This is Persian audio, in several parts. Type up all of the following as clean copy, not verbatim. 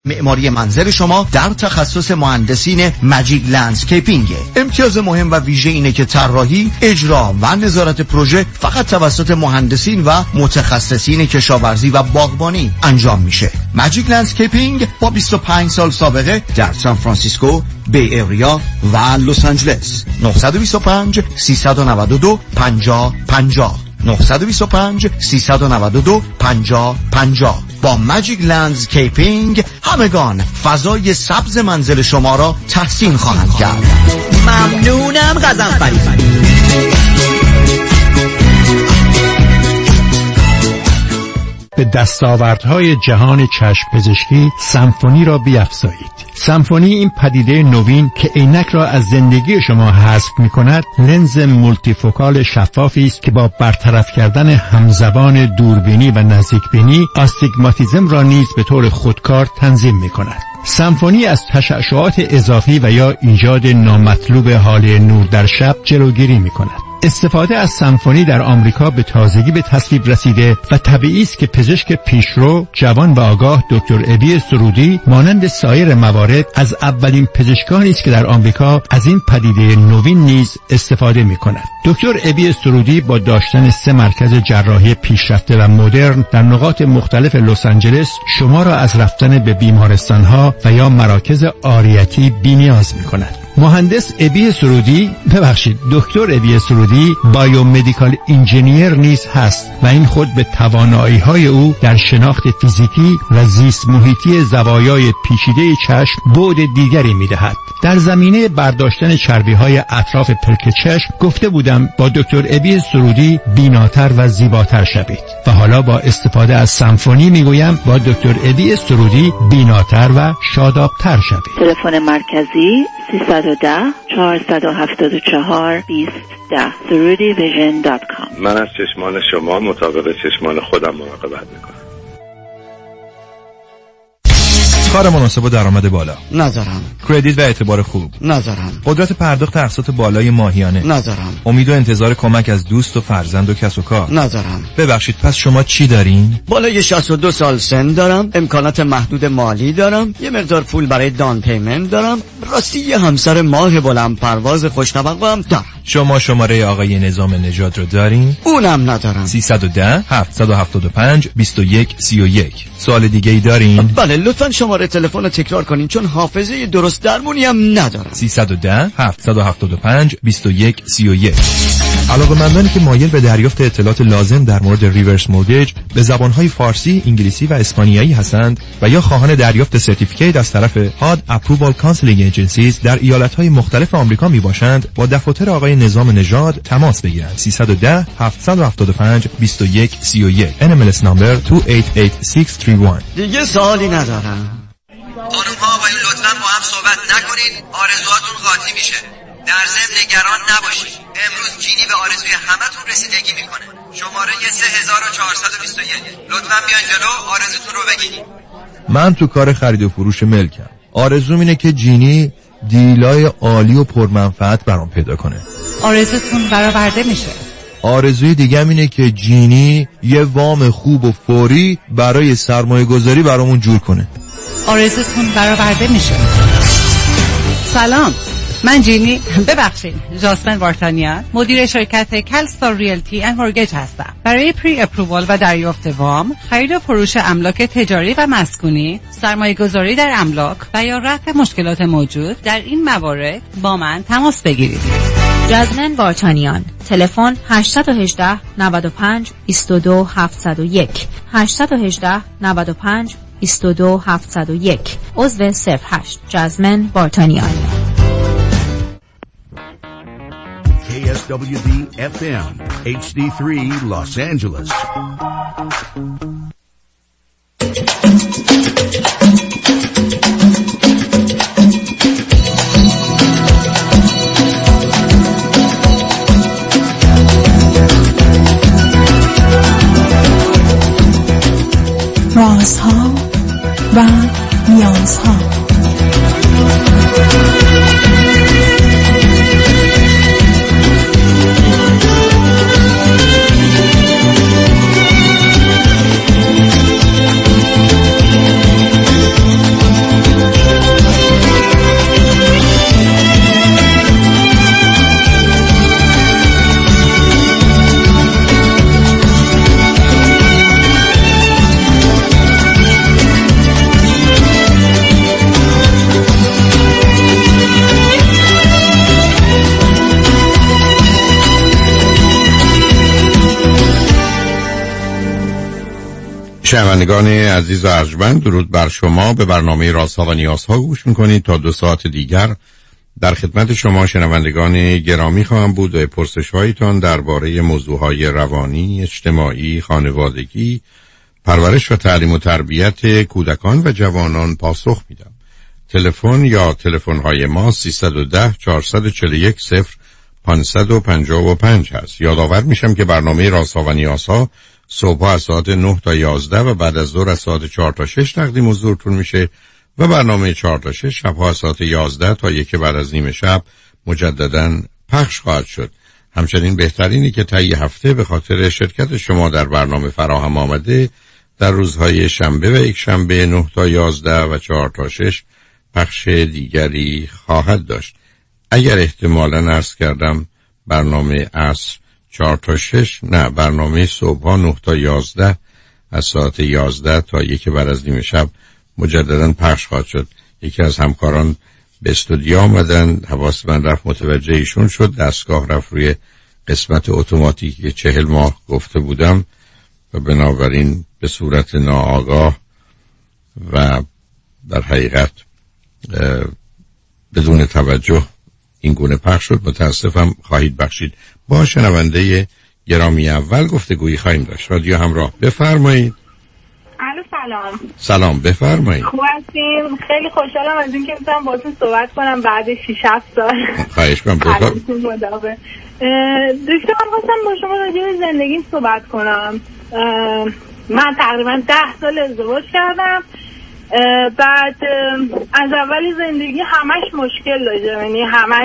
معماری منزل شما در تخصص مهندسین ماجیک لندسکیپینگ. امتیاز مهم و ویژه اینه که طراحی، اجرا و نظارت پروژه فقط توسط مهندسین و متخصصین کشاورزی و باغبانی انجام میشه. ماجیک لندسکیپینگ با 25 سال سابقه در سان فرانسیسکو، بی ایریا و لس آنجلس. 925 392 5050 925 392 5050. با ماجیک لندسکیپینگ همگان فضای سبز منزل شما را تحسین خواهند کرد. ممنونم غزنفری. به دستاوردهای جهان چشم پزشکی سمفونی را بیفزایید. سمفونی این پدیده نوین که عینک را از زندگی شما حذف می‌کند، لنز مولتیفوکال شفافی است که با برطرف کردن همزبان دوربینی و نزدیکبینی آستیگماتیسم را نیز به طور خودکار تنظیم می‌کند. سمفونی از تشعشعات اضافی و یا ایجاد نامطلوب حال نور در شب جلوگیری می‌کند. استفاده از سمفونی در آمریکا به تازگی به تصویب رسیده و طبیعی است که پزشک پیشرو، جوان و آگاه دکتر ابی سرودی مانند سایر موارد از اولین پزشکانی است که در آمریکا از این پدیده نوین نیز استفاده می‌کند. دکتر ابی سرودی با داشتن 3 مرکز جراحی پیشرفته و مدرن در نقاط مختلف لس آنجلس شما را از رفتن به بیمارستان‌ها و یا مراکز عاریتی بی‌نیاز می‌کند. مهندس ابی سرودی، دکتر ابی سرودی بایومدیکال انجینیر نیز هست و این خود به توانایی‌های او در شناخت فیزیکی و زیست محیطی زوایای پیچیده چشم بعد دیگری می‌دهد. در زمینه برداشتن چربی‌های اطراف پلک چشم گفته بودم با دکتر ابی سرودی بیناتر و زیباتر شوید و حالا با استفاده از سمفونی میگویم با دکتر ابی سرودی بیناتر و شادابتر شوید. تلفن مرکزی 310 474 2010 surudivision.com. من از چشمان شما مطابق چشمان خودم مراقبت میکنم. کار مناسب و درآمد بالا نذارم. کردیت و اعتبار خوب نذارم. قدرت پرداخت اقساط بالای ماهیانه نذارم. امید و انتظار کمک از دوست و فرزند و کس و کار نذارم. ببخشید پس شما چی دارین؟ بالای 62 سال سن دارم، امکانات محدود مالی دارم، یه مقدار پول برای دان پیمنت دارم، راستی یه همسر ماه بلند پرواز خوش‌طبقه هم دارم. شما شماره آقای نظام نژاد رو دارین؟ اونم ندارم. 310 775 2131. سوال دیگه ای دارین؟ بله لطفاً شماره تلفن رو تکرار کنین چون حافظه درست درمونی هم ندارم. 310 775 2131. علاقه‌مندانی که مایل به دریافت اطلاعات لازم در مورد ریورس مورگیج به زبان‌های فارسی، انگلیسی و اسپانیایی هستند و یا خواهان دریافت سرتیفیکیت از طرف HUD Approval Counseling Agencies در ایالت‌های مختلف آمریکا میباشند با دفاتر آقای نظام نژاد تماس بگیرند. 310 775 2131. NMLS number 288631. دیگه سوالی ندارم. خانم ها آقایون لطفاً با هم صحبت نکنین، آرزوهاتون قاطی میشه. در ضمن نگران نباشید. امروز جینی به آرزوی همتون رسیدگی میکنه. شماره 3421. لطفاً بیاین جلو آرزوتون رو بگین. من تو کار خرید و فروش ملکم. آرزوم اینه که جینی دیلای عالی و پرمنفعت برام پیدا کنه. آرزوتون برآورده میشه. آرزوی دیگم اینه که جینی یه وام خوب و فوری برای سرمایه گذاری برامون جور کنه. آرزوتون برآورده میشه. سلام، من جینی جاسمن وارتانیان، مدیر شرکت کلستار ریلتی اند مورگیج هستم. برای پری اپرووال و دریافت وام، خرید و فروش املاک تجاری و مسکونی، سرمایه گذاری در املاک و یا رفع مشکلات موجود در این موارد با من تماس بگیرید. جاسمن وارتانیان، تلفن 818 95 22 701 818 95 22 701 عضو 08 جاسمن وارتانیان. KSWB FM HD3 Los Angeles. رازها و نیازها. شنوندگان عزیز و ارجمند، درود بر شما. به برنامه رازها و نیازها گوش میکنید. تا 2 ساعت دیگر در خدمت شما شنوندگان گرامی خواهم بود و پرسش هایتان درباره موضوعهای روانی، اجتماعی، خانوادگی، پرورش و تعلیم و تربیت کودکان و جوانان پاسخ میدم. تلفن یا تلفن های ما 310 441 0555 هست. یادآور میشم که برنامه رازها و نیازها صبح از ساعت 9 تا 11 و بعد از ظهر از ساعت 4 تا 6 تقدیم حضورتون میشه و برنامه 4 تا 6 شبها از ساعت 11 تا 1 بعد از نیم شب مجدداً پخش خواهد شد. همچنین بهترینی که طی هفته به خاطر شرکت شما در برنامه فراهم آمده در روزهای شنبه و یک شنبه 9 تا 11 و 4 تا 6 پخش دیگری خواهد داشت. اگر احتمالاً عرض کردم برنامه عصر 4 تا 6 نه، برنامه صبح 9 تا 11 از ساعت 11 تا 1 بعد از نیم شب مجددا پخش خواهد شد. یکی از همکاران به استودیو آمدن، حواس من رفت، متوجه ایشون شد، دستگاه رفت روی قسمت اتوماتیکی که 40 ماه گفته بودم و بنابراین به صورت ناآگاه و در حقیقت بدون توجه این گونه پخش شد. متاسفم، خواهید بخشید. با شنونده گرامی اول گفتگویی خواهیم داشت. رادیو همراه، بفرمایید. الو، سلام. سلام، بفرمایید. خوب هستیم؟ خیلی خوشحالم از اینکه میتونم باهاتون صحبت کنم بعد 6-7 سال. خواهش می‌کنم. دکتر، من خواستم با شما راجع به زندگیم صحبت کنم. من تقریبا 10 سال ازدواج کردم. بعد از اول زندگی همش مشکل داشته، یعنی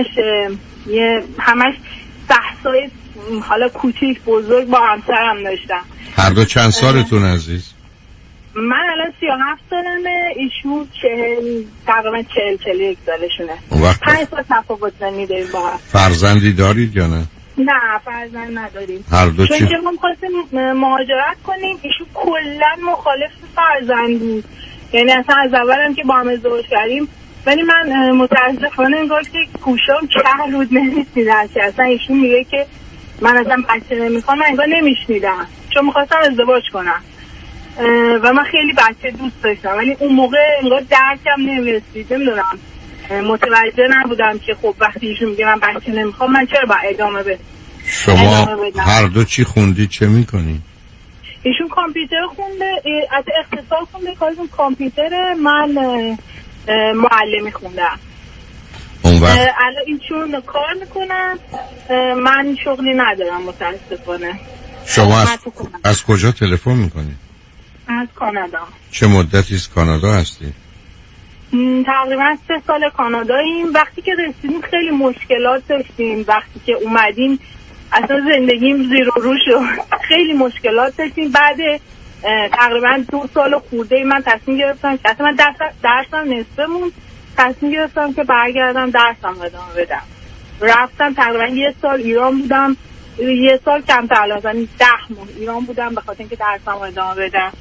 همش بحثای حالا کوچیک بزرگ با همسرم داشتم. هر دو چند سالتون عزیز؟ من الان 37 سالمه، ایشون تقریبا 40-41 سالشونه. 5 سال تفاوت زنی داریم با هم. فرزندی دارید یا نه؟ نه، فرزند نداریم. هر دو چی؟ چون که ما خواستیم مهاجرت کنیم، ایشون کلا مخالف فرزند بود. یعنی اصلا از اولم که با هم ازدواج کردیم، ولی من متاسفانه انگار که گوشام کهل بود، نمیشنیدم که اصلا ایشون میگه که من اصلا بچه نمیخوام، من انگار نمیشنیدم چون میخواستم ازدواج کنم و من خیلی بچه دوست داشتم، ولی اون موقع انگار درکم نمیرسید. نمیدونم، متوجه نبودم که خب وقتی ایشون میگه من بچه نمیخوام، من چرا باید ادامه بدم. شما هر دو چی خوندی، چه میکنی؟ ایشون کامپیوتر خونده، از اقتصاد خونده، کارشون کامپیوتره، من معلمی خوندم. الان ایشون کار میکنن، من شغلی ندارم متاسفانه. شما از کجا تلفن میکنی؟ از کانادا. چه مدتی از کانادا هستی؟ تقریبا 3 سال کاناداییم. وقتی که رسیدیم خیلی مشکلات داشتیم، وقتی که اومدیم اصلا زندگیم زیر و رو شد، خیلی مشکلات داشتیم. بعد تقریبا 2 سال خورده من تصمیم گرفتم که اصلا من درسم نصفه موند، تصمیم گرفتم که برگردم درسم ادامه بدم. رفتم تقریبا 1 سال ایران بودم، 1 سال کمتر، یعنی 10 ماه ایران بودم به خاطر اینکه درسم ادامه بدم.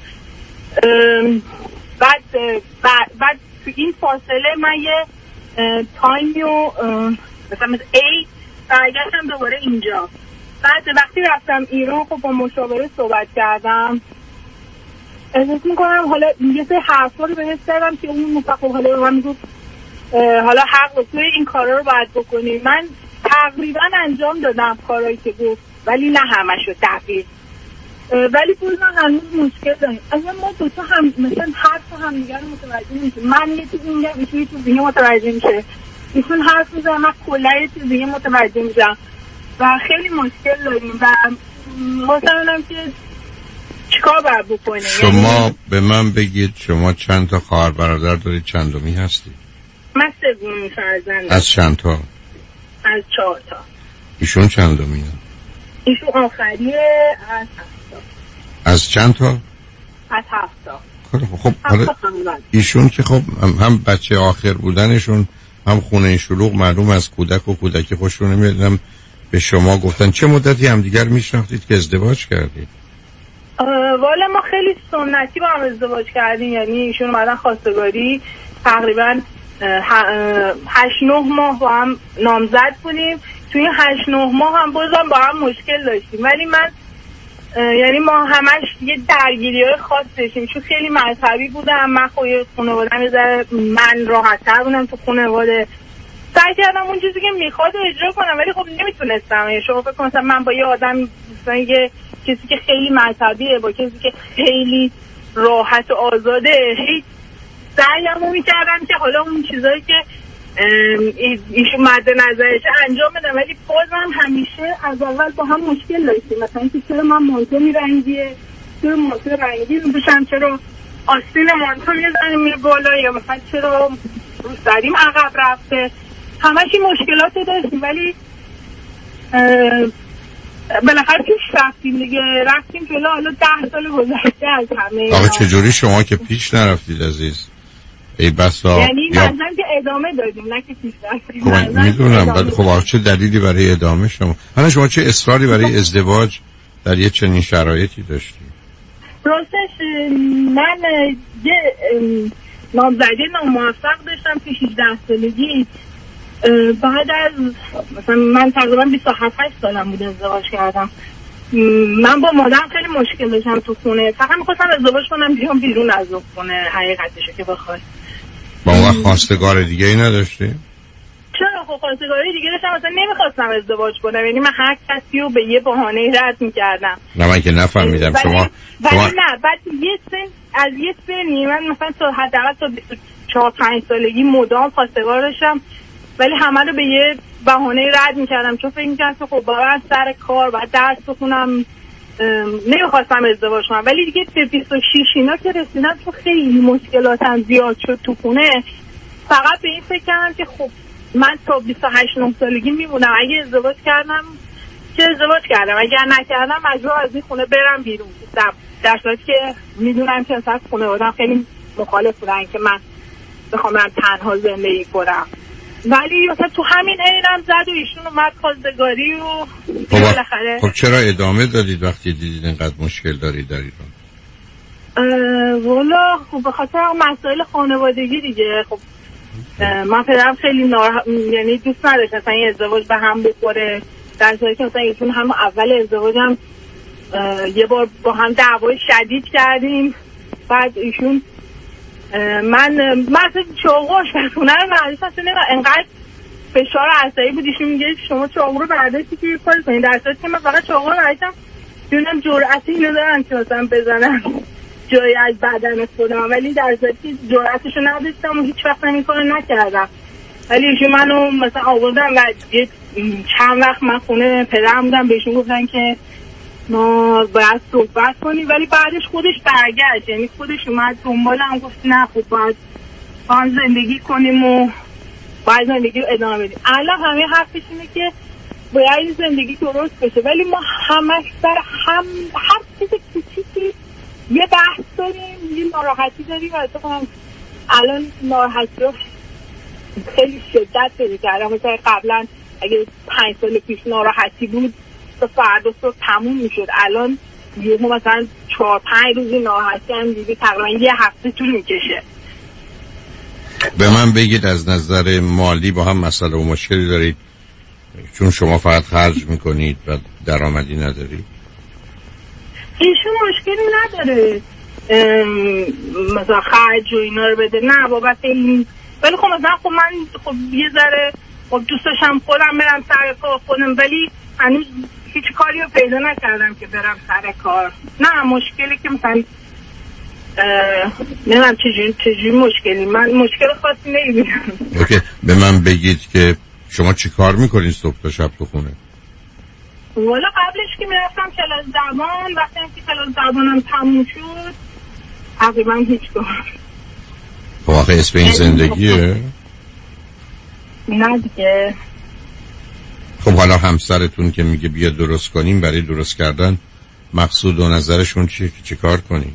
بعد تو این فاصله من یه تایمیو مثلا A برگشتم دوباره اینجا. بعد وقتی رفتم ایران خب با مشاوره صحبت کردم، احساس میکنم حالا یه سری حرفا رو بهش زدم که اون مفقه حالا به من میگفت حالا حق توی این کارا رو باید بکنی. من تقریبا انجام دادم کارهایی که گفت، ولی نه همشو دقیق، ولی بازم هنوز مشکل داریم. اصلا ما دوتا هم مثلا حرف هم دیگر متوجه میشه، من یه چیزی میگم ایشون یه چیز دیگه متوجه میشه، ایشون حرف میزنه من کلا یه چیز دیگه متوجه میشم و خیلی مشکل داریم و مثلا که چیکار باید بکنیم. شما یعنی به من بگید شما چند تا خواهر برادر دارید، چندمی هستی؟ من 3 فرزندم. از چند تا؟ از 4 تا. ایشون چندمی هست؟ ایشون آخریه، از 7 تا. از چند تا؟ از 7 تا. خب حالا ایشون که خب هم بچه آخر بودنشون هم خونه شلوغ، معلوم از کودک و کودکی خوششون نمیاد. به شما گفتن چه مدتی همدیگر میشناختید که ازدواج کردید؟ والا ما خیلی سنتی با هم ازدواج کردیم، یعنی ایشون اومدن خواستگاری، تقریبا 8-9 ماه با هم نامزد بودیم. توی 8-9 ماه هم بازم با هم مشکل داشتیم، ولی من یعنی ما همش یه درگیری‌های خاص داشتیم، چون خیلی مذهبی بودم. من خود خانواده‌ام من راحت‌تر بودم تو خانواده. سعی کردم اون چیزی که میخواد اجرا کنم ولی خب نمیتونستم. شما فکر کنم من با یه آدم مثلا یه کسی که خیلی مذهبیه با کسی که خیلی راحت و آزاده هیچ سعیمو میکردم که حالا اون چیزایی که ایشون مد نظرش انجام بدم، ولی بازم همیشه از اول با هم مشکل داشتیم. مثلا اینکه چرا من مانتو رنگیه، چرا مانتو رنگی میپوشم، چرا آستین مانتو میزنه میره بالا، یا مثلا چرا رو سریم عقب رفته. همش این مشکلات داشتیم ولی بالاخره پیش رفتیم دیگه، رفتیم جلو. حالا 10 سال گذشته از همه. آقا چجوری شما که پیش نرفتید عزیز؟ ای بسا یعنی مثلا که ادامه دادیم نه که پیش رفتیم. خب میدونم، ولی خب چه دلیلی برای ادامه شما؟ حالا شما چه اصراری برای ازدواج در یه چنین شرایطی داشتید؟ راستش من یه نامزدی ناموفق داشتم پیش 18 سالگی. بعد از مثلا من تقریبا 27 سالم بود ازدواج کردم. من با مادرم خیلی مشکل داشتم تو خونه، فقط می‌خواستم ازدواج کنم بیام بیرون از اون خونه. حقیقتشه که بخوای با اون خواستگار دیگه ای نداشتی؟ چرا خب خواستگاری دیگه داشتم، مثلا نمیخواستم ازدواج کنم. یعنی من هر کسی رو به یه بهانه رد میکردم. نه من که نفهمیدم شما نه بعد از یه سنی من مثلا تا حداقل تا 24-5 سالگی مدام خواستگار داشتم، ولی همه رو به یه بهانه رد میکردم، چون فکر میکردم که خب باید سر کار باید درس بخونم، نمیخواستم ازدواج کنم. ولی دیگه به 26 اینا که رسیدم تو خیلی مشکلاتم زیاد شد تو خونه، فقط به این فکر کردم که خب من تا 28-9 سالگی میمونم. اگه ازدواج کردم که ازدواج کردم، اگر نکردم مجبور از این خونه برم بیرون. در صورتی که میدونم که اصلا خانواده‌ام خیلی مخالف بودن که من بخوام تنها زندگی کنم، ولی مثلا تو همین عینم زد و ایشون اومد خواستگاری و بالاخره. خب چرا ادامه دادید وقتی دیدید اینقدر مشکل دارید در ایران؟ والا خب به خاطر مسائل خانوادگی دیگه. خب من پدرم خیلی یعنی دوست نداشت مثلا این ازدواج به هم بخوره، در صورتی که مثلا ایشون هم اول ازدواجم یه بار با هم دعوای شدید کردیم. بعد ایشون من اصلا چاقوش بسونه رو نداشتم، اصلا انقدر فشار عصبی بود. ایشون میگه شما چاقو رو برداشتی که کار کنید، در صورتی که من فقط چاقو رو نداشتم ببینم جرأتی ندارن که مثلا بزنم جایی از بدن خودم، ولی در صورتی جرأتش رو نداشتم و هیچ وقت این کارو نکردم. ولی ایشون منو مثلا آوردن و چند وقت من خونه پدرم بودم، بهشون گفتن که ما باید صحبت کنیم، ولی بعدش خودش برگشت. یعنی خودش اومد دنبالم، گفت نه خب باید با هم زندگی کنیم و باید زندگی رو ادامه بدیم. الان همه حرفش اینه که باید زندگی درست بشه، ولی ما همش سر هر چیز کوچیکی یه بحث داریم، یه ناراحتی داریم. و الان ناراحتی رو خیلی شدت پیدا کردم. مثلا قبلا اگه 5 سال پیش ناراحتی بود تا فردا صبح تموم میشد، الان یه مثلا 4-5 روزی ناراحتی هم دیگه تقریبا یه هفته طول میکشه. به من بگید از نظر مالی با هم مسئله و مشکلی دارید؟ چون شما فقط خرج میکنید و درآمدی ندارید. ایشون مشکلی نداره مثلا خرج و اینا رو بده، نه بابت این. ولی خب مثلا خب من خب یه ذره خب دوست داشتم خودم برم سر کار خودم، ولی هنوز هیچ کاری رو پیدا نکردم که برم سر کار. نه مشکلی که مثلا نمیدونم چجوری مشکلی، من مشکل خاصی نمیبینم. اوکی، به من بگید که شما چی کار میکنید صبح تا شب تو خونه؟ والا قبلش که میرفتم کلاس زبان، وقتی که کلاس زبانم تموم شد تقریبا هیچ کار. خب آخه اسم این زندگیه؟ نه دیگه. خب حالا همسرتون که میگه بیا درست کنیم، برای درست کردن مقصود و نظرشون چیه که چی کار کنیم؟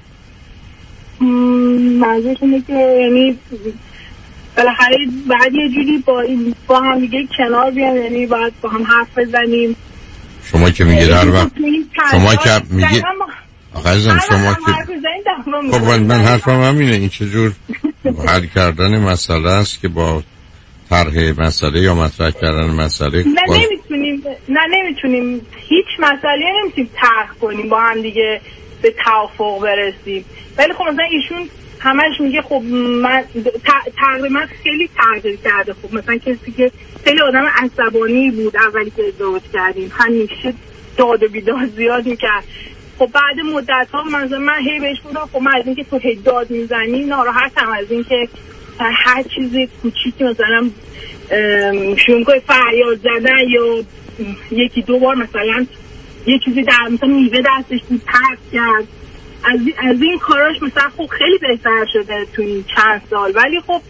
منظورشونه که یعنی بالاخره بعد یه جوری با هم دیگه کنار بیان، یعنی باید با هم حرف بزنیم. شما که میگه در وقت شما که میگه آخه ازم شما که خب من حرفم همینه، این چجور حل کردن مسئله است که با طرح مسئله یا مطرح کردن مسئله نمیتونیم هیچ مسئله نمیتونیم طرح کنیم با هم دیگه به توافق برسیم. ولی خب مثلا ایشون همش میگه خب من تقریبا خیلی تغییر کرده. خب مثلا کسی که خیلی آدم عصبانی بود اولی که ازدواج کردیم، همیشه داد و بیداد زیاد میکرد. خب بعد مدت ها مثلا من هی بهش بودم خب من از اینکه تو هی داد میزنی ناراحتم، از اینکه هر چیزی کوچیکی مثلا شروع کنی فریاد زدن یا یکی دو بار مثلا یه چیزی در مثلا میوه دستش بود پرت کرد، از این کاراش مثلا خب خیلی بهتر شده تو این چند سال. ولی خب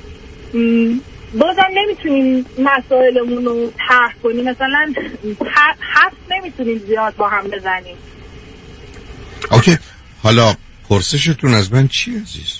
بازم نمیتونیم مسائلمون رو طرح کنیم، مثلا حرف نمیتونیم زیاد با هم بزنیم. اوکی، حالا پرسشتون از من چی عزیز؟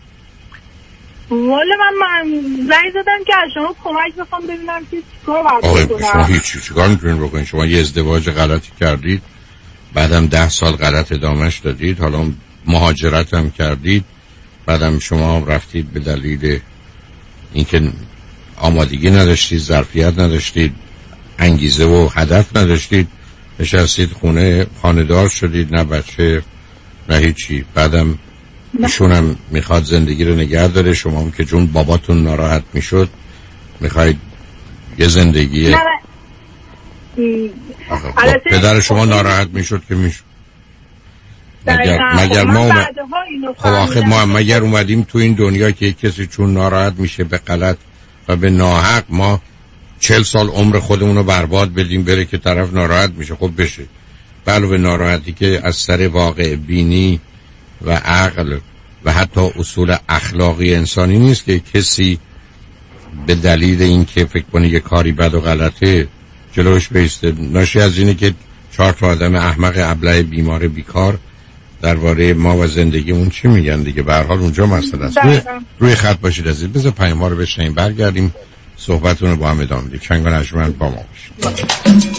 والا من زنگ زدم که از شما کمک بخوام ببینم که چیکار باید بکنم. شما هیچی چیکار میتونین بکنین؟ شما یه ازدواج غلطی کردید، بعدم 10 سال غلط ادامهش دادید، حالا مهاجرت هم کردید، بعدم شما رفتید به دلیل اینکه آمادگی نداشتید، ظرفیت نداشتید، انگیزه و هدف نداشتید، نشستید خونه، خانه‌دار شدید، نه بچه نه هیچی. بعدم ایشون هم میخواد زندگی رو نگه داره، شما هم که جون باباتون ناراحت میشد میخواید یه زندگی پدر شما ناراحت میشد که میشد. مگر ما خب آخه ما مگر اومدیم تو این دنیا که یک کسی چون ناراحت میشه به غلط و به ناحق ما 40 سال عمر خودمون رو برباد بدیم بره که طرف ناراحت میشه؟ خب بشه. علاوه ناراحتی که از سر واقع بینی و عقل و حتی اصول اخلاقی انسانی نیست که کسی به دلیل اینکه فکر کنه یه کاری بد و غلطه جلوش بیسته. ناشی از اینه که 4 تا آدم احمق ابله بیمار بیکار درباره ما و زندگیمون چی میگن دیگه. به هر حال اونجا مسئله است. روی خط باشید عزیز، بذار پیام‌ها رو بشنویم، برگردیم صحبتون رو با هم ادامه بدیم. چنگ و نشمند با ما باشید.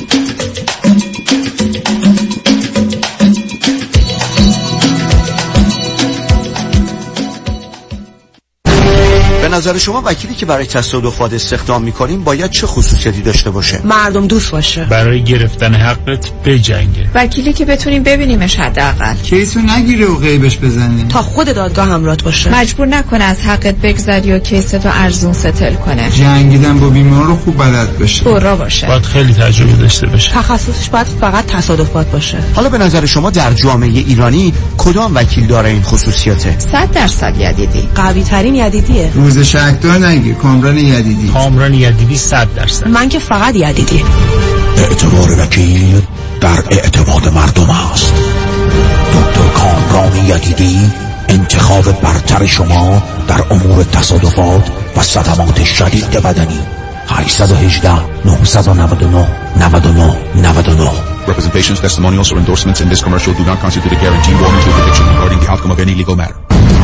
به نظر شما وکیلی که برای تصادفات استخدام می‌کنیم باید چه خصوصیاتی داشته باشه؟ مردم دوست باشه، برای گرفتن حقت بجنگه، وکیلی که بتونیم ببینیمش حداقل، کیسو نگیره و غیبش بزنه، تا خود دادگاه همراهت باشه، مجبور نکنه از حقت بگذری و کیستو ارزون ستل کنه، جنگیدن با بیمار رو خوب بلد باشه، برا باشه، باید خیلی تجربه داشته باشه، تخصصش باید فقط تصادفات باشه. حالا به نظر شما در جامعه ایرانی کدام وکیل داره این خصوصیاته؟ 100% یدیدی، قوی ترین یدیدیه. روز شکدار نگیر، کامران یدیدی. کامران یدیدی 100%. من که فقط یدیدی. اعتبار وکیل در اعتماد مردم است. دکتر کامران یدیدی، انتخاب برتر شما در امور تصادفات و صدمات شدید بدنی. 818 999 99 99. Representations, testimonials or endorsements in this commercial do not constitute a guarantee or mutual prediction regarding the outcome of any legal matter.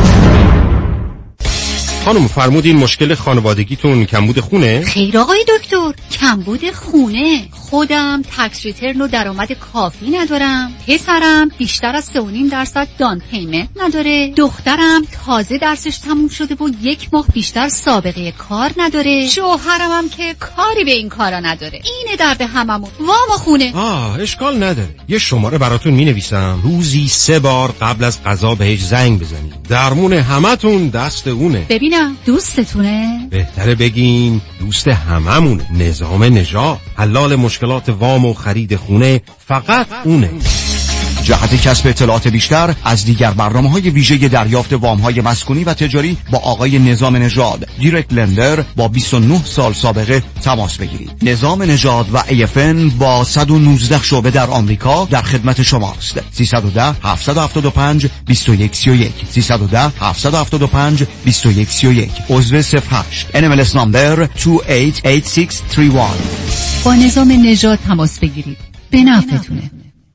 خانم فرمودین مشکل خانوادگیتون کمبود خونه؟ خیر آقای دکتر، کمبود خونه. خودم تکس ریترن و درآمد کافی ندارم، پسرم بیشتر از 3.5% دان پیمنت نداره، دخترم تازه درسش تموم شده و 1 ماه بیشتر سابقه کار نداره، شوهرم هم که کاری به این کارا نداره. اینه درد هممون، وام خونه. اشکال نداره، یه شماره براتون مینویسم، روزی 3 بار قبل از غذا بهش زنگ بزنید. درمون همتون دست اونه. ببینم دوستتونه؟ بهتره بگین دوست هممونه. نظام نژاد، حلال مشکلات وام و خرید خونه فقط اونه. جهت کسب اطلاعات بیشتر از دیگر برنامه‌های ویژه دریافت وام‌های مسکونی و تجاری با آقای نظام نژاد، دایرکت لندر با 29 سال سابقه تماس بگیرید. نظام نژاد و AFN با 119 شعبه در آمریکا در خدمت شماست. 310 775 2131 310 775 2131. عضو 08 NMLS نمبر 288631. با نظام نژاد تماس بگیرید، به نفعتونه.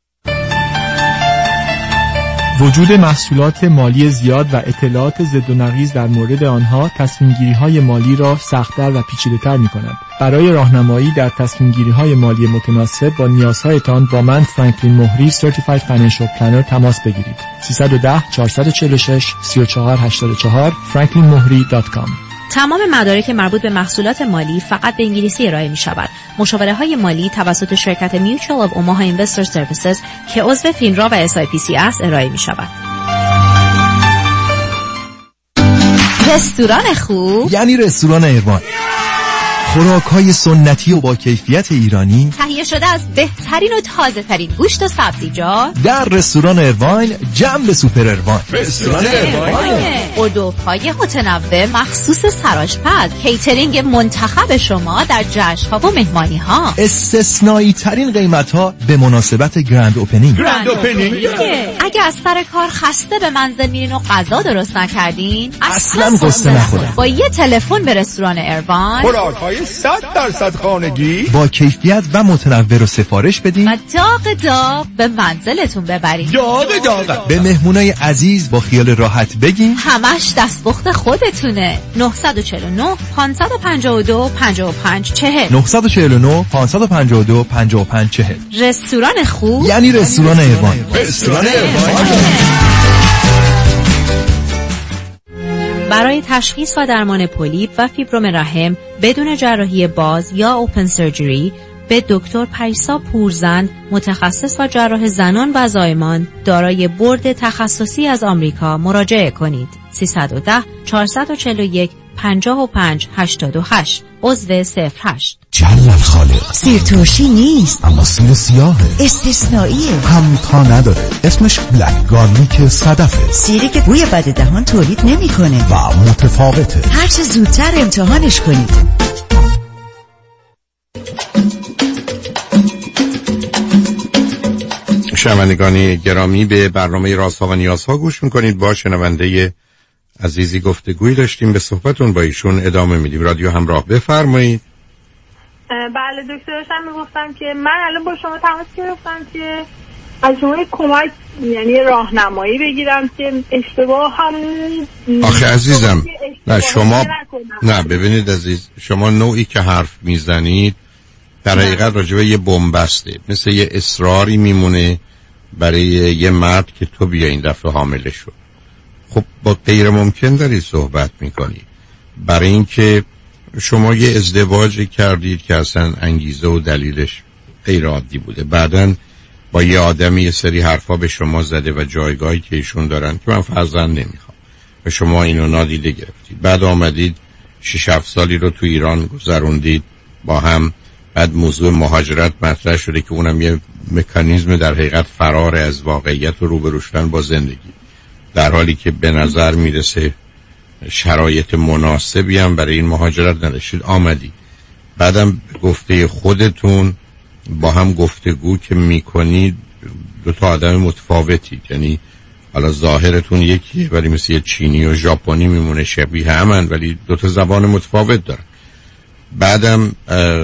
وجود محصولات مالی زیاد و اطلاعات ضد و نقیض در مورد آنها تصمیم‌گیری‌های مالی را سخت‌تر و پیچیده‌تر می‌کند. برای راهنمایی در تصمیم‌گیری‌های مالی متناسب با نیازهایتان با من فرانکلین مهری Certified Financial Planner تماس بگیرید. 310 446 3484 franklinmohri.com تمام مدارک مربوط به محصولات مالی فقط به انگلیسی ارائه می شود. مشاوره های مالی توسط شرکت Mutual of Omaha Investor Services که عضو فینرا و SIPC است ارائه می شود. رستوران خوب یعنی رستوران ایروان. خوراک‌های سنتی و با کیفیت ایرانی تهیه شده از بهترین و تازه‌ترین گوشت و سبزیجات در رستوران ایروان جنب سوپر ایروان. رستوران ایروان اردوهای متنوع مخصوص سرآشپز، کیترینگ منتخب شما در جشن‌ها و مهمانی‌ها، استثنایی ترین قیمت‌ها به مناسبت گرند اوپنینگ. اگه از سر کار خسته به منزل میرین و غذا درست نکردین اصلا قصه نخورین. با یه تلفن به رستوران ایروان خوراک‌های 100% خانگی با کیفیت و متنوع رو سفارش بدین و داغ به منزلتون ببرین. داغ به مهمونای عزیز با خیال راحت بگین همش دستپخت خودتونه. 949 552 55 40 949 552 55 40. رستوران خوب یعنی رستوران ایروان. رستوران ایروان. برای تشخیص و درمان پولیپ و فیبروم رحم بدون جراحی باز یا اوپن سرجری به دکتر پریسا پورزند، متخصص و جراح زنان و زایمان دارای بورد تخصصی از آمریکا مراجعه کنید. 310 441 55 88 عضو 08. جل الخالق. سیر ترشی نیست اما سیر سیاهه، استثنائیه، همتا نداره، اسمش بلک گارلیک صدفه، سیری که بوی بد دهان تولید نمیکنه و متفاوته. هر چه زودتر امتحانش کنید. شنوندگان گرامی، به برنامه رازها و نیازها گوش میکنید. با شنونده عزیزی گفتگویی داشتیم، به صحبتون با ایشون ادامه میدیم. رادیو همراه، بفرمایید. بله دکتر، داشتم میگفتم که من الان با شما تماس گرفتم که از شما کمک، یعنی راهنمایی بگیرم که اشتباه هم آخه عزیزم نه شما نه ببینید عزیز، شما نوعی که حرف میزنید در حقیقت راجبه یه بنبسته، مثل یه اصراری میمونه برای یه مرد که تو بیا این دفعه حامله شو. خب با غیر ممکن دارید صحبت میکنید، برای اینکه شما یه ازدواجی کردید که اصلا انگیزه و دلیلش غیر عادی بوده، بعدن با یه آدمی یه سری حرفا به شما زده و جایگاهی که ایشون دارن که من فرزند نمیخوام و شما اینو نادیده گرفتید. بعد آمدید 6-7 سالی رو تو ایران گذروندید با هم، بعد موضوع مهاجرت مطرح شده که اونم یه مکانیزم در حقیقت فرار از واقعیت و روبرو شدن با زندگی، در حالی که به نظر میرسه شرایط مناسبی هم برای این مهاجرت نداشتید. آمدید بعدم گفته خودتون با هم گفتگو که میکنید دو تا آدم متفاوتید، یعنی حالا ظاهرتون یکیه ولی مثل یه چینی و ژاپنی میمونه، شبیه همن ولی دو تا زبان متفاوت دارن. بعدم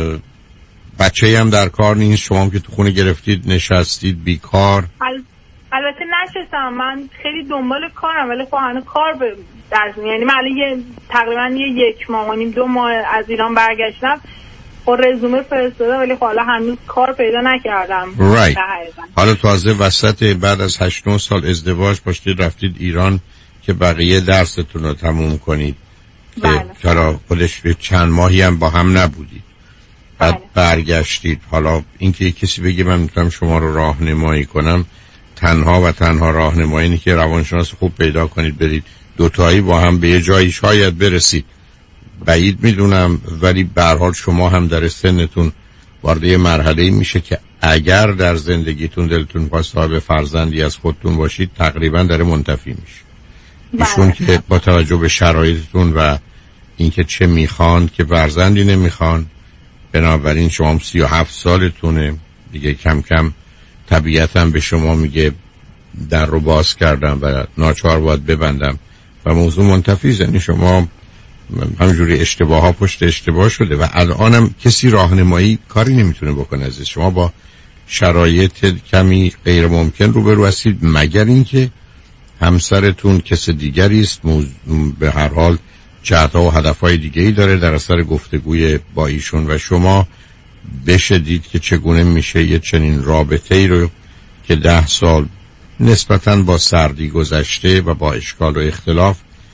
بچه‌ای هم در کار نیست، شما هم که تو خونه گرفتید نشستید بیکار. البته نشستم، من خیلی دنبال کارم ولی خب هنوز کار یعنی من تقریبا 1 ماه و نیم 2 ماه از ایران برگشتم، خب رزومه فرستادم ولی حالا هنوز کار پیدا نکردم. حالا تازه وسط بعد از 8-9 سال ازدواج پاشتید رفتید ایران که بقیه درستون رو تموم کنید. بله. که حالا خودش چند ماهی هم با هم نبودید، بعد برگشتید. حالا اینکه کسی بگه من میتونم شما رو راهنمایی کنم، تنها و تنها راهنمایی اینه که روانشناس خوب پیدا کنید، برید دوتایی با هم به یه جایی شاید برسید. بعید میدونم ولی به هر حال شما هم در سنتون وارد یه مرحله‌ای میشه که اگر در زندگیتون دلتون می‌خواد صاحب فرزندی از خودتون باشید تقریبا داره منتفی میشه. ایشون که با توجه به شرایطتون و اینکه چه میخوان که فرزندی نمیخوان، بنابراین شما 37 سالتونه دیگه، کم کم طبیعتم به شما میگه در رو باز کردم و ناچار باید ببندم و موضوع منتفیه. یعنی شما همجوری اشتباه ها پشت اشتباه شده و الانم کسی راهنمایی کاری نمیتونه بکنه عزیز. شما با شرایط کمی غیر ممکن روبرو هستید، مگر اینکه همسرتون کس دیگری است، به هر حال جهت‌ها و هدف‌های دیگه‌ای داره، در اثر گفتگوی با ایشون و شما بشه دید که چگونه میشه یه چنین رابطه‌ای رو که 10 سال نسبتاً با سردی گذشته و با اشکال و اختلاف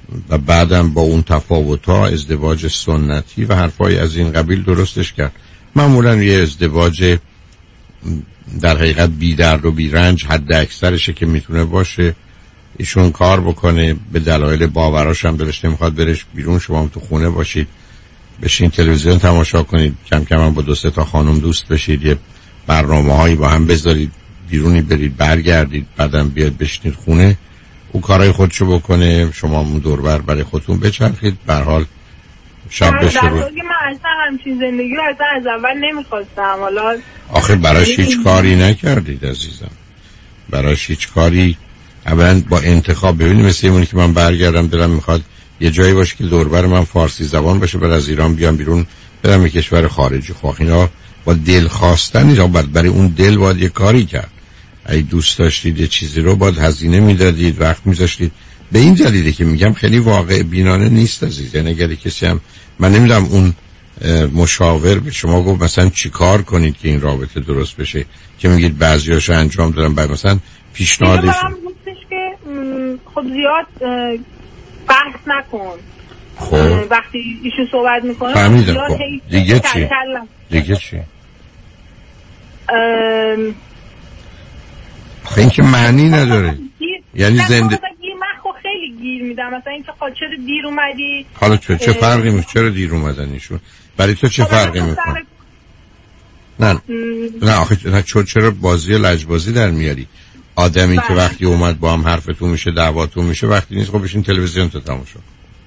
و بعدم با اون تفاوت‌ها ازدواج سنتی و حرفای از این قبیل درستش کرد. معمولا یه ازدواج در حقیقت بی درد و بی رنج حد اکثرشه که میتونه باشه. ایشون کار بکنه، به دلایل باوراش هم دلش نمیخواد برش بیرون، شما هم تو خونه باشید، بشین تلویزیون تماشا کنید، کم کم هم با 2-3 تا خانم دوست بشید، یه برنامه‌هایی با هم بذارید، بیرونی برید برگردید، بعدم بیاد بشینید خونه، او کارهای خودشو بکنه، شما اون دوربر برای خودتون بچرخید. به هر حال شب بشه روز. من اصلا همچین زندگی رو اصلا از اول نمیخواستم. حالا آخه براش هیچ کاری نکردید عزیزم، براش هیچ کاری. اولا با انتخاب ببینید، مثل اونی که من برگردم دلم میخواد یه جایی باشه که دوربر من فارسی زبان باشه، برای از ایران بیام بیرون برم یه کشور خارجی. خب اینا با دل خواستن یا برای اون دل باید یه کاری کرد. اگه دوست داشتید یه چیزی رو باید هزینه میدادید، وقت میذاشتید. به این دلیله که میگم خیلی واقع بینانه نیست عزیز. یعنی اگر کسی هم، من نمیدونم اون مشاور به شما گفت مثلا چی کار کنید که این رابطه درست بشه، که میگید بعضیاشو انجام دادم، بعد مثلا پیشنهادش که خب زیاد بحث نکن. خب وقتی ایشون صحبت میکنه فهمیدم. خب دیگه چی؟ خب این که معنی نداره. یعنی زنده من خب خیلی گیر میدم، مثلا اینکه خب چرا دیر اومدی؟ حالا چه فرقی میکنه چرا دیر اومدن ایشون؟ برای تو چه فرقی میکنه؟ نه آخه چرا بازی و لجبازی در میاری؟ آدمی که وقتی اومد با هم حرفتون میشه، دعواتون میشه، وقتی نیست خب بشین تلویزیون تو تماشا،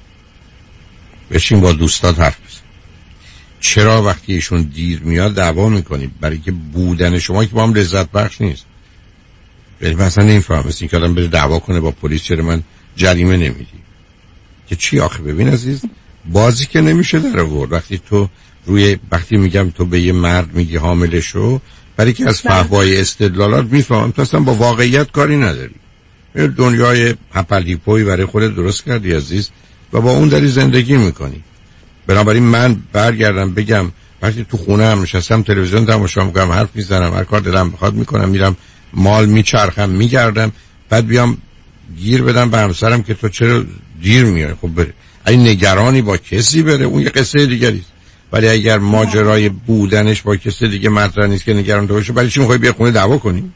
بشین با دوستات حرف بزن. چرا وقتی ایشون دیر میاد دعوا میکنی؟ برای که بودن شما که با هم لذت بخش نیست. یعنی مثلا نمیفهم مثل این که آدم بره دعوا کنه با پلیس چرا من جریمه نمیدی که چی؟ آخه ببین عزیز، بازی که نمیشه در آورد. وقتی میگم تو به یه مرد میگی حامل شو، برای که از فحوای استدلالات میفهمم تو اصلا با واقعیت کاری نداری. دنیای هپل هیپوی برای خودت درست کردی عزیز و با اون داری زندگی میکنی. بنابراین من برگردم بگم وقتی تو خونه هم نشستم تلویزیون تماشا میکنم، حرف میزنم، هر کار دلم بخواد میکنم، میرم مال میچرخم میگردم، بعد بیام گیر بدم به همسرم که تو چرا دیر میای. خب بره اگه نگرانی با کسی بره اون یه قصه دیگری، ولی اگر ماجرای بودنش با کسی دیگه مطرح نیست که نگران تو باشه، برای چی میخوای بیا خونه دعوا کنی؟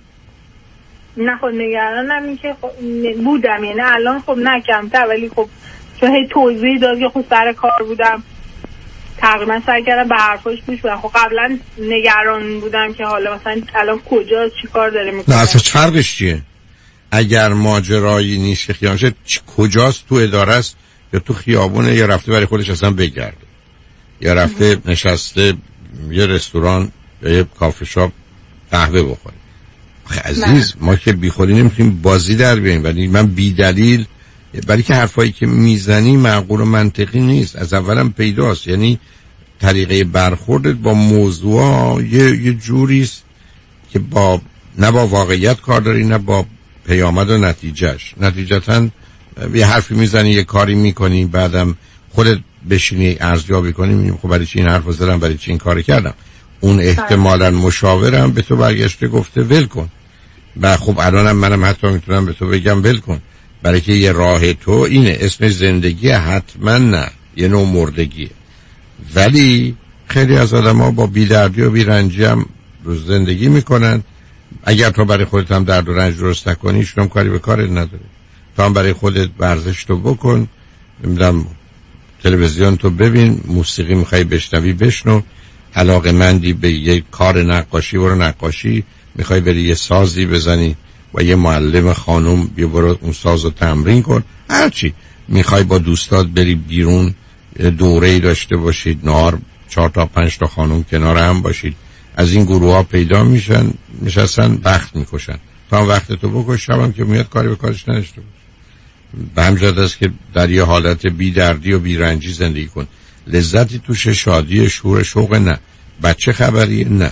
نه خب نگرانم این که خب بودم، یعنی الان خب نه کمتر، ولی خب چون هی توضیح داد که خب سر کار بودم، تقریبا سعی کردم به حرفاش گوش بدم. خب قبلا نگران بودم که حالا مثلا الان کجاست، چی کار داره میکنه. نه اصلا فرقش چیه؟ اگر ماجرایی نیست که خیانشه، کجاست؟ تو اداره است یا تو خیابونه یا رفته برای خودش اصلا بگرده یا رفته نشسته یه رستوران یا یه کافه شاپ قهوه بخوره. عزیز ما که بی خودی نمیتونیم بازی در بیاییم، ولی من بی دلیل، برای که حرفایی که میزنی معقول و منطقی نیست، از اولم پیداست. یعنی طریقه برخوردت با موضوع یه جوریست که نه با واقعیت کار داری نه با پیامد و نتیجهش. نتیجتاً یه حرفی میزنی، یه کاری میکنی، بعدم خودت بشینی ارزیابی کنی، میگم خب برای چی این حرفو زدم، برای چی این کارو کردم. اون احتمالاً مشاورم به تو برگشته گفته ول کن، و خب الانم منم حتی میتونم به تو بگم ول کن، برای که یه راه تو اینه، اسم زندگی حتما نه، یه نوع مردگیه. ولی خیلی از آدم‌ها با بی‌دردی و بی‌رنجی هم زندگی میکنن. اگر تو برای خودت هم درد و رنج درست نکنی، شما کاری به کارت نداره. تو هم برای خودت ورزش تو بکن، نمیدونم تلویزیون تو ببین، موسیقی میخوای بشنوی بشنو، علاقه‌مندی به یک کار نقاشی برو نقاشی، میخوای بری یه سازی بزنی و یه معلم خانم بیا برو اون سازو تمرین کن، هرچی میخوای با دوستات بری بیرون دوره‌ای داشته باشید، نهار 4 تا 5 تا خانم کنار هم باشید. از این گروه ها پیدا میشن، نشستن وقت میکشن. تو هم وقت تو بکش، شب هم که میاد کاری به کارش نداشته باش. به همجرد است که در یه حالت بی دردی و بی رنجی زندگی کن. لذتی توش، شادی، شور، شوق نه، بچه خبری نه،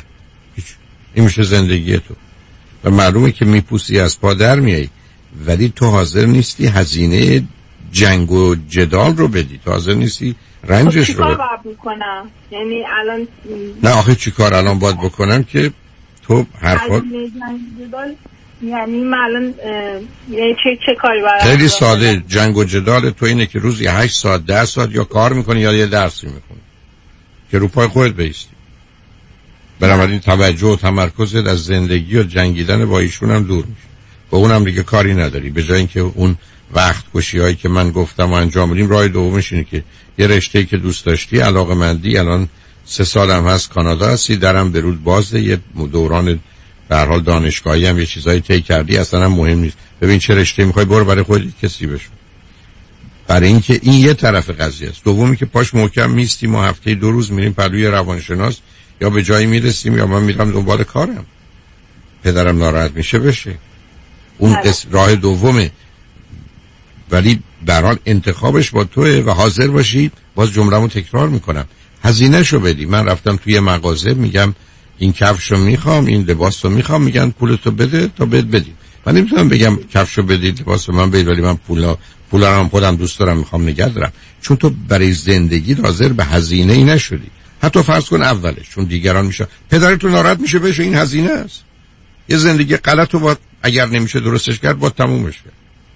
این میشه زندگی تو. و معلومه که میپوسی از پا در میایی، ولی تو حاضر نیستی هزینه جنگ و جدال رو بدی، تو حاضر نیستی رنجش رو بدی. بکنم یعنی الان نه آخه چی کار الان باید بکنم که تو حرفات یعنی من الان یعنی چه کاری باید خیلی ساده. جنگ و جدال تو اینه که روزی 8 ساعت 10 ساعت یا کار میکنی یا یه درسی میکنی که رو پای خودت بایستی. بنابراین توجه و تمرکزت از زندگی و جنگیدن با ایشون هم دور میشه. با اونم دیگه کاری نداری. به جای اینکه اون وقت کشی‌هایی که من گفتم و انجام بدیم، راه دومش اینه که یه رشته‌ای که دوست داشتی، علاقه‌مندی، الان 3 سالم هست کانادا هستی، درم به رود بازه، یه دوران به هر حال دانشگاهی هم یه چیزایی طی کردی، اصلا هم مهم نیست. ببین چه رشته‌ای می‌خوای، برو برای خودت کسی بشو. برای اینکه این یه طرف قضیه است. دومی که پاش محکم میستی، ما هفته 2 روز میریم پلوی روانشناس، یا به جایی میرسیم یا من میرم دنبال کارم. پدرم ناراحت میشه بشه. اون راه دومه. ولی در حال انتخابش با توئه و حاضر باشی. باز جمله‌مو تکرار میکنم، هزینه‌شو بدی. من رفتم توی مغازه، میگم این کفشو میخوام، این لباسو میخوام، میگن پولتو بده تا بهت بدیم. من نمیتونم بگم کفشو بدید لباسو من بدید، ولی من پولا رو خودم دوست دارم میخوام نگه دارم. چون تو برای زندگی حاضر به هزینه‌ای نشدی. حتی فرض کن اولش، چون دیگران میشه پدرتون ناراحت میشه بشه، این هزینه است. یه زندگی غلطو با اگر نمیشه درستش کرد با تمومش کرد.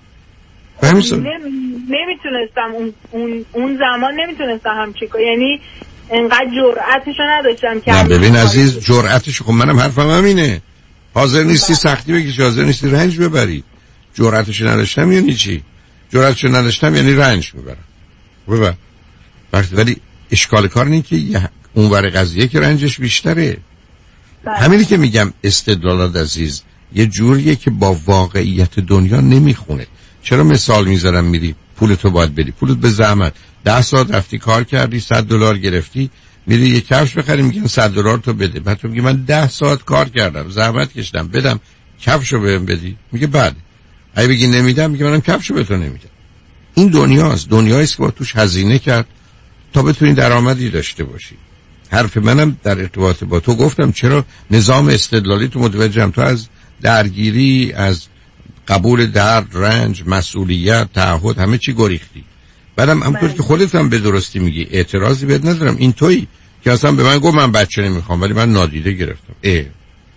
نمیتونستم اون زمان نمیتونستم همچی کنم، یعنی انقدر جرأتشو نداشتم که. نه ببین عزیز، جرأتشو خب منم حرفم همینه. حاضر نیستی سختی بکشی، حاضر نیستی رنج ببری. جرأتشو نداشتم یعنی چی؟ جرأتشو نداشتم یعنی رنج میبرم. ولی اشکال کار اینه که اون ور قضیه که رنجش بیشتره. همینی که میگم استدلالات عزیز یه جوریه که با واقعیت دنیا نمیخونه. چرا مثال میذارم؟ میری پولتو باید بدی، پولت به زحمت 10 ساعت رفتی کار کردی، $100 گرفتی، میری یه کفش بخری، میگن $100 تو بده. بعد تو میگی من 10 ساعت کار کردم، زحمت کشیدم، بدم کفشو بهم بدی. میگه بعد اگه بگی نمیدم، میگه منم کفشو به تو نمیدم. این دنیاست، دنیایی است که با توش هزینه کرد تا بتونی درآمدی داشته باشی. حرف منم در ارتباط با تو گفتم چرا نظام استدلالی تو متوجهم. تو از درگیری، از قبول درد، رنج، مسئولیت، تعهد، همه چی گریختی. بعدم همونطور که خودت هم به درستی میگی، اعتراضی بهت ندارم. این تویی که اصلا به من گفت من بچه نمیخوام، ولی من نادیده گرفتم.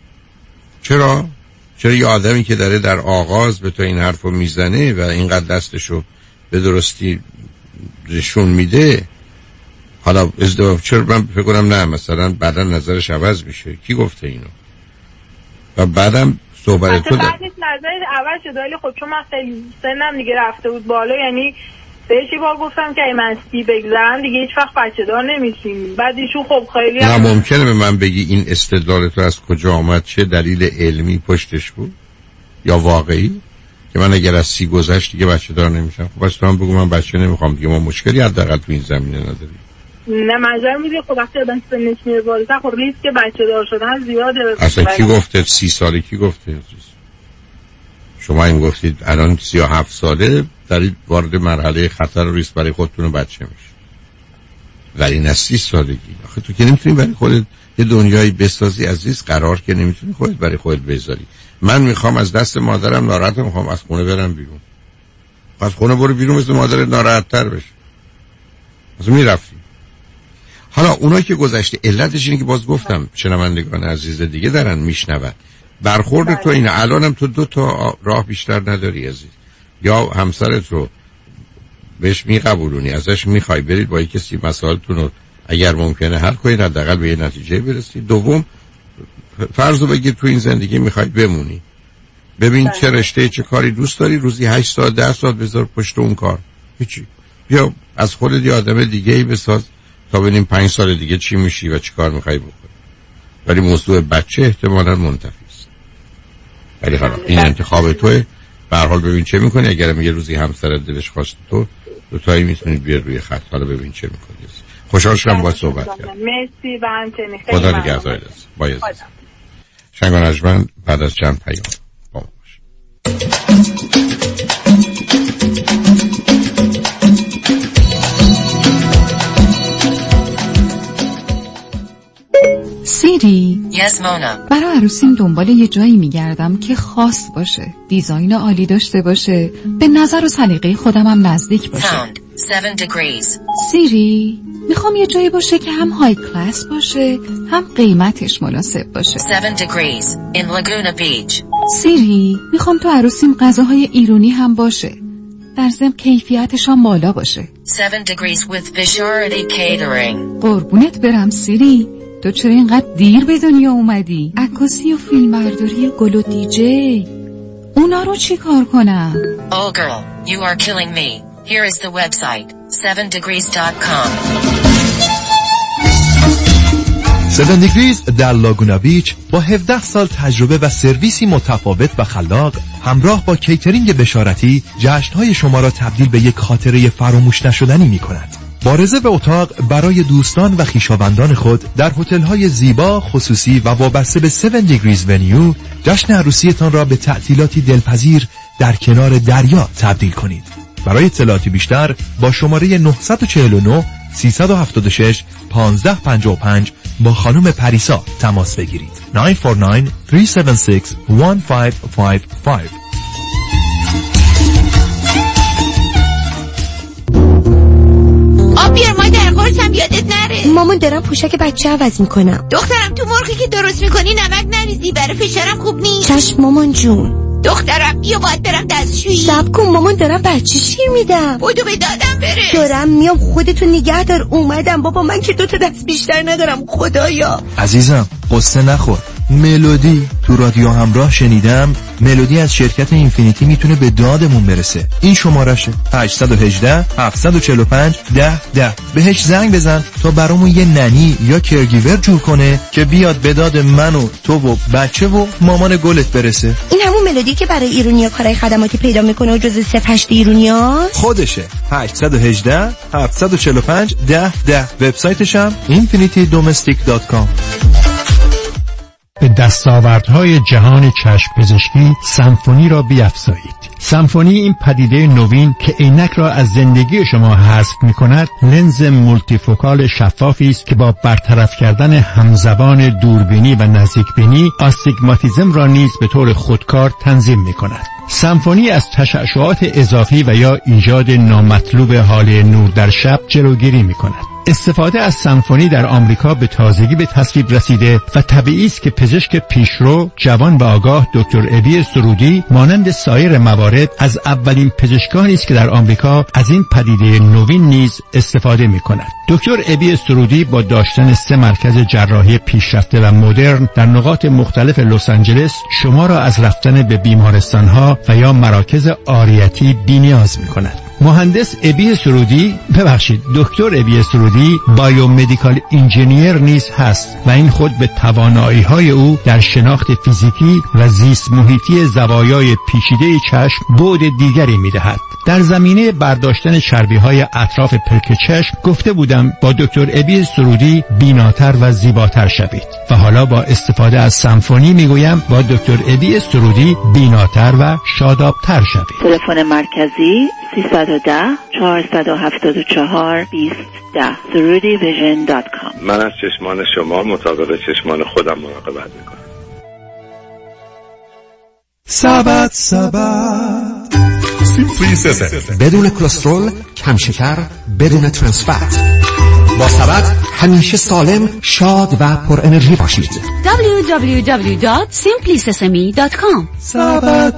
چرا یه آدمی که داره در آغاز به تو این حرفو میزنه و اینقدر دستشو به درستی نشون میده، حالا ازدواج چرا من فکر کنم نه مثلا بعدا نظرش عوض میشه؟ کی گفته اینو؟ و بعدم صحبت تو بعدش نظرش عوض شد، ولی خب چون من خیلی سنم دیگه رفته بود بالا، یعنی بهش یه بار گفتم که من 30 بگذرم دیگه هیچ وقت بچه دار نمیشیم. بعد ایشون خب خیلی نه ممکنه به من بگی این استدلال تو از کجا آمد؟ چه دلیل علمی پشتش بود یا واقعی که من اگر از 30 گذشت دیگه بچه دار نمیشم؟ خب بس تو هم بگو من بچه نمیخوام دیگه، ما مشکلی حداقل تو این زمینه نداریم. نه منظر میگه خب وقتی آدم سنش میره بالاتر خب ریسک بچه دار شدن زیاده. اصلا کی گفته 30 ساله؟ کی گفته؟ شما این گفتید الان 37 ساله دارید وارد مرحله خطر و ریسک برای خودتون و بچه میشه. ولی نه 30 سالگی. آخه تو که نمیتونی برای خودت یه دنیایی بسازی عزیز، قرار که نمیتونی خودت برای خودت بذاری. من میخوام از دست مادرم ناراحتم، میخوام از خونه برم بیرون. از خونه برو بیرون مثل مادرت ناراحت تر بشه. اصلا میرفتی. حالا اونایی که گذشته علتش اینه که باز گفتم شنوندگان عزیز دیگه دارن میشنون. برخورد تو اینه الانم تو 2 تا راه بیشتر نداری عزیز. یا همسرت رو بهش میقبولونی، ازش میخوای برید با کسی مسائلتون رو اگر ممکنه حل کنید، حداقل به یه نتیجه برسید. دوم فرض رو بگیر تو این زندگی میخوای بمونی، ببین چه رشته چه کاری دوست داری، روزی 8 ساعت 10 ساعت بذار پشت اون کار. هیچی. یا از خودت یه آدم دیگه‌ای بساز تا ببینیم 5 سال دیگه چی میشی و چی کار میخوای بکنی. ولی موضوع بچه احتمالاً منتفی است. ولی حالا این انتخاب توئه. به هر حال ببین چه میکنی. اگر میگه روزی همسرت دلش خواست تو تایی میتونید بیار روی خط. حالا ببین چه میکنی. خوشحال شدم باهات صحبت کردم. مرسی و همچنین. خدا نگهدارت. باید شنگان اجمن بعد از چند پیام با ما باش. سیری؟ Yes, Mona. برای عروسیم دنبال یه جایی میگردم که خاص باشه، دیزاین عالی داشته باشه، به نظر و سلیقه خودم هم نزدیک باشه. Sound 7 degrees. سیری؟ میخوام یه جایی باشه که هم های کلاس باشه هم قیمتش مناسب باشه. 7 degrees in Laguna Beach. سیری، میخوام تو عروسیم غذاهای ایرانی هم باشه، در ضمن کیفیتش هم بالا باشه. 7 Degrees with Visharati Catering. قربونت برم سیری، تو چرا اینقدر دیر به دنیا اومدی؟ عکاسی و فیلمبرداری و گل و دیجی اونا رو چی کار کنم؟ Oh girl, you are killing me. Here is the website, 7degrees.com. 7 Degrees در لاگونا بیچ با 17 سال تجربه و سرویسی متفاوت و خلاق همراه با کیترینگ بشارتی جشن‌های شما را تبدیل به یک خاطره فراموش نشدنی می‌کند. با رزرو اتاق برای دوستان و خویشاوندان خود در هتل‌های زیبا، خصوصی و وابسته به 7 Degrees ونیو جشن عروسیتان را به تعطیلاتی دلپذیر در کنار دریا تبدیل کنید. برای اطلاعاتی بیشتر با شماره 949 376 1555 با خانم پریسا تماس بگیرید. 949 376 1555. بیار مادر، قرصم یادت نره. مامان دارم پوشک بچه عوض میکنم. دخترم تو مرغی که درست میکنی نمک نریزی، برای فشارم خوب نیست. چشم مامان جون. دخترم بیا باید برم دستشویی. صبر کن مامان، دارم بچه شیر میدم. بودو به دادم برس. دارم میام، خودتو نگه دار. اومدم بابا، من که 2 تا دست بیشتر ندارم خدایا. عزیزم قصه نخور. ملودی تو رادیو همراه شنیدم ملودی از شرکت اینفینیتی میتونه به دادمون برسه. این شمارشه 818 745 1010. بهش زنگ بزن تا برامون یه ننی یا کرگیور جور کنه که بیاد به داد من و تو و بچه و مامان گلت برسه. این همون ملودی که برای ایرونیا کارهای خدماتی پیدا میکنه و جز 08 ایرونیاست؟ خودشه. 818 745 1010. وبسایتش هم infinitydomestic.com. به دستاوردهای جهان چشم پزشکی سمفونی را بیفزایید. سمفونی این پدیده نوین که عینک را از زندگی شما حذف می‌کند، لنز مولتیفوکال شفافی است که با برطرف کردن همزبان دوربینی و نزدیکبینی آستیگماتیسم را نیز به طور خودکار تنظیم می‌کند. سمفونی از تشعشعات اضافی و یا ایجاد نامطلوب حال نور در شب جلوگیری می‌کند. استفاده از سمفونی در آمریکا به تازگی به تصویب رسیده و طبیعی است که پزشک پیشرو، جوان و آگاه دکتر ابی سرودی مانند سایر موارد از اولین پزشکانی است که در آمریکا از این پدیده نوین نیز استفاده می‌کند. دکتر ابی سرودی با داشتن 3 مرکز جراحی پیشرفته و مدرن در نقاط مختلف لس آنجلس شما را از رفتن به بیمارستان‌ها و یا مراکز عاریتی بی‌نیاز می‌کند. مهندس ابی سرودی، دکتر ابی سرودی بایومدیکال انجینیر نیز هست و این خود به توانایی‌های او در شناخت فیزیکی و زیست محیطی زوایای پیچیده چشم بعد دیگری می‌دهد. در زمینه برداشتن چربی‌های اطراف پلک چشم گفته بودم با دکتر ابی سرودی بیناتر و زیباتر شوید و حالا با استفاده از سمفونی میگویم با دکتر ابی سرودی بیناتر و شادابتر شوید. تلفن مرکزی 310 474 2010 surudivision.com. من از چشمان شما مطابق چشمان خودم مراقبت میکنم. سبد سیمپلی سسن، بدون کلسترول، کم شکر، بدون ترانسفت. با سبد همیشه سالم، شاد و پر انرژی باشید. www.simplysesame.com. سبد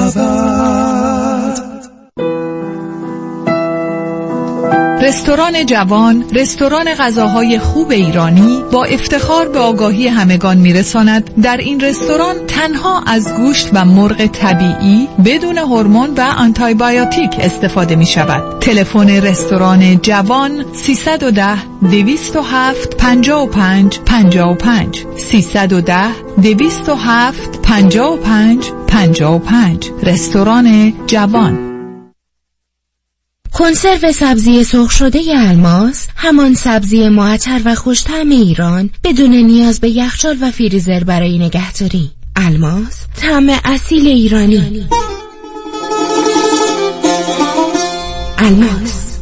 رستوران جوان، رستوران غذاهای خوب ایرانی با افتخار به آگاهی همگان میرساند در این رستوران تنها از گوشت و مرغ طبیعی بدون هورمون و آنتی بیوتیک استفاده می شود. تلفن رستوران جوان 310 207 55 55 310 207 55 55. رستوران جوان. کنسرو سبزی سرخ شده الماس، همان سبزی معطر و خوش‌طعم ایران بدون نیاز به یخچال و فریزر برای نگهداری. الماس، طعم اصیل ایرانی. الماس.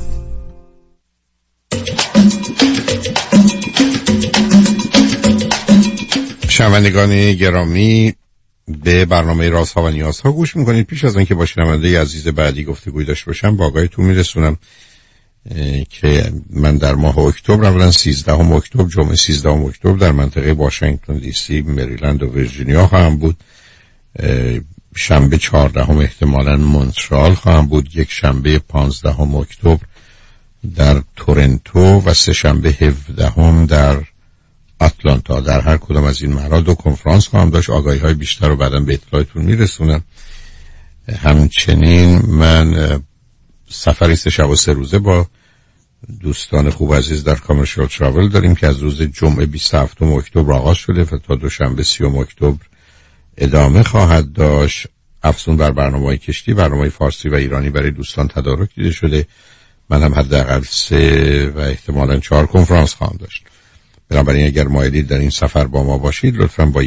شنوندگان گرامی، به برنامه رازها و نیازها گوش میکنید. پیش از اینکه با شنونده عزیز بعدی گفتگوی داشته باشم با آگاهیتون میرسونم که من در ماه اکتبر، اولا 13 اکتبر، جمعه 13 اکتبر در منطقه واشنگتن دی سی، مریلند و ویرجینیا خواهم بود شنبه 14 احتمالاً مونترال خواهم بود، یک شنبه 15 اکتبر در تورنتو و سه شنبه 17 در آتلانتا. در هر کدام از این محل 2 کنفرانس خواهم داشت. آگاهی های بیشتر رو بعداً به اطلاعتون میرسونم. همچنین من سفری 3 شب و 3 روزه با دوستان خوب عزیز در کامرشال تراول داریم که از روز جمعه 27 اکتبر آغاز شده و تا دوشنبه 30 اکتبر ادامه خواهد داشت. افزون بر برنامه‌های کشتی، برنامه‌های فارسی و ایرانی برای دوستان تدارک دیده شده. من هم حداقل 3 و احتمالاً 4 کنفرانس خواهم داشت. بنابراین اگر مایلید در این سفر با ما باشید لطفاً با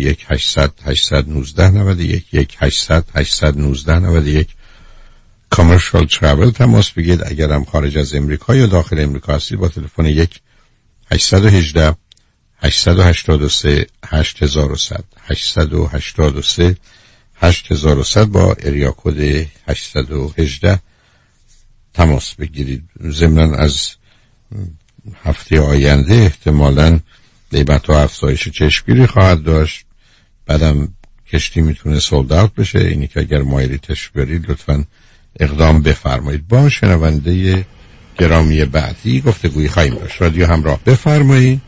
1-800-819-91 کامرشال تراول تماس بگیرید. اگر هم خارج از امریکا یا داخل امریکا هستید با تلفن 1-818-883-8100 با اریا کد 818 تماس بگیرید. ضمناً از هفته آینده احتمالاً قیمت‌ها افزایش چشمگیری خواهد داشت. بعدم کشتی میتونه سولد اوت بشه. اینی که اگر مایلی تشریف برید لطفاً اقدام بفرمایید. با شنونده گرامی بعدی گفتگویی خواهیم داشت. رادیو همراه، بفرمایید.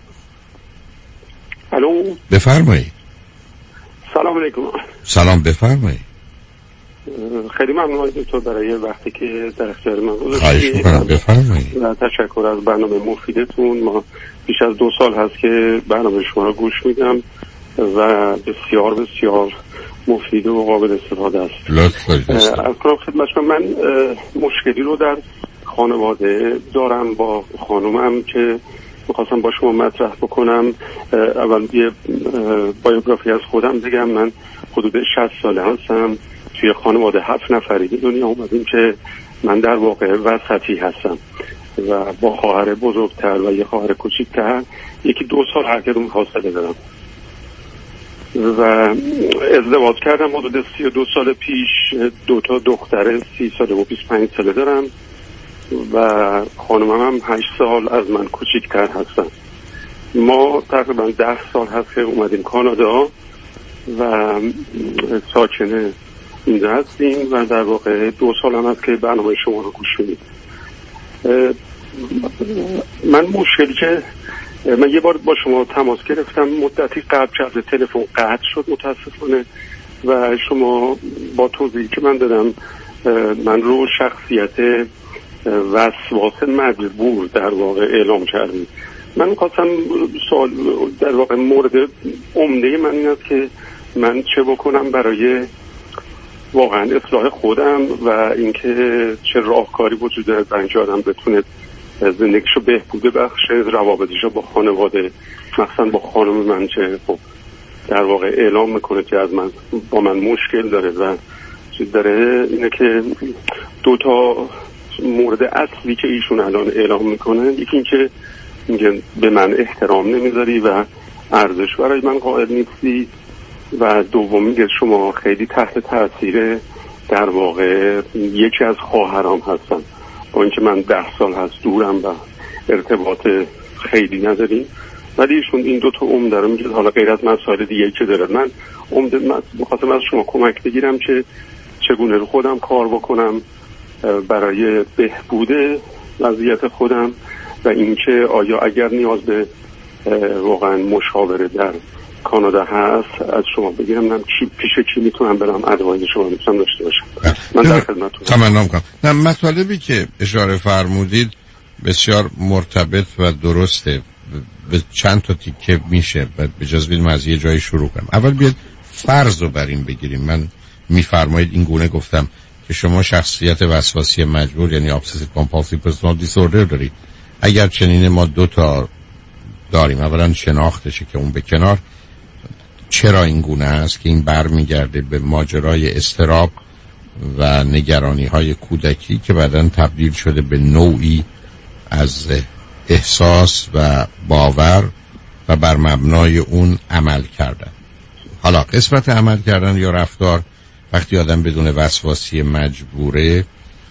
الو، بفرمایید. سلام علیکم. سلام، بفرمایید. خیلی ممنون دکتر برای وقتی که در اختیار من گذاشتید. خواهش می‌کنم، بفرمایید. و تشکر از برنامه مفیدتون. ما بیش از 2 سال هست که برنامه شما رو گوش میدم و بسیار بسیار مفید و قابل استفاده است. لطف دارید. از کنم خدمت شما، من مشکلی رو در خانواده دارم با خانومم که میخواستم با شما مطرح بکنم. اول یه بایوگرافی از خودم بگم. من حدود 60 ساله هستم. توی خانواده 7 نفری دنیا اومدیم که من در واقع وسطی هستم و با خواهر بزرگتر و یه خواهر کوچیک‌تر 1-2 سال هر کدوم فاصله دارم و ازدواج کردم. حدود 32 سال پیش 2 تا دختر 30 ساله و 25 ساله دارم و خانمم هم 8 سال از من کوچیک‌تر هستن. ما تقریبا 10 سال هست که اومدیم کانادا و ساکن اینجا هستیم و در واقع 2 سال هم هست که برنامه شما رو گوش میدیم. من مشکلی که من یه بار با شما تماس گرفتم مدتی قبل که تلفن قطع شد متاسفانه و شما با توضیحی که من دادم من رو شخصیت وسواس مجبور در واقع اعلام کردیم. من می‌خواستم سوال در واقع مورد عمده من این است که من چه بکنم برای واقعا اصلاح خودم و اینکه چه راهکاری وجود داره برای اینکه آدم بتونه زندگیشو بهبود بخشه، روابطشو با خانواده مثلا با خانم من چه خب در واقع اعلام میکنه که از من با من مشکل داره و چیز داره. اینه که 2 تا مورد اصلی که ایشون الان اعلام میکنه، یکی این که میگن به من احترام نمیذاری و ارزش برای من قائل نیستی و دوم میگه شما خیلی تحت تاثیر در واقع یکی از خواهرام هستن با اینکه من 10 سال هست دورم و ارتباط خیلی نداریم ولی ایشون این 2 تا عمده رو میگه. حالا غیر از مسائل دیگه که داره من عمده بخواستم از شما کمک بگیرم که چگونه رو خودم کار بکنم برای بهبود وضعیت خودم و اینکه آیا اگر نیاز به واقعا مشاوره در کانادا هست از شما بگیرم، من پیش کی میتونم برم ادوایز شما میتونم داشته باشم. من در خدمتتونم. تمام کنم. نه مطالبی که اشاره فرمودید بسیار مرتبط و درسته. به چند تا تیکه میشه و اجازه بدید من از یه جایی شروع کنم. اول بیاد فرض رو بر این بگیریم. من میفرمایید این گونه گفتم که شما شخصیت وسواسی مجبور یعنی obsessive compulsive personality disorder دارید. اگر چنینه ما 2 تا داریم. اولا شناختشه که اون به کنار، چرا این گونه است که این برمیگرده به ماجرای اضطراب و نگرانی های کودکی که بعداً تبدیل شده به نوعی از احساس و باور و بر مبنای اون عمل کردن. حالا قسمت عمل کردن یا رفتار وقتی آدم بدون وسواسی مجبوره،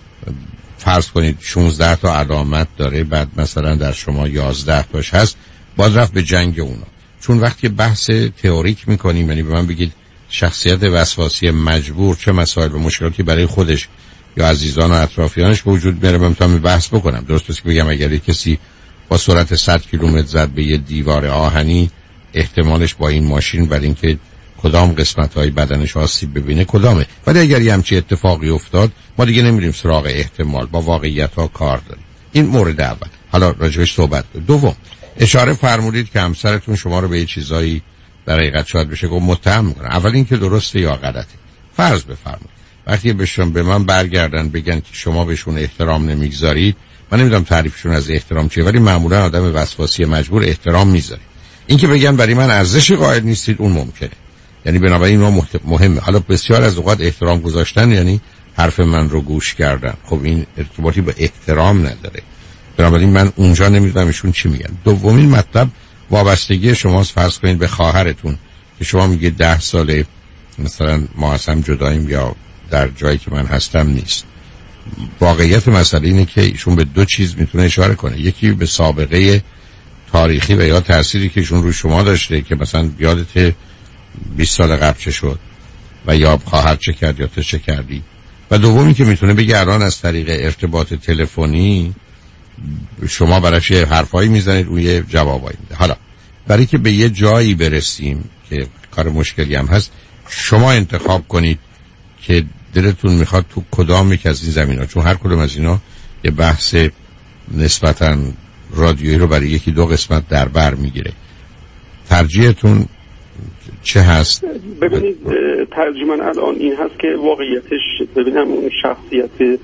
فرض کنید 16 تا علامت داره، بعد مثلا در شما 11 تاش هست، باید رفت به جنگ اونا. چون وقتی بحث تئوریک میکنیم، یعنی به من بگید شخصیت وسواسی مجبور چه مسائل و مشکلاتی برای خودش یا عزیزان و اطرافیانش به وجود میاره، میتونم بحث بکنم. درست است که بگم اگر کسی با سرعت 100 کیلومتر زد به یه دیوار آهنی، احتمالش با این ماشین برای اینکه کدام قسمت‌های بدنش آسیب ببینه کدامه. ولی اگر یه همچین اتفاقی افتاد، ما دیگه نمیریم سراغ احتمال، با واقعیت‌ها کار داریم. این مورد اول. حالا راجعش صحبت کنیم. دوم، اشاره فرمودید که همسرتون شما رو به یه چیزایی در حقیقت شاید بشه گفت متهم می‌کنه. اول اینکه درسته یا غلطه. فرض بفرمایید وقتی بهشون به من برگردن بگن که شما بهشون احترام نمیگذارید، من نمیدونم تعریفشون از احترام چیه، ولی معمولا آدم وسواسی مجبور احترام میذاره. اینکه بگن برای من ارزشی قائل نیستید، اون ممکنه. یعنی بنابراین اون مهمه. حالا بسیار از اوقات احترام گذاشتن یعنی حرف من رو گوش کردن. خب این ارتباطی با احترام نداره. بنابراین من اونجا نمیدونم ایشون چی میگن. دومین مطلب وابستگی شماست. فرض کنید به خواهرتون که شما میگه 10 ساله مثلا ما از هم جداییم یا در جایی که من هستم نیست. واقعیت مسئله اینه که ایشون به دو چیز میتونه اشاره کنه. یکی به سابقه تاریخی و یا تأثیری که ایشون روی شما داشته که مثلا یادت 20 سال قبل چه شد و یا خواهر چه کرد یا تو چه کردی. و دومی که میتونه بگه الان از طریق ارتباط تلفنی شما براش یه حرفایی میزنید اون یه جوابایی میده. حالا برای که به یه جایی برسیم که کار مشکلی هم هست، شما انتخاب کنید که دلتون میخواد تو کدام یک از این زمینا، چون هر کدوم از اینا یه بحث نسبتاً رادیویی رو برای یکی دو قسمت در بر میگیره. ترجیحتون چه هست؟ ببینید ترجیح من الان این هست که واقعیتش ببینم اون شخصیت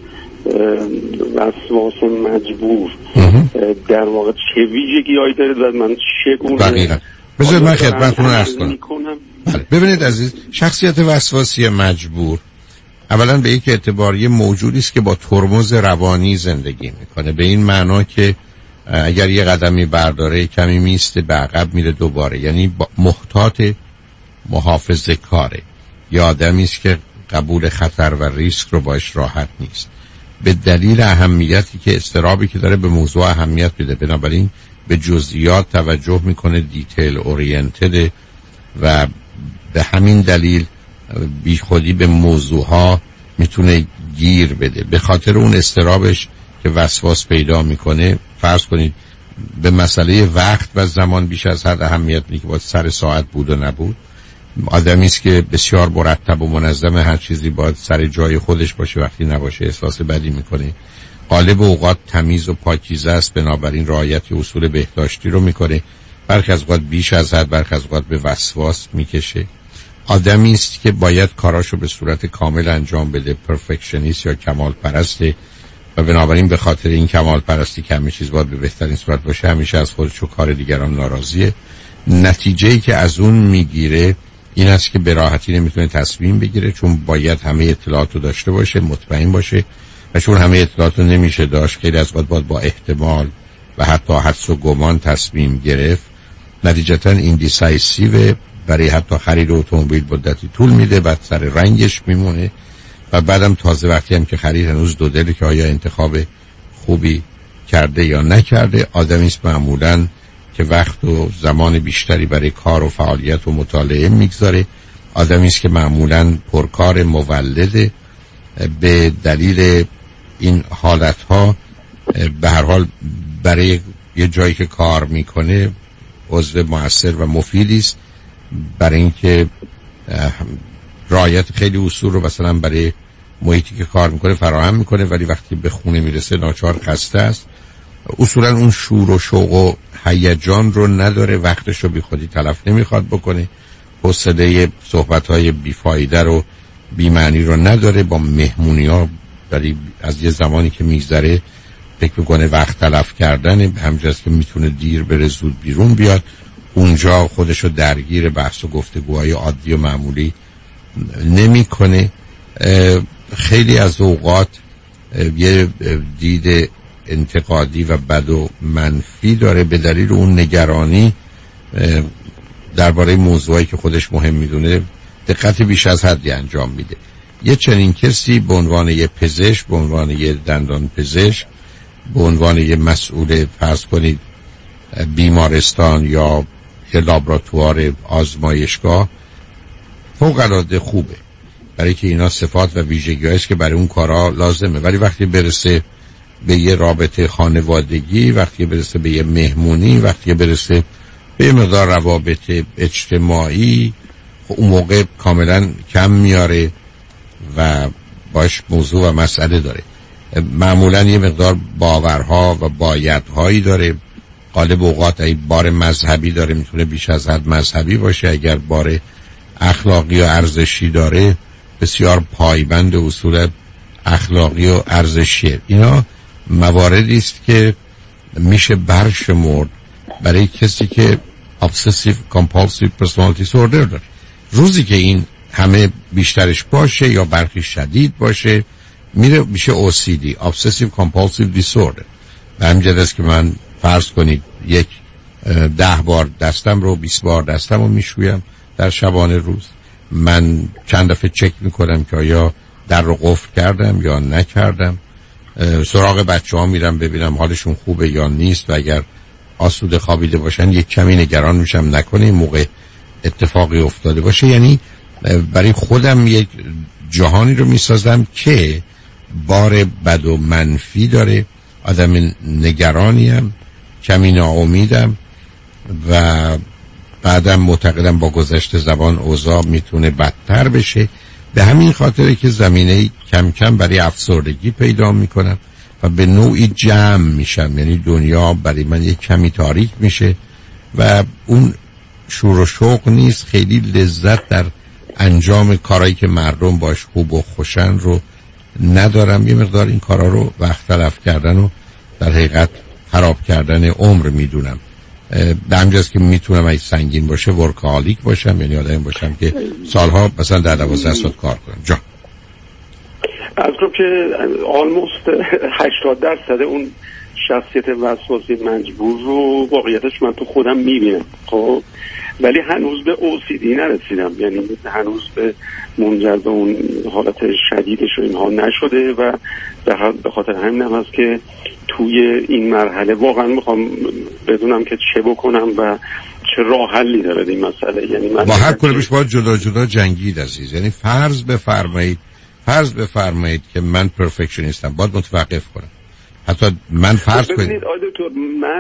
وسواس مجبور در واقع چه ویژگی‌هایی داره و من چگونه دقیقاً بذارید من خدمتتون عرض کنم. بله ببینید عزیز، شخصیت وسواسی مجبور اولا به یک اعتباری موجودی است که با ترمز روانی زندگی میکنه، به این معنا که اگر یه قدمی برداره کمی میسته به عقب میره دوباره، یعنی محتاط محافظه کاره، یا آدمی است که قبول خطر و ریسک رو باش راحت نیست به دلیل اهمیتی که اضطرابی که داره به موضوع اهمیت میده، بنابراین به جزئیات توجه میکنه، دیتیل اورینتد و به همین دلیل بی خودی به موضوعها میتونه گیر بده. به خاطر اون اضطرابش که وسواس پیدا میکنه، فرض کنید به مسئله وقت و زمان بیش از حد اهمیت میده که باید سر ساعت بود و نبود. آدمی است که بسیار مرتب و منظم، هر چیزی باید سر جای خودش باشه، وقتی نباشه احساس بدی میکنه. غالب اوقات تمیز و پاکیزه است، بنابراین رعایت اصول بهداشتی رو میکنه. برخی از اوقات بیش از حد، برخی از اوقات به وسواس میکشه. آدمی است که باید کاراشو به صورت کامل انجام بده، پرفکشنیست یا کمال پرسته و بنابراین به خاطر این کمال پرستی که همه چیز باید به بهترین صورت باشه همیشه از خودش و کار دیگران ناراضیه. نتیجه‌ای که از اون میگیره این است که به راحتی نمیتونه تصمیم بگیره، چون باید همه اطلاعات رو داشته باشه، مطمئن باشه و چون همه اطلاعات رو نمیشه داشت، خیلی از وقت باید با احتمال و حتی حدس و گمان تصمیم گرفت. نتیجتا ایندیسایسیو، برای حتی خرید اتومبیل مدتی طول میده، بعد سر رنگش میمونه و بعدم تازه وقتی هم که خرید هنوز دو دله که آیا انتخاب خوبی کرده یا نکرده. آدمی است معمولاً که وقت و زمان بیشتری برای کار و فعالیت و مطالعه میگذاره. آدمی است که معمولاً پرکار، مولده. به دلیل این حالتها به هر حال برای یه جایی که کار میکنه عضو مؤثر و مفیدی است، برای اینکه رعایت خیلی اصول رو مثلا برای محیطی که کار میکنه فراهم میکنه، ولی وقتی به خونه میرسه ناچار خسته است. اصولا اون شور و شوق و هیجان رو نداره، وقتش رو بی خودی تلف نمیخواد بکنه، حوصله صحبت‌های بیفایده رو بی معنی رو نداره، با مهمونی‌ها برای از یه زمانی که میگذره فکر میکنه وقت تلف کردن، همجاست که میتونه دیر بره زود بیرون بیاد، اونجا خودش رو درگیر بحث و گفتگوهای عادی و معمولی نمیکنه. خیلی از اوقات یه دید انتقادی و بد و منفی داره، به دلیل اون نگرانی درباره موضوعی که خودش مهم میدونه دقت بیش از حدی انجام میده. یه چنین کسی به عنوان یه پزشک، به عنوان یه دندان پزشک، به عنوان یه مسئول فرض کنید بیمارستان یا یه لابراتوار آزمایشگاه فوق‌العاده خوبه، برای که اینا صفات و ویژگی‌هایی است که برای اون کارا لازمه. ولی وقتی برسه به یه رابطه خانوادگی، وقتی برسه به یه مهمونی، وقتی برسه به یه مقدار روابط اجتماعی، اون موقع کاملا کم میاره و باش موضوع و مسئله داره. معمولا یه مقدار باورها و بایدهایی داره. غالب اوقات ای بار مذهبی داره، میتونه بیش از حد مذهبی باشه. اگر بار اخلاقی و ارزشی داره، بسیار پایبند اصول اخلاقی و ارزشیه. اینا مواردی است که میشه برشمرد برای کسی که obsessive compulsive personality disorder داره. روزی که این همه بیشترش باشه یا برخی شدید باشه، میشه OCD obsessive compulsive disorder. به همین جهت است که من فرض کنید 10 بار دستم رو 20 بار دستم رو میشویم در شبانه روز. من چند دفعه چک میکنم که آیا در رو قفل کردم یا نکردم. سراغ بچه ها میرم ببینم حالشون خوبه یا نیست و اگر آسوده خوابیده باشن یک کمی نگران میشم نکنه این موقع اتفاقی افتاده باشه. یعنی برای خودم یک جهانی رو میسازم که بار بد و منفی داره. آدم نگرانیم، کمی ناامیدم و بعدم معتقدم با گذشت زبان اوضاع میتونه بدتر بشه. به همین خاطره که زمینه کم کم برای افسردگی پیدا میکنم و به نوعی جمع میشم. یعنی دنیا برای من یک کمی تاریک میشه و اون شور و شوق نیست، خیلی لذت در انجام کارهایی که مردم باش خوب و خوشن رو ندارم. یه مقدار این کارا رو وقت تلف کردن و در حقیقت خراب کردن عمر میدونم. در همجاست که میتونم اگه سنگین باشه ورکالیک باشم، یعنی آدم باشم که سالها مثلا در 12 ساعت کار کنم. جا از رو که آلموست 80% اون شخصیت وسواسی مجبور رو واقعیتش من تو خودم میبینم. خب ولی هنوز به OCD نرسیدم، یعنی هنوز به منجر به اون حالت شدیدش و اینها نشده و به خاطر همین هم هست که توی این مرحله واقعا میخوام بدونم که چه بکنم و چه راه حلی داره این مسئله. یعنی من با هر کدومش باید جدا جدا جنگید عزیز. یعنی فرض بفرمایید که من پرفکشنیستم، باید متوقف کنم. حتی من فرض کنید ببینید آقای دکتر،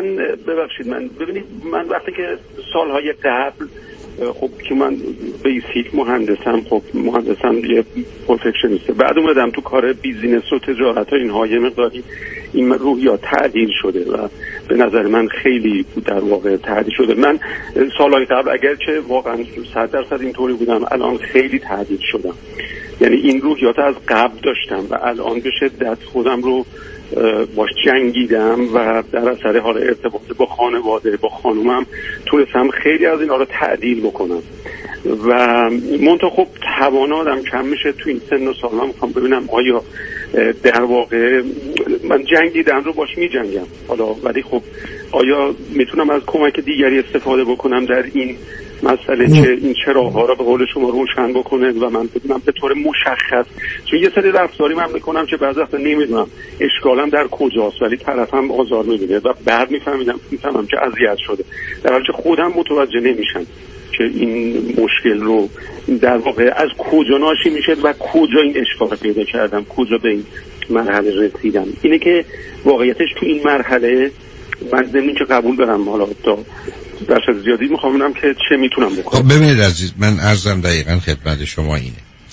ببینید من وقتی که سالهای قبل خب که من بیسیک مهندسم، خب مهندسم یه پرفکشنیسته، بعد اومدم تو کار بیزینس و تجارت و اینها یه مقداری این روحیات تعدیل شده و به نظر من خیلی در واقع تعدیل شده. من سالهای قبل اگرچه واقعا 100% اینطوری بودم، الان خیلی تعدیل شدم. یعنی این روحیات از قبل داشتم و الان به شدت خودم رو باش جنگیدم و در اثر حال ارتباط با خانواده با خانومم تونستم خیلی از اینا رو تعدیل بکنم و منتها خب توان آدم کم میشه تو این سن و سال. من میخوام ببینم آیا در واقع من جنگیدم رو باش میجنگم حالا، ولی خب آیا میتونم از کمک دیگری استفاده بکنم در این مسئله که این چراغ‌ها رو به قول شما روشن بکنه و من بدونم به طور مشخص، چون یه سری رفتاری من میکنم که بعضی وقتا نمیدونم اشکالم در کجاست ولی طرفم آزار میبینه و بعد میفهمم که اذیت شده، در حالی که خودم متوجه نمیشم که این مشکل رو در واقع از کجا ناشی میشه و کجا این اشکال پیدا کردم، کجا به این مرحله رسیدم. اینه که واقعیتش تو این مرحله من زمین که قبول دارم حالا تا درصد زیادی میخوام ببینم که چه میتونم بکنم. خب ببینید عزیز، من عرضم دقیقاً خدمت شما اینه.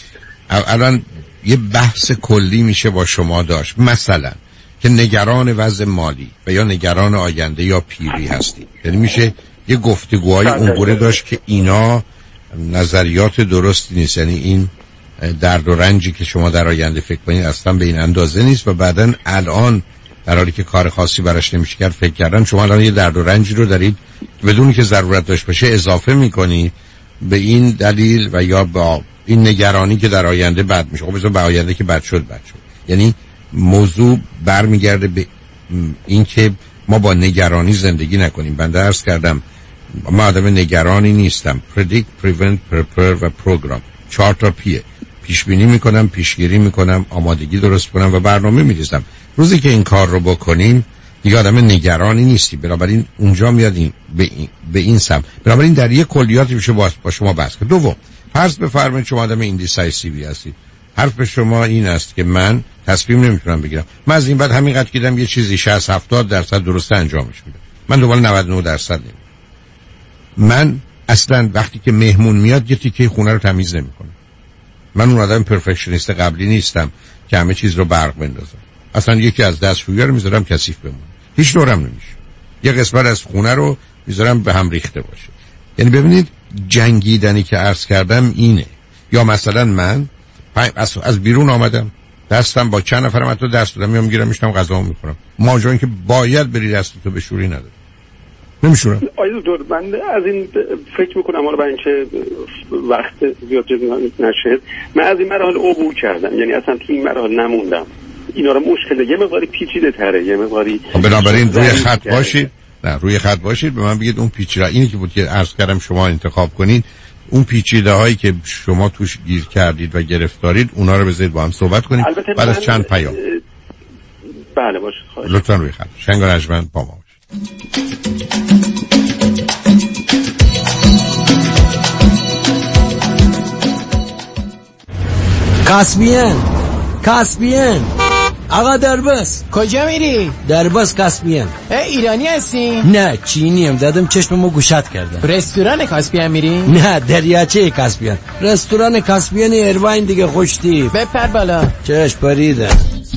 الان یه بحث کلی میشه با شما داشت، مثلا که نگران وضع مالی و یا نگران آینده یا پیری هستید. یعنی میشه یه گفتگوهای اونگونه داشت که اینا نظریات درستی نیست. یعنی این درد و رنجی که شما در آینده فکر کنید اصلا به این اندازه نیست و بعداً الان در حالی که کار خاصی براش نمیشه کرد فکر کردن شما الان یه درد و رنجی رو دارید بدون که ضرورت داشت باشه اضافه میکنی به این دلیل و یا با این نگرانی که در آینده بد میشه. خب به آینده که بد شد. یعنی موضوع برمیگرده به این که ما با نگرانی زندگی نکنیم. بنده عرض کردم من آدم نگرانی نیستم. predict, prevent, prepare و program 4 تا پیه. پیش بینی میکنم، پیشگیری میکنم، آمادگی درست کنم و برنامه میریزم. روزی که این کار رو بکنیم دیگه آدم نگرانی نیستی. بنابراین اونجا میاد این به این سمت. بنابراین در یک کلیات میشه با شما بحث کرد. دوم فرض بفرمایید شما آدم ایندیسایسیوی هستید. حرف شما این است که من تصمیم نمیتونم بگیرم. من از این بعد همینقدر که دیدم یه چیزی 60-70% درست انجامش میدم. من دوباره 99% نمیدم. من اصلا وقتی که مهمون میاد یه تیکه خونه رو تمیز نمیکنم. من اون آدم پرفکشنیست قبلی نیستم که همه چیز رو برق بندازم. اصلا یکی از دستشویی‌ها رو میذارم کثیف بمونه. هیچ دورم نمیشه. یه قسمت از خونه رو میذارم به هم ریخته باشه. یعنی ببینید جنگیدنی که عرض کردم اینه. یا مثلا من از بیرون آمدم، دستم با چند نفرم حتی دست دادم، میام میگیرم میشتم غذا میکنم. ماجرا که باید بری دستتو بشوری نداره. نمیشورم. آیا دکتر من از این فکر میکنم حالا برای اینکه وقت زیاد نشه من از این مراحل عبور کردم، یعنی اصلا تو این مراحل نموندم. اینا رو مشکل یه مقداری پیچیده تره، یه مقداری. بنابراین روی خط باشید. نه روی خط باشید، به من بگید اون پیچیده اینی که بود که عرض کردم شما انتخاب کنین، اون پیچیده هایی که شما توش گیر کردید و گرفتارید اونا رو بذارید با هم صحبت کنیم بعد از چند پیام. بله باشه خواهش. لطفا روی خط. شنگ و رجمند با ما باشید. کاسبین آقا درباس کجا میری؟ درباس کاسبین. ایرانی هستی؟ نه چینیم، دادم چشممو گوشت کردم. رستوران کاسبین میری؟ نه دریاچه کاسبین. رستوران کاسبین ایرواین دیگه خوشتی. بپر بالا. چش پریده.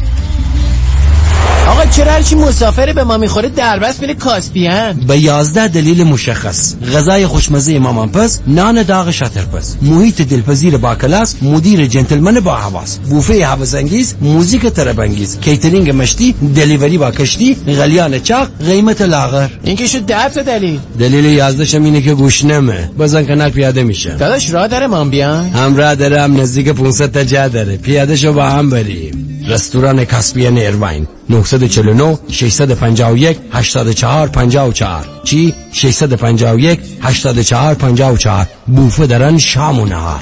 آقا چرا هرچی مسافر به ما میخوره دربست میره کاسبین؟ به 11 دلیل مشخص: غذای خوشمزه مامان پس، نان داغ شاتر پس، محیط دلپذیر با کلاس، مدیر جنتلمن با حواس، بوفه هوس‌انگیز، موزیک طرب‌انگیز، کیترینگ مشتی، دلیوری با کشتی، غلیان چاق، قیمت لاغر. این که شد 10 تا دلیل. دلیل 11 شم اینه که گوش نمه. بازن کنار پیاده میشه. داداش راه داره ما بیان؟ هم راه داره، هم نزدیک 500 تا جا داره. پیاده شو با هم بریم. رستوران کاسبین ایرواین 949 651 84 54 چی 651 84 54 بوفه دارن شام و نهار.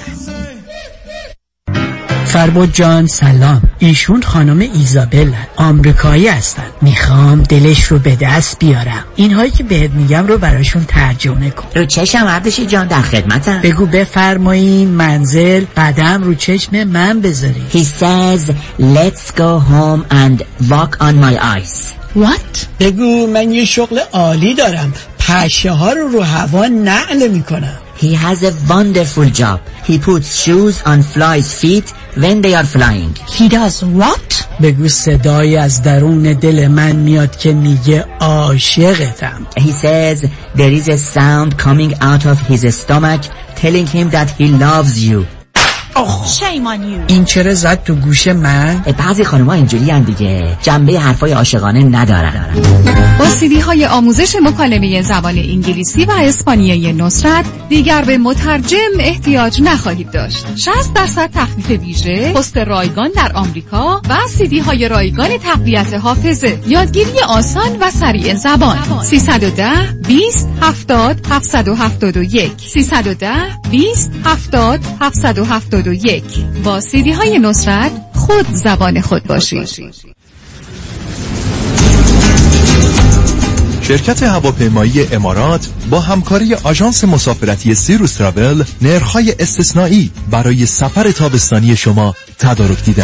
فربود جان سلام، ایشون خانم ایزابل آمریکایی هستن. میخوام دلش رو به دست بیارم. اینهایی که بهت میگم رو براشون ترجمه کن. رو چشم عبدشی جان، در خدمتم. بگو بفرمایین منزل قدم رو چشم من بذاری. He says let's go home and walk on my ice. What؟ بگو من یه شغل عالی دارم، پشه ها رو هوا نقل میکنم. He has a wonderful job. He puts shoes on flies' feet when they are flying. He does what? بگو صدای از درون دل من میاد که میگه عاشقتم. He says there is a sound coming out of his stomach telling him that he loves you. Shame on you. این چرا زد تو گوش من؟ بعضی خانم‌ها اینجوری ان دیگه، جنبه حرفای عاشقانه ندارن. با CD های آموزش مکالمه زبان انگلیسی و اسپانیایی نصرت دیگر به مترجم احتیاج نخواهید داشت. 60% تخفیف ویژه، پست رایگان در آمریکا و CD های رایگان تقویت حافظه، یادگیری آسان و سریع زبان. 310 20 70 771 310 20 70 771. با CD های نصرت خود زبان خود باشید. شرکت هواپیمایی امارات با همکاری آژانس مسافرتی سیروس تراول نرخ‌های استثنایی برای سفر تابستانی شما تدارک دیده.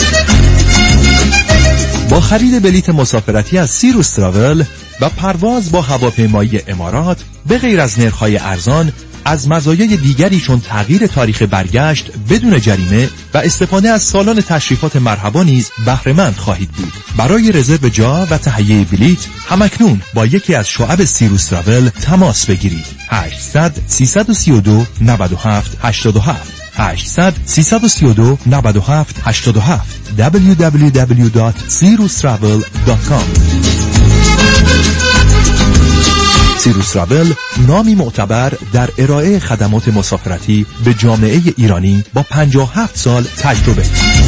با خرید بلیت مسافرتی از سیروس تراول و پرواز با هواپیمایی امارات به غیر از نرخ‌های ارزان، از مزایای دیگری چون تغییر تاریخ برگشت بدون جریمه و استفاده از سالن تشریفات مرحبا نیز بهره‌مند خواهید بود. برای رزرو جا و تهیه بلیت همکنون با یکی از شعب سیروس تراول تماس بگیرید. 800 332 97 87 800 332 97 87 www.sirustravel.com. سیروس تراول نامی معتبر در ارائه خدمات مسافرتی به جامعه ایرانی با 57 سال تجربه.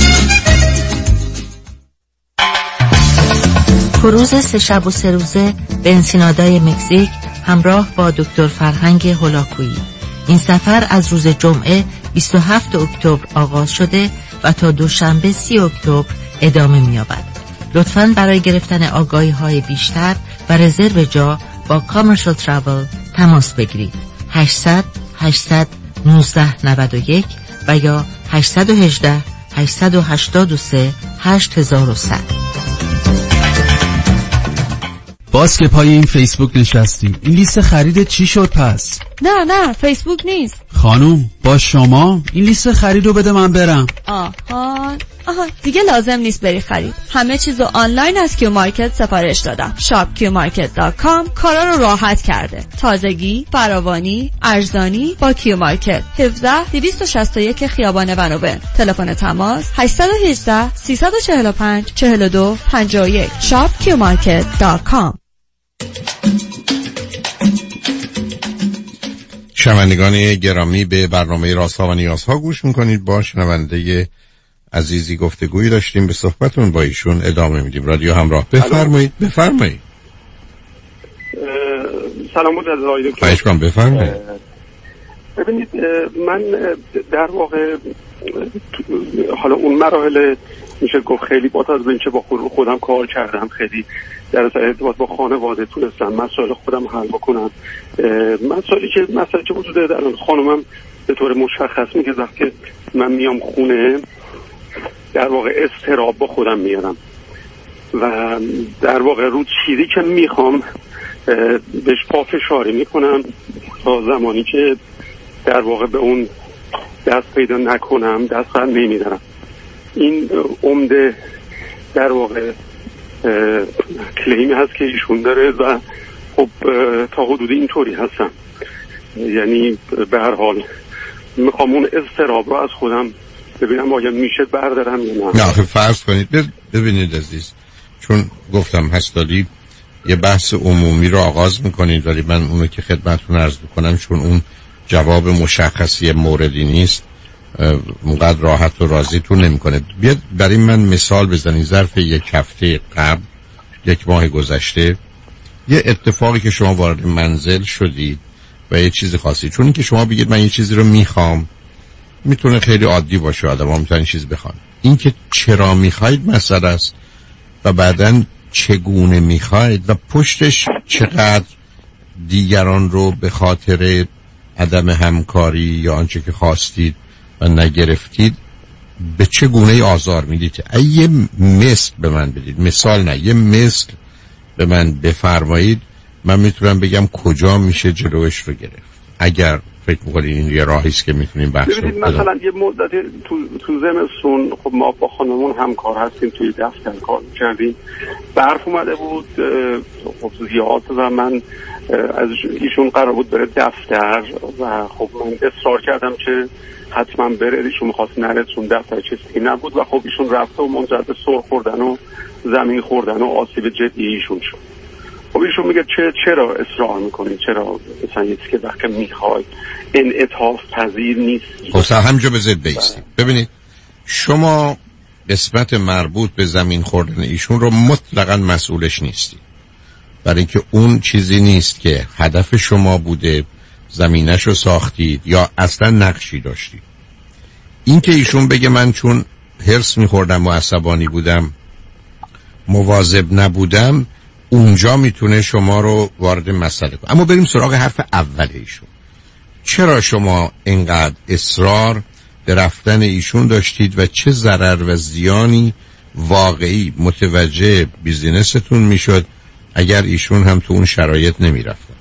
کروز 3 شب و 3 روزه به انسینادای مکزیک همراه با دکتر فرهنگ هولاکویی. این سفر از روز جمعه 27 اکتبر آغاز شده و تا دوشنبه 30 اکتبر ادامه می‌یابد. لطفاً برای گرفتن آگاهی‌های بیشتر و رزرو جا با کامرشال تراول تماس بگیرید. 800 1991 و یا 818 883 8100. باز که پای این فیسبوک نشستیم. این لیست خرید چی شد پس؟ نه فیسبوک نیست خانوم با شما این لیست خرید رو بده من برم. آها دیگه لازم نیست بری خرید. همه چیزو آنلاین از کیو مارکت سفارش دادم. shopqmarket.com کارا رو راحت کرده. تازگی، فراوانی، ارزانی با کیو مارکت. 17261 خیابان بنوبن. تلفن تماس 818 345 42 51. shopqmarket.com. شنوندگان گرامی، به برنامه رازها و نیازها گوش میکنید. با شنونده عزیزی گفتگویی داشتیم، به صحبتون با ایشون ادامه میدیم. رادیو همراه، بفرمایید. سلام مجدد آقای دکتر. خواهش کنم بفرمایید. ببینید من در واقع حالا اون مراحل میشه گفت خیلی با از بین چه با خودم کار کردم، خیلی در ارتباط با خانواده تونستم مسائل خودم حل بکنم. مسائلی که وجود داره خانمم به طور مشخص میگه وقتی من میام خونه در واقع اضطراب با خودم میارم و در واقع رو چیزی که میخوام بهش پافشاری میکنم تا زمانی که در واقع به اون دست پیدا نکنم دست بر نمیدارم. این عمده در واقع کلیمی هست که ایشون داره و خب تا حدود اینطوری هستم، یعنی به هر حال میخوام اون اضطراب رو از خودم ببینم آیا میشه بردارم یا نه. آخه فرض کنید ببینید عزیز، چون گفتم هستادی یه بحث عمومی رو آغاز میکنید ولی من اونو که خدمتتون عرض میکنم چون اون جواب مشخصی موردی نیست اونقدر راحت و راضیتون نمیکنه. بیاد برای من مثال بزنید. ظرف یک هفته قبل، یک ماه گذشته، یه اتفاقی که شما وارد منزل شدید و یه چیز خاصی، چون اینکه شما بگید من یه چیزی رو میخوام میتونه خیلی عادی باشه، آدم‌ها میتونن چیز بخوان. اینکه چرا میخواید مسئله است و بعداً چگونه میخواید و پشتش چقدر دیگران رو به خاطر عدم همکاری یا آنچه که خواستید و نگرفتید به چه گونه آزار میدید. یه مثل به من بدید، مثال نه، یه مثل به من بفرمایید، من میتونم بگم کجا میشه جلوش رو گرفت. اگر فکر میکنید این یه راهیست که میتونیم بحث رو ببینید. مثلا یه مدت تو زمستون خب ما با خانمون همکار هستیم، توی دفتر کار میکردیم، برف اومده بود خب زیاد و من از ایشون قرار بود بره دفتر و خب من اصرار کردم که حتما بره. ایشون میخواست نره چون دفتر چیزی نبود و خب ایشون رفته و منجر به سر خوردن و زمین خوردن و آسیب جدی ایشون شد. خب ایشون میگه چرا اصرار میکنید، چرا مثلا یه چیزی که وقتی میخواید انعطاف پذیر نیست. خب همجا بذارید بیستید. ببینید شما قسمت مربوط به زمین خوردن ایشون رو مطلقاً مسئولش نیستید، برای اینکه اون چیزی نیست که هدف شما بوده، زمینش رو ساختید یا اصلا نقشی داشتید. این که ایشون بگه من چون هرس میخوردم و عصبانی بودم مواظب نبودم، اونجا میتونه شما رو وارد مسئله کنه. اما بریم سراغ حرف اول ایشون. چرا شما اینقدر اصرار به رفتن ایشون داشتید و چه ضرر و زیانی واقعی متوجه بیزینستون میشد اگر ایشون هم تو اون شرایط نمیرفتن؟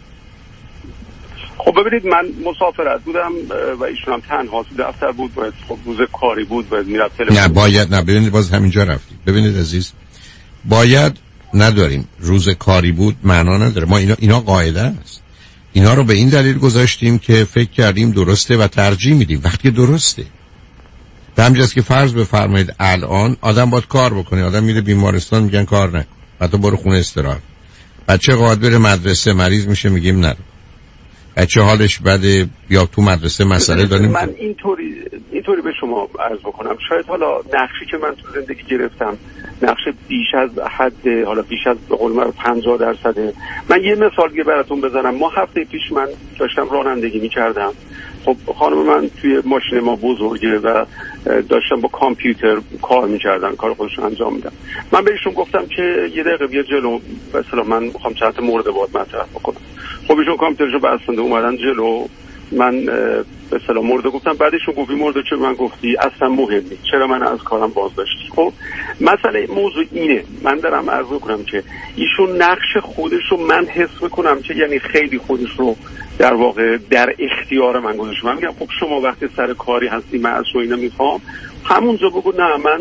خب ببینید من مسافرت بودم و ایشون هم تنها تو دفتر بود، باید خب روز کاری بود، باید میرفت تلفن. نه باید، نه ببینید باز همینجا رفتید. ببینید عزیز، باید نداریم، روز کاری بود معنا نداره. ما اینا قاعده است. اینا رو به این دلیل گذاشتیم که فکر کردیم درسته و ترجیح میدیم وقتی درسته. به همجاست که فرض بفرمایید الان آدم باید کار بکنه، آدم میره بیمارستان میگن کار نکن، حتی برو خونه استراحت. بچه قاعد بره مدرسه مریض میشه میگیم نرو. بچه حالش بده یا تو مدرسه مسئله داریم. من اینطوری به شما عرض بکنم، شاید حالا نقشی که من تو زندگی گرفتم نقش بیش از حد، حالا بیش از به قول من 50%. من یه مثال دیگه براتون بزنم. ما هفته پیش من داشتم رانندگی میکردم، خب خانم من توی ماشین ما بزرگه و داشتم با کامپیوتر کار میکردن، کار خودشون انجام میدم. من بهشون گفتم که یه دقیقه بیا جلو، مثلا من میخوام چند تا مورد باهات مطرح بکنم. خب ایشون کامپیوترشو بستند اومدن جلو، من به اصطلاح مرده گفتم. بعدشون گفتی مرده چرا من گفتی اصلا مهم نیست، چرا من از کارم باز داشتی. خب مسئله موضوع اینه، من دارم عرض میکنم که ایشون نقش خودش رو من حس میکنم که یعنی خیلی خودش رو در واقع در اختیار من گذاشته. من میگم خب شما وقتی سر کاری هستی من از اینا میخوام، همونجا بگو نه من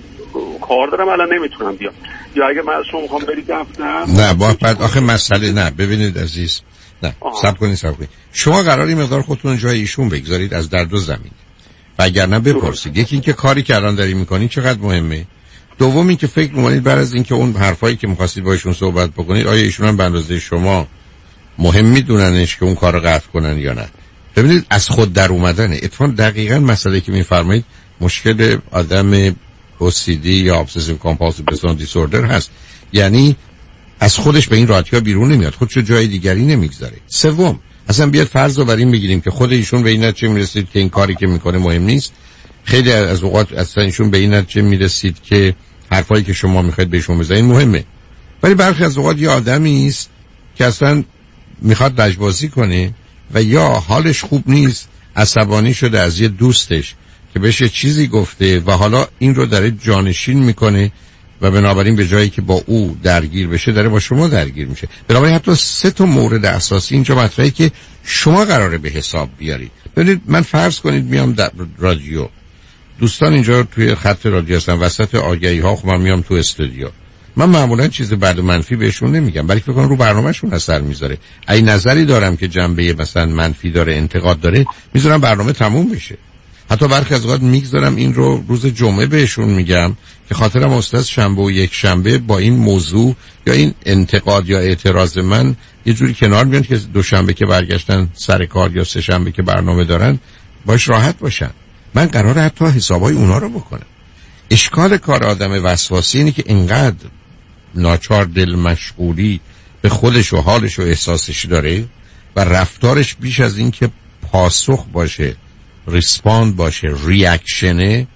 کار دارم الان نمیتونم بیام، یا اگه من از شما میخوام بری دفتر. نه بعد آخه مسئله نه، ببینید عزیز، نه صبر کنید. شما قراری مقدار خودتون جای ایشون بگذارید از در دو زمین، و اگر نه بپرسید. یکی اینکه کاری که الان داری میکنید چقدر مهمه، دوم اینکه فکر میکنید بعد از اینکه اون حرفایی که میخواستید با ایشون صحبت بکنید آیا ایشون هم به اندازه شما مهم میدوننش که اون کارو قطع کنن یا نه. ببینید از خود در اومدنه. اتفاقا دقیقاً مسئله که میفرمایید مشکل آدم OCD یا Obsessive Compulsive Personality Disorder هست، یعنی از خودش به این راحتی‌ها بیرون نمیاد، خودشو جای دیگری نمیگذاره. سوم اصلا بیاد فرض رو بر این بگیریم که خود ایشون به این نتیجه میرسید که این کاری که میکنه مهم نیست. خیلی از اوقات اصلا ایشون به این نتیجه میرسید که حرفایی که شما میخواید بهشون بزنین مهمه، ولی برخی از اوقات یه آدمی است که اصلا میخواد لجبازی کنه و یا حالش خوب نیست، عصبانی شده از یه دوستش که بهش چیزی گفته و حالا این رو داره جانشین میکنه و بنابراین به جایی که با او درگیر بشه داره با شما درگیر میشه. بنابراین حتی 3 مورد اساسی اینجا مطرحه که شما قراره به حساب بیارید. ببینید من فرض کنید میام در رادیو، دوستان اینجا توی خط رادیو هستن، وسط آگهی ها خب من میام تو استودیو، من معمولا چیز بد و منفی بهشون نمیگم، بلکه فکر کنم رو برنامه‌شون اثر میذاره. اگه نظری دارم که جنبه مثلا منفی داره، انتقاد داره، میذارم برنامه تموم بشه. حتی برخی از اوقات میگذارم این رو روز جمعه بهشون میگم که خاطرم استاد شنبه و یک شنبه با این موضوع یا این انتقاد یا اعتراض من یه جوری کنار بیان که دوشنبه که برگشتن سر کار یا سه شنبه که برنامه دارن باش راحت باشن. من قراره حتی حسابای اونا رو بکنم. اشکال کار آدم وسواسی اینه که اینقدر ناچار دل مشغولی به خودش و حالش و احساسش داره و رفتارش بیش از این که پاسخ باشه، ریسپاند باشه، ریاکشنه،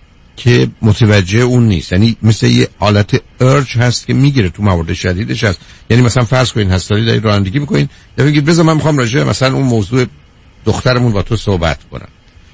که متوجه اون نیست. یعنی مثل یه حالت ارج هست که میگیره، تو موارد شدیدش هست. یعنی مثلا فرض کنین هستاری دارید رانندگی میکنین، یا بگید بذار من میخوام راجع مثلا اون موضوع دخترمون با تو صحبت کنم.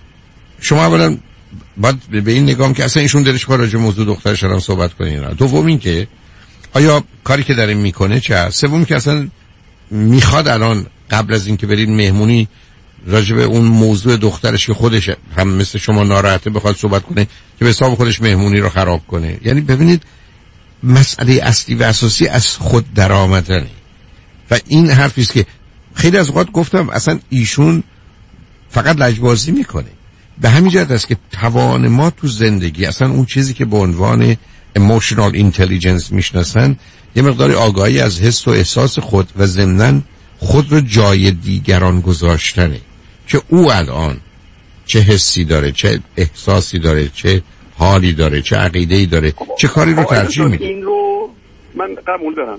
شما اولا باید به این نگاه که اصلا ایشون دلش خواهد راجع موضوع دخترش الان صحبت کنین. دوم این که آیا کاری که داره میکنه چه هست. سوم که اصلا میخواد الان قبل از اینکه برید مهمونی راجع به اون موضوع دخترش که خودش هم مثل شما ناراحته بخواد صحبت کنه که به حساب خودش مهمونی رو خراب کنه. یعنی ببینید مسئله اصلی و اساسی از خود درآمدنه و این حرفی است که خیلی از اوقات گفتم اصلا ایشون فقط لجبازی میکنه. به همین جهت است که توان ما تو زندگی، اصلا اون چیزی که به عنوان emotional intelligence میشناسن، یه مقدار آگاهی از حس و احساس خود و ضمناً خود رو جای دیگران گذاشتنه، که او الان چه حسی داره، چه احساسی داره، چه حالی داره، چه عقیده‌ای داره، چه کاری رو ترجیح میده. این رو من قبول دارم،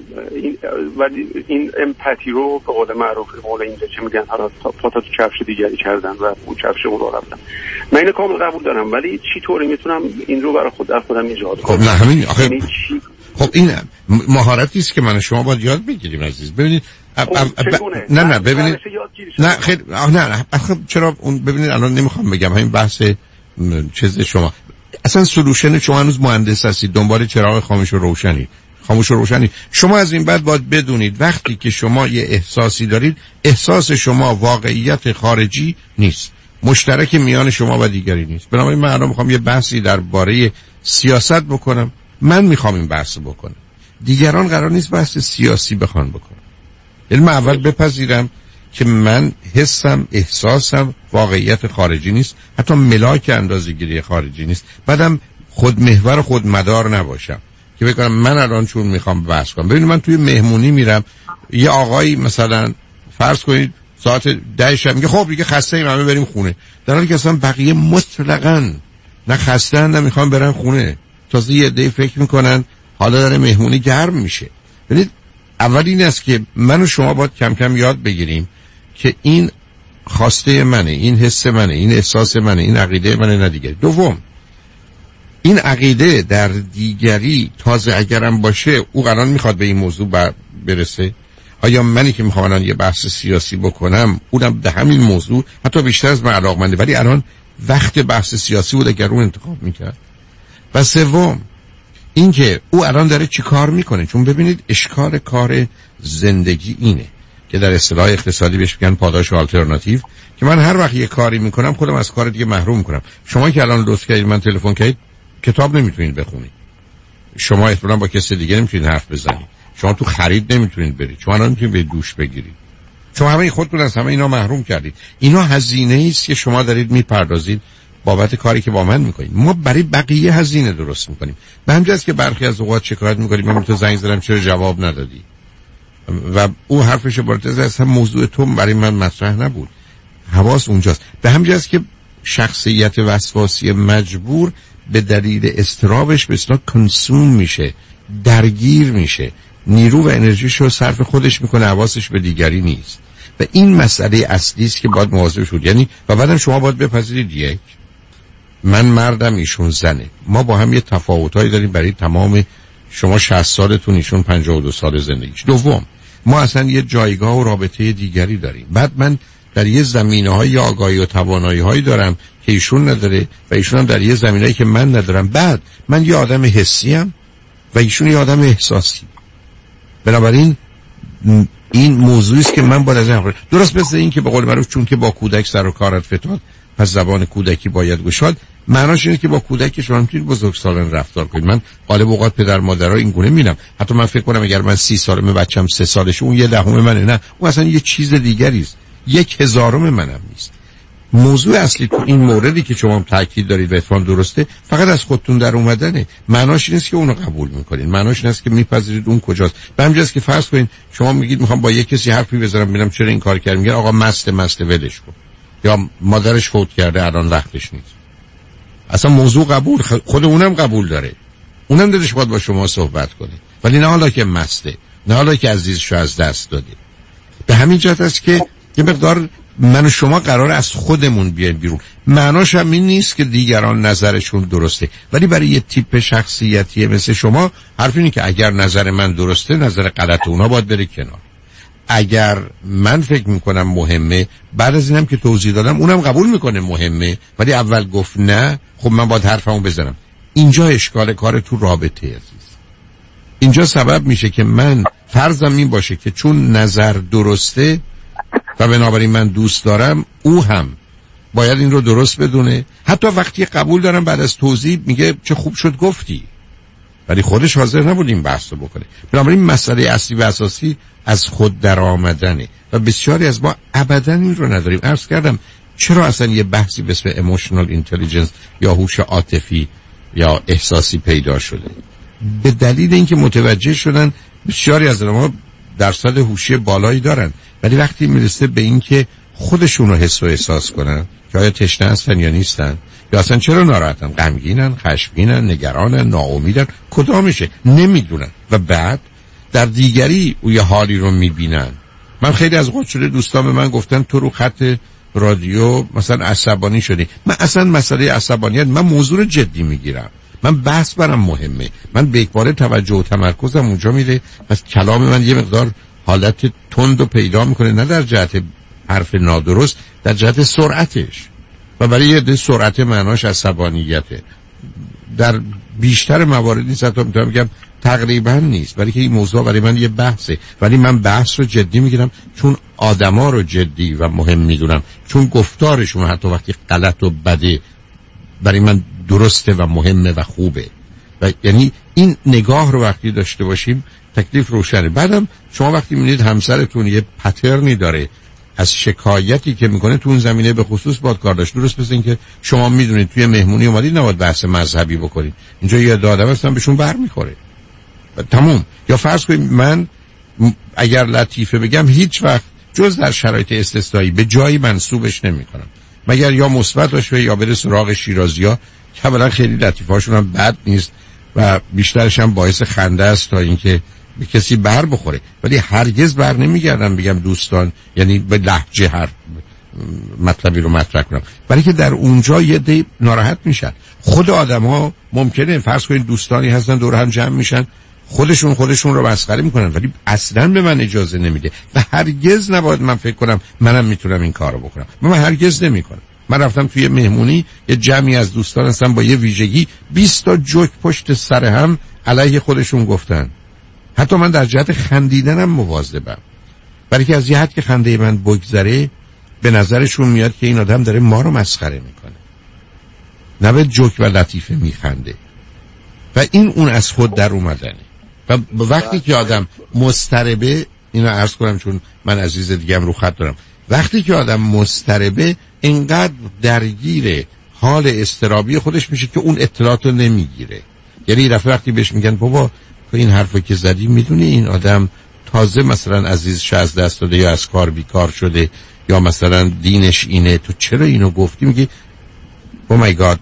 ولی این امپاتی رو به قول معروف قول اینجا چه میگن، حالا پاتا تو کفش دیگری کردن و اون کفش اون رو رفتن. من اینو کامل قبول دارم، ولی چی طوری میتونم این رو برای خودم ایجاد کنم؟ خب نه همین آخه خب این مهارتی است که من شما باید یاد بگیریم عزیز. ببینید نه ببینید نه خیلی نه چرا اون ببینید الان نمیخوام بگم همین بحث چیز شما اصلا سولوشن شما هنوز مهندس هستید، دنبال چراغ خاموش و روشنی. شما از این بعد باید بدونید وقتی که شما یه احساسی دارید، احساس شما واقعیت خارجی نیست، مشترک میان شما و دیگری نیست. بنابراین من الان میخوام یه بحثی درباره سیاست بکنم، من میخوام این بحث بکنم، دیگران قرار نیست بحث سیاسی بخوان بکنم. یعنی من اول بپذیرم که من حسم، احساسم واقعیت خارجی نیست، حتی ملاک اندازه‌گیری خارجی نیست. بعدم خودمحور و خودمدار نباشم که بگم من الان چون میخوام بحث کنم. ببینید من توی مهمونی میرم، یه آقایی مثلا فرض کنید ساعت 10 شب میگه خب دیگه خسته ایم همه بریم خونه، در حالی که اصلا بقیه مطلقاً نه خسته‌اند نه میخوان برن خونه. تازه یه عده فکر میکنن حالا داره مهمونی گرم میشه. ببینید اول این است که من و شما باید کم کم یاد بگیریم که این خواسته منه، این حس منه، این احساس منه، این عقیده منه، نه دیگری. دوم این عقیده در دیگری تازه اگرم باشه او قرار میخواد به این موضوع برسه. آیا منی که میخوام الان یه بحث سیاسی بکنم اونم به همین موضوع حتی بیشتر از من علاقمنده، ولی الان وقت بحث سیاسی بود اگر اون انتخاب میکرد. و سوم اینکه او الان داره چی کار میکنه، چون ببینید اشکال کار زندگی اینه که در اصطلاح اقتصادی بهش میگن پاداش آلترناتیو، که من هر وقت یه کاری میکنم خودم از کار دیگه محروم میکنم. شما که الان لطف کردید من تلفن کردید، کتاب نمیتونید بخونید، شما احتمالاً با کسی دیگه نمیتونید حرف بزنید، شما تو خرید نمیتونید برید، شما الان نمیتونید به دوش بگیرید، شما همه خودتون از همه اینا محروم کردید. اینا هزینه‌ای است که شما دارید میپردازید بابت کاری که با من میکنید. ما برای بقیه هزینه درست میکنیم. به همین جاست که برخی از اوقات شکایت میکنیم من تو زنگ زدم چرا جواب ندادی، و او حرفش برتز اصلا موضوع تو برای من مطرح نبود، حواس اونجاست. به همین جاست که شخصیت وسواسی مجبور به دلیل اضطرابش به اصطلاح کنسوم میشه، درگیر میشه، نیرو و انرژیش رو صرف خودش میکنه، حواسش به دیگری نیست. و این مسئله اصلی است که باید مواظب شد. یعنی و بعدم شما باید بپذیرید یک، من مردم ایشون زنه، ما با هم یه تفاوتایی داریم برای تمام شما 60 سالتون ایشون 52 سال زندگیش. دوم، ما اصلا یه جایگاه و رابطه دیگری داریم. بعد من در یه زمینه‌های آگاهی و توانایی‌هایی دارم که ایشون نداره و ایشون هم در یه زمینه‌ای که من ندارم. بعد من یه آدم حسیم و ایشون یه آدم احساسی. بنابراین این موضوعی است که من باید از این درست مثل این که به قول معروف چون که با کودک سر و کارت فتاد پس زبان کودکی باید گشاد، معناش اینه که با کودک شما میتونید بزرگسالانه رفتار کنید. من غالب اوقات پدر مادرها این گونه میبینم. حتی من فکر کنم اگر من 30 سالمه بچم 3 سالشه اون 1/10 منه، نه اون اصلا یه چیز دیگری است، 1/1000 منم نیست. موضوع اصلی تو این موردی که شما تاکید دارید و اتفاقا درسته، فقط از خودتون در اومدنه. معناش این است که اونو قبول میکنید، معناش این است که میپذیرید اون کجاست. به همین جاست که فرض کنید شما میگید میخوام با یک کسی حرفی بزنم ببینم چرا این کار کرد، میگه آقا مست ولش کن، یا مادرش فوت کرده الان وقتش نیست. اصلا موضوع قبول، خود اونم قبول داره، اونم دلش باید با شما صحبت کنه، ولی نه حالا که مسته، نه حالا که عزیزشو از دست داده. به همین جهت است که یه مقدار من و شما قرار از خودمون بیایم بیرون. معناش هم این نیست که دیگران نظرشون درسته، ولی برای یه تیپ شخصیتی مثل شما حرف اینه که اگر نظر من درسته نظر غلط اونا باید بره کنار. اگر من فکر میکنم مهمه، بعد از اینم که توضیح دادم اونم قبول میکنه مهمه، ولی اول گفت نه، خب من باید حرفمو بزنم. اینجا اشکال کار تو رابطه عزیز. اینجا سبب میشه که من فرضم این باشه که چون نظر درسته و بنابراین من دوست دارم، او هم باید این رو درست بدونه. حتی وقتی قبول دارم بعد از توضیح میگه چه خوب شد گفتی، ولی خودش حاضر نبود این بحث رو بکنه. بنابراین مسئله اصلی و اساسی از خود در آمدنه و بسیاری از ما ابدا این رو نداریم. عرض کردم چرا اصلا یه بحثی به اسم emotional intelligence یا هوش عاطفی یا احساسی پیدا شده؟ به دلیل اینکه متوجه شدن بسیاری از ما درصد هوشی بالایی دارن، ولی وقتی میرسه به اینکه خودشون رو حس و احساس کنن که آیا تشنه هستن یا نیستن، یا اصلا چرا ناراحتن، غمگینن، خشمگینن، نگرانن، ناامیدن، کدامشه نمیدونن و بعد در دیگری او یه حالی رو میبینن. من خیلی از اوقات شده دوستان به من گفتن تو رو خط رادیو مثلا عصبانی شدی. من اصلا مسئله عصبانیت من موضوع جدی میگیرم، من بحث برام مهمه، من به یکباره توجه و تمرکزم اونجا میره، پس کلام من یه مقدار حالت تند و پیدا میکنه، نه در جهت حرف نادرست، در جهت سرعتش، و برای یه سرعت معناش عصبانیته. در بیشتر موارد نیست، حتی میتونم بگم تقریبا نیست، ولی که این موضوع برای من یه بحثه، ولی من بحث رو جدی میگیرم چون آدما رو جدی و مهم میدونم، چون گفتارشون حتی وقتی غلط و بده برای من درسته و مهمه و خوبه. و یعنی این نگاه رو وقتی داشته باشیم تکلیف روشنه. بعدم شما وقتی میبینید همسرتون یه پترنی داره از شکایتی که میکنه تو اون زمینه به خصوص باید کار داشت. درست مثل این که شما میدونید توی مهمونی اومدید نباید بحث مذهبی بکنید، اینجا یه آدم هستن بهشون بر میخوره تموم. یا فرض کنید من اگر لطیفه بگم هیچ وقت جز در شرایط استثنایی به جایی منسوبش نمیکنم، مگر یا مثبت باشه یا بره سراغ شیرازی‌ها که اولا خیلی لطیفه‌هاشون هم بد نیست و بیشترش هم باعث خنده است تا اینکه به کسی بر بخوره، ولی هرگز بر نمیگردم بگم دوستان، یعنی به لهجه هر مطلبی رو مطرح کنم، برای که در اونجا یه دی ناراحت میشن. خود آدم ها ممکنه فرض کنید دوستانی هستن دور هم جمع میشن، خودشون رو مسخره میکنن، ولی اصلا به من اجازه نمیده و هرگز نباید من فکر کنم منم میتونم این کارو بکنم. من هرگز نمیکنم. من رفتم توی مهمونی، یه جمعی از دوستان هستن با یه ویژگی 20 تا جوک پشت سر هم علیه خودشون گفتن. حتی من در جهت خندیدنم مواظبم، برای که از یه حد که خنده من بگذره به نظرشون میاد که این آدم داره ما رو مسخره میکنه، نه به جوک و لطیفه میخنده. و این اون از خود در اومدنه. و وقتی که آدم مضطربه، اینو عرض کنم چون من عزیز دیگم رو خط دارم، وقتی که آدم مضطربه اینقدر درگیر حال اضطرابی خودش میشه که اون اطلاعاتو نمیگیره. یعنی رفت وقتی بهش میگن بابا تو این حرفو که زدی میدونی این آدم تازه مثلا عزیزش از دست داده یا از کار بیکار شده یا مثلا دینش اینه، تو چرا اینو گفتی؟ میگی او مای گاد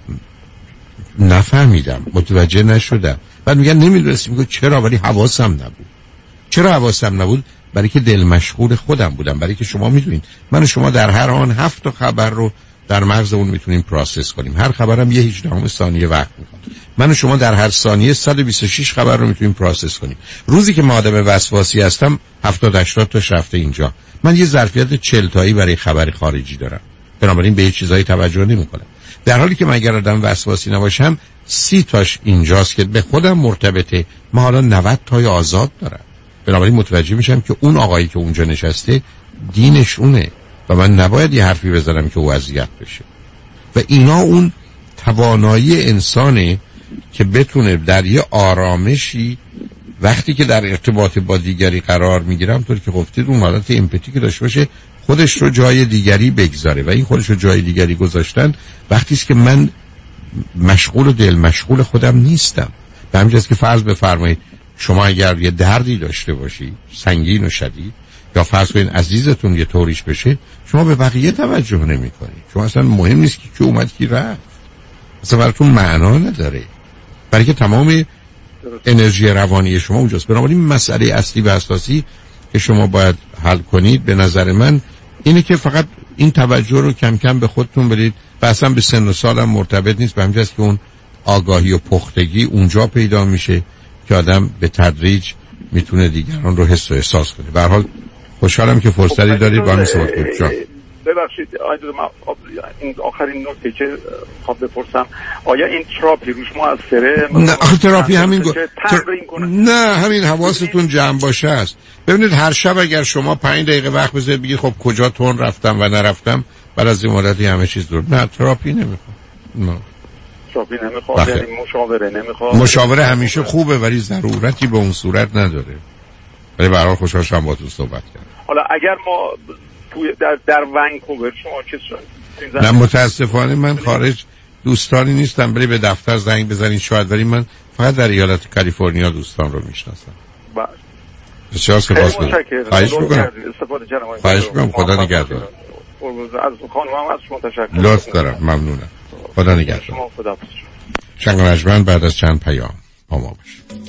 نفهمیدم، متوجه نشدم. بعد میگن نمیدونستی. میگه چرا؟ ولی حواسم نبود. چرا حواسم نبود؟ برای که دل مشغول خودم بودم. برای که شما میدونید من و شما در هر آن 7 تا خبر رو در مغز اون میتونیم پروسس کنیم. هر خبرم 1/18 ثانیه وقت میخواد. من و شما در هر ثانیه 126 خبر رو میتونیم پروسس کنیم. روزی که ما آدم وسواسی هستم 70-80 تاش رفته اینجا. من یه ظرفیت 40 تایی برای خبر خارجی دارم. بنابراین به یه چیزایی توجه نمیکنم. در حالی که من اگر آدم وسواسی نباشم 30 تاش اینجاست که به خودم مرتبطه. من حالا 90 تای آزاد دارم. بنابراین متوجه میشم که اون آقایی که اونجا نشسته دینش اونه و من نباید یه حرفی بزنم که او اذیت بشه. و اینا اون توانایی انسانه که بتونه در یه آرامشی وقتی که در ارتباط با دیگری قرار میگیرم، طور که گفتید اون حالت امپاتی که داشته باشه، خودش رو جای دیگری بگذاره. و این خودش رو جای دیگری گذاشتن وقتی است که من مشغول و دل مشغول خودم نیستم. به همین جاست که فرض بفرمایید شما اگر یه دردی داشته باشی سنگین و شدید، یا فرض کنید عزیزتون یه طوریش بشه، شما به بقیه توجه نمی کنید. شما اصلا مهم نیست که کی اومد کی رفت، اصلا براتون معنا نداره، برای که تمام انرژی روانی شما اونجاست. بنابراین مسئله اصلی و اساسی که شما باید حل کنید به نظر من اینه که فقط این توجه رو کم کم به خودتون بدید و اصلا به سن و سالم مرتبط نیست. به همین جاست که اون آگاهی و پختگی اونجا پیدا میشه که آدم به تدریج میتونه دیگران رو حس و احساس کنه. به هر حال خوشحالم که فرصتی دارید با هم صحبت کنید. ببخشید این آخرین نکته که خواب بپرسم، آیا این تراپی روش موثره؟ نه آخه تراپی همین نه همین حواستون جمع باشه است. ببینید هر شب اگر شما 5 دقیقه وقت بذارید بگید خب کجا تون رفتم و نرفتم، بعد از این مدتی همه چیز دور. نه تراپی نمیخواد. نه تراپی نمیخواد، یعنی مشاوره نمیخواد. مشاوره همیشه خوبه ولی ضرورتی به اون صورت نداره. ولی به هر حال خوشحال شدم باهاتون صحبت کردم. حالا اگر ما توی در ونکوور شما چه شد؟ نه متاسفانه من خارج دوستانی نیستم برای به دفتر زنگ بزنید شاید، ولی من فقط در ایالت کالیفرنیا دوستان رو میشناسم. بسیار سپاسگزارم. خواهش میکنم. خدا نگهدار. از خانم از شما تشکر. لطف دارم. ممنونم. خدا نگهدار. شنگانجمن بعد از چند پیام با ما باش.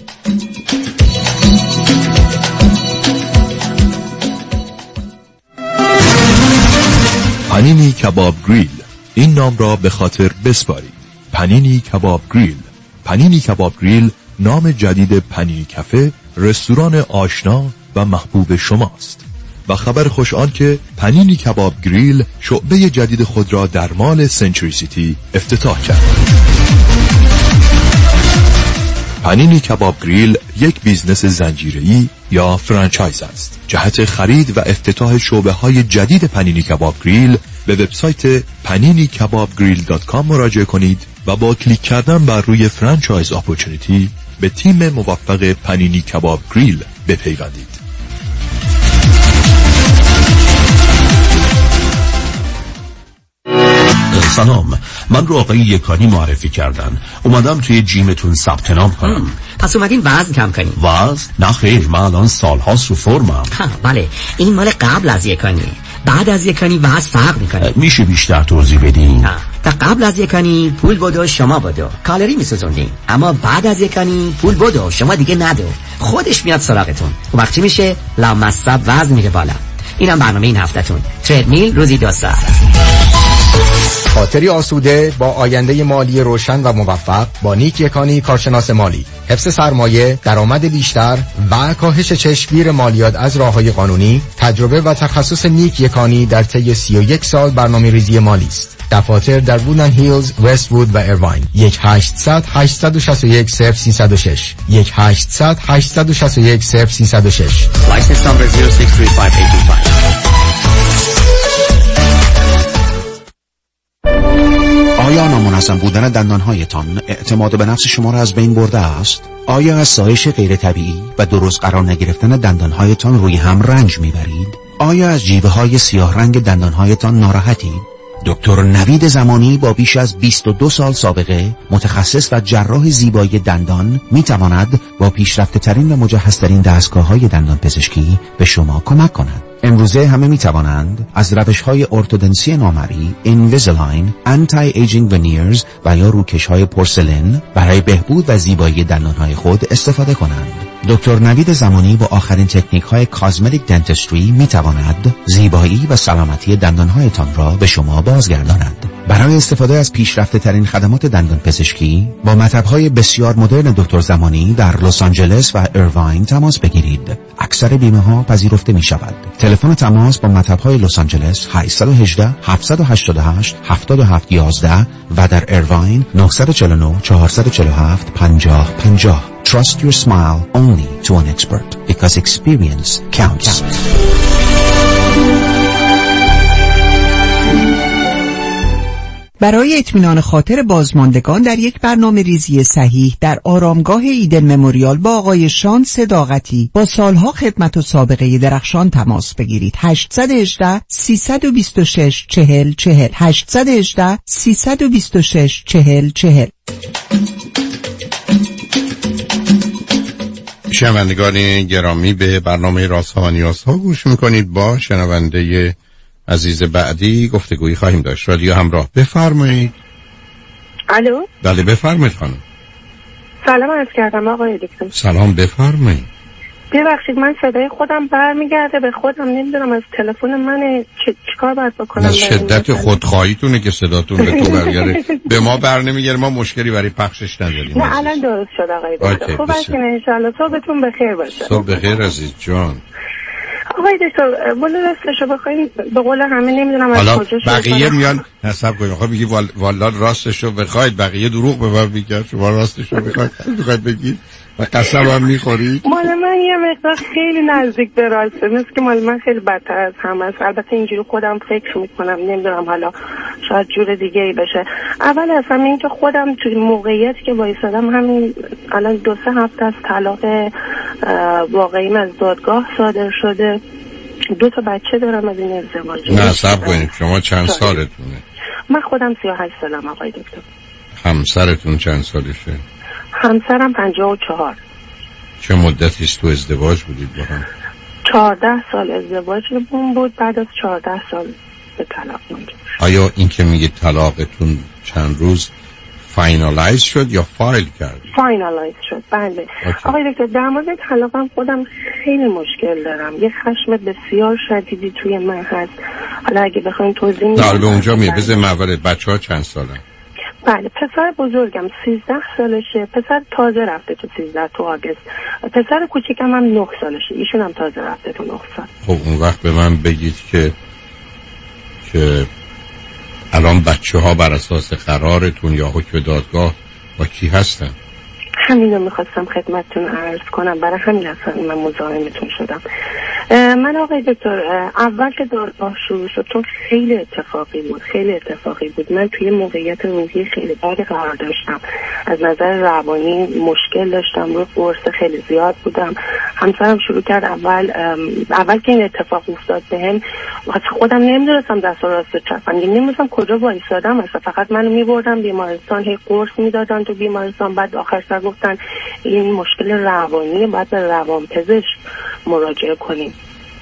پنینی کباب گریل، این نام را به خاطر بسپارید. پنینی کباب گریل. پنینی کباب گریل نام جدید پنینی کافه، رستوران آشنا و محبوب شماست. و خبر خوش آن که پنینی کباب گریل شعبه جدید خود را در مال سنچوری سیتی افتتاح کرد. پنینی کباب گریل یک بیزنس زنجیره‌ای یا فرانچایز است. جهت خرید و افتتاح شعبه‌های جدید پنینی کباب گریل به وبسایت paninikabbgrill.com مراجعه کنید و با کلیک کردن بر روی فرانچایز اپورتونتی به تیم موفق پنینی کباب گریل بپیوندید. سلام، من رو آقای یکانی معرفی کردن. اومدم توی جیمتون ثبت نام کنم. پس اومدین وزن کم کنیم؟ وزن؟ نه خیر، من الان سالهاست رو فرمم. بله، این مال قبل از یکانی. بعد از یکانی وزن فرق میکنه. میشه بیشتر توضیح بدین؟ تا قبل از یکانی پول بدو شما بدو، کالری میسوزوندین. اما بعد از یکانی پول بدو شما دیگه ندو، خودش میاد سراغتون. وقتی میشه لامصب وزن میره بالا. اینم برنامه این هفتهتون. تردمیل روزی 2 ساعت. خاطری آسوده با آینده مالی روشن و موفق با نیک یکانی کارشناس مالی. حفظ سرمایه، درآمد بیشتر و کاهش چشمگیر مالیات از راه‌های قانونی. تجربه و تخصص نیک یکانی در طی 31 سال برنامه‌ریزی مالی است. دفاتر در وودلند هیلز، وست وود و ایرواین. 1-800-861-0306 1-800-861-0306. License number 0635825. آیا نامنظم بودن دندانهایتان اعتماد به نفس شما را از بین برده است؟ آیا از سایش غیر طبیعی و درست قرار نگرفتن دندانهایتان روی هم رنج میبرید؟ آیا از جیوه های سیاه رنگ دندانهایتان ناراحتید؟ دکتر نوید زمانی با بیش از 22 سال سابقه، متخصص و جراح زیبایی دندان، میتواند با پیشرفته ترین و مجهزترین دستگاه‌های دندان پزشکی به شما کمک کند. امروزه همه میتوانند از روش‌های ارتودنسی نامری، اینویزیلاین، آنتی ایجینگ ونیرز و یا روکش‌های پورسلین برای بهبود و زیبایی دندانهای خود استفاده کنند. دکتر نوید زمانی با آخرین تکنیک‌های کاسمتیک دنتستری میتواند زیبایی و سلامتی دندانهایتان را به شما بازگرداند. برای استفاده از پیشرفته ترین خدمات دندان پزشکی با مطب‌های بسیار مدرن دکتر زمانی در لس آنجلس و ایرواین تماس بگیرید. اکثر بیمه‌ها پذیرفته می‌شود. تلفن تماس با مطب‌های لس آنجلس 818 788 7711 و در ایرواین 949 447 5050. Trust your smile only to an expert because experience counts. برای اطمینان خاطر بازماندگان در یک برنامه ریزی صحیح در آرامگاه ایدن مموریال با آقای شان صداقتی با سالها خدمت و سابقه درخشان تماس بگیرید. 818 326 4040 818 326 4040. شنوندگان گرامی، به برنامه رازها و نیازها گوش میکنید. با شنونده عزیز بعدی گفتگویی خواهیم داشت. رادیو همراه، بفرمایید. الو. بله بفرمایید خانم. سلام عرض کردم آقای دکتر. سلام بفرمایید. ببخشید من صدای خودم برمیگرده به خودم، نمیدونم از تلفن من چیکار باید بکنم. از شدت خودخواهیتونه که صداتون به تو برگره. به ما بر نمیگره، ما مشکلی برای پخشش نداریم. نه الان درست شد آقای دکتر. خوب هستین ان شاء الله. صبحتون بخیر باشه. صبح بخیر عزیز جان. آقای دکتر ولی راستشو بخواین به قول همه نمیدونم از کجا شروع بقیه میان حساب کنید. خب میگی والا راستشو بخواید، بقیه دروغ به من میگن، شما راستشو بخواید بگید و قسم هم میخورید. مال من یه مقدار خیلی نزدیک به راسته، مثل که مال من خیلی بدتر از همه است. البته اینجوری خودم فکر میکنم، نمیدونم حالا شاید جور دیگه ای بشه. اول از همه این که خودم توی موقعیتی که وایسادم همین الان 2-3 هفته از طلاق واقعیم از دادگاه صادر شده. 2 تا بچه دارم از این ازدواج. نه صبر کنید، شما چند سالتونه؟ من خودم 38 سالم آقای دکتر. همسرتون چند سالشه؟ همسرم 54. چه مدتی است تو ازدواج بودید با هم؟ 14 سال ازدواجمون بود. بعد از 14 سال به طلاق منجر شد. آیا این که میگید طلاقتون چند روز فاینالایز شد یا فایل کرد؟ فاینالایز شد بله. آقای دکتر در مورد طلاقم خودم خیلی مشکل دارم. یه خشم بسیار شدیدی توی من هست. حالا اگه بخواین توضیح میدم. در به اونجا میبزه مولد. بچه‌ها چند سالن؟ بله پسر بزرگم 13 سالشه، پسر تازه رفته تو 13 تو آگست. پسر کوچیکم هم 9 سالشه، ایشون هم تازه رفته تو 9 سال. خب اون وقت به من بگید که الان بچه‌ها بر اساس قرارتون یا حکم دادگاه با کی هستن؟ همینو میخواستم خدمتتون عرض کنم، برای همین اصلا من مزاحمتون شدم. من آقای دکتر اول که دادگاه شروع شد چون خیلی اتفاقی بود، من توی موقعیت روحی خیلی بدی قرار داشتم، از نظر روانی مشکل داشتم، رو قرص خیلی زیاد بودم. همسرم شروع کرد اول که این اتفاق افتاد بهم، واسه خودم نمیدونستم دست و راست چپم، نمیدونستم کجا وایسادم، اصلا فقط منو میبردن بیمارستان، هی قرص میدادن تو بیمارستان، بعد آخر سر گفتن این مشکل روانیه، باید به روانپزشک مراجعه کنیم.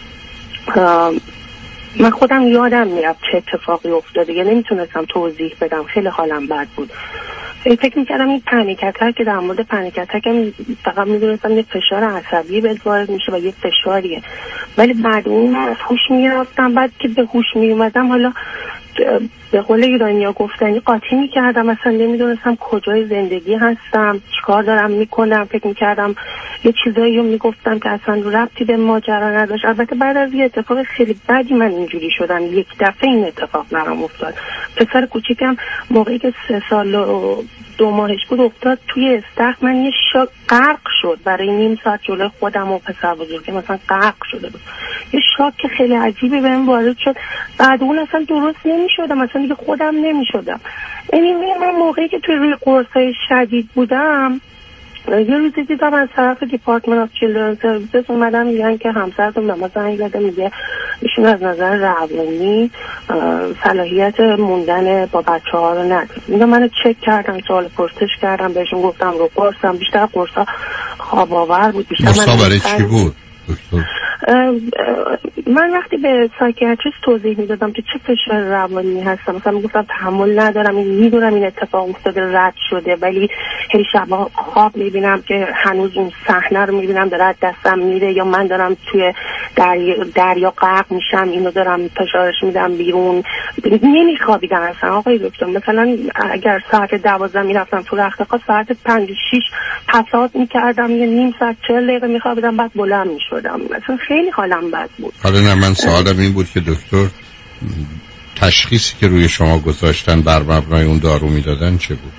من خودم یادم میاد چه اتفاقی افتاد، دیگه نمیتونستم توضیح بدم، خیلی حالم بد بود. فکر میکردم این پنیک اتک، که در مورد پنیک اتک هم فقط میدونستم یه فشار عصبی بهت وارد میشه و یه فشاریه، ولی بعد اون از هوش میرفتم. بعد که به هوش میومدم حالا به قول ایرانی‌ها گفتنی قاطی می‌کردم، اصلا نمی‌دونستم کجای زندگی هستم، چیکار دارم می‌کنم. فکر می‌کردم یه چیزایی رو می‌گفتم که اصلا ربطی به ماجرا نداشت. البته بعد از یه اتفاق خیلی بدی من اینجوری شدم، یک دفعه این اتفاق برام افتاد. پسر کوچیکم موقعی که 3 سال و 2 ماهش بود افتاد توی استخر، من یه شاک غرق شد برای نیم ساعت جلوی خودم و پسر بزرگم مثلا غرق شده بود. یه شاک که خیلی عجیبی بهم وارد شد. بعد اون اصلا درست نمی‌شدم، اصلا دیگه خودم نمی‌شدم. یعنی من موقعی که توی روی قرصای شدید بودم، یه روزی دیدم از طرف دیپارتمنت آف چیلدرن سرویسز اومدن میگن که همسرتون به ما زنگ زده، میگه ایشون از نظر روانی صلاحیت موندن با بچه‌ها رو نداره. اینا منو چک کردم، سوال پرسش کردم، بهشون گفتم رو قرصم، بیشتر قرصا خواب آور بود. بیشتر برای چی بود دکتر؟ من وقتی به سایکیاتریست توضیح میدادم که چه فشار روانی هستم، مثلا میگفتم تحمل ندارم، میدونم این اتفاق افتاده، رد شده، ولی هی شبا خواب میبینم که هنوز اون صحنه رو میبینم داره از دستم میره، یا من دارم توی دریا غرق میشم، اینو دارم فشارش میدم بیرون. نمیخوابیدم اصلا آقای دکتر. مثلا اگر ساعت 12 میرفتم تو رخت خواب، ساعت 5-6 پسات میکردم، یه نیم ساعت 40 دقیقه میخوابیدم، بعد بلند میشدم. مثلا خیلی حالم بد بود. حالا نه، من سوالم این بود که دکتر تشخیصی که روی شما گذاشتن بر مبنای اون دارو میدادن چه بود؟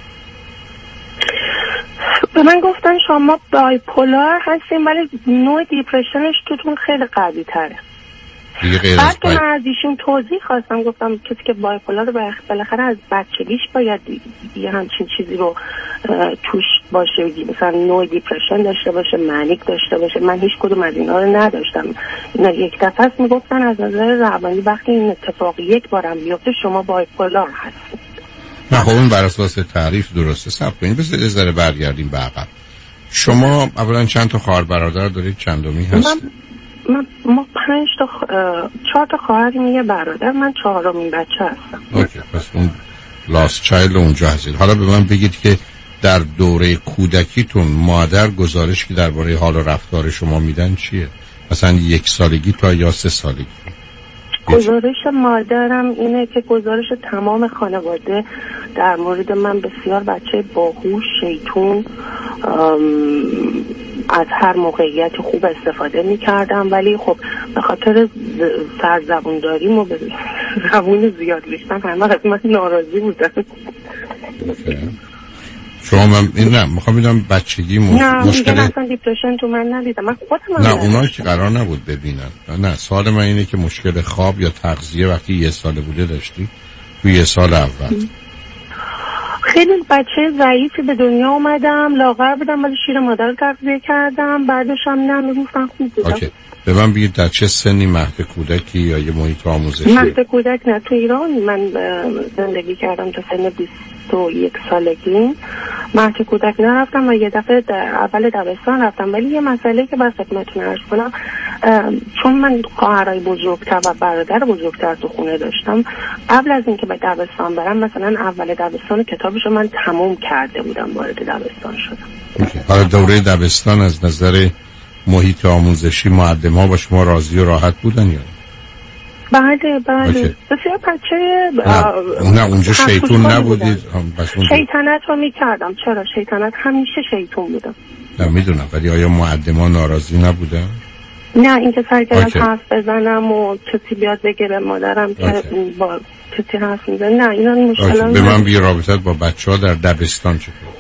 به من گفتن شما بایپولار هستین ولی نوع دیپرشنش توتون خیلی قوی تره. بعد که من از ایشون توضیح خواستم، گفتم کسی که بایپولار بالاخره از بچگیش باید یه همچین چیزی رو توش باشه، مثلا نوع دیپرشن داشته باشه، منیک داشته باشه. من هیچ کدوم از اینا رو نداشتم. اینا یک دفعه است میگفتن از نظر روانی وقتی این اتفاق یک بارم بیفته شما بایپولار هستید. نه خب اون بر اساس تعریف درسته. صبر کنید بذارید از ذره برگردیم به عقب. شما اولا چند تا خواهر برادر دارید؟ چندمی هستید؟ ما 4 تا خواهریم، یه برادر، من 4مین بچه هستم. اوکی، پس اون لاست چایلد اونجا هستید. حالا به من بگید که در دوره کودکیتون مادر گزارش که درباره حال و رفتار شما میدن چیه؟ مثلا 1 سالگی تا یا 3 سالگی؟ گزارش مادرم اینه که گزارش تمام خانواده در مورد من بسیار بچه باهوش، شیطون، از هر موقعیت خوب استفاده می‌کردم، ولی خب به خاطر سرزبونداریم و زبون زیاد ریختن همه از من ناراضی بودن. شما من این نه میخوام بدم بچگی مشکل اصلا دیپرشن تو من ندیدم. من خودم نه اونایی که قرار نبود ببینن. نه سوال من اینه که مشکل خواب یا تغذیه وقتی 1 ساله بوده داشتی؟ تو 1 سال اول خیلی بچه ضعیفی به دنیا اومدم، لاغر بودم ولی شیر مادر تغذیه کردم، بعدش هم نه میگفتن خوب بودم. اوکی. به من بگید در چه سنی مهد کودکی یا یه محیط آموزشی؟ مهد کودک نه، تو ایران من زندگی کردم تا سن 21 سالگی. مهد کودک نرفتم و یه دفعه اول دبستان رفتم، ولی یه مسئله که باید خدمتتون عرض کنم، چون من خواهرای بزرگتر و برادر بزرگتر تو خونه داشتم، قبل از اینکه به دبستان برم مثلا اول دبستان کتابشو من تموم کرده بودم، وارد دبستان شدم. حالا دوره دبستان از نظر محیط آموزشی معلم‌ها با شما راضی و راحت بودن یا بله بسیار بچه نه اونجا شیطون نبودید؟ شیطنت رو میکردم. چرا شیطنت؟ همیشه شیطون بودم. نه میدونم، ولی آیا معلم‌ها ناراضی نبودن؟ نه اینکه سعی کردم حرف بزنم و کسی بیاد بگه به مادرم که با کسی حرف میزنم، نه اینا مشکلات. به من بگی رابطت با بچه‌ها در دبستان چطور؟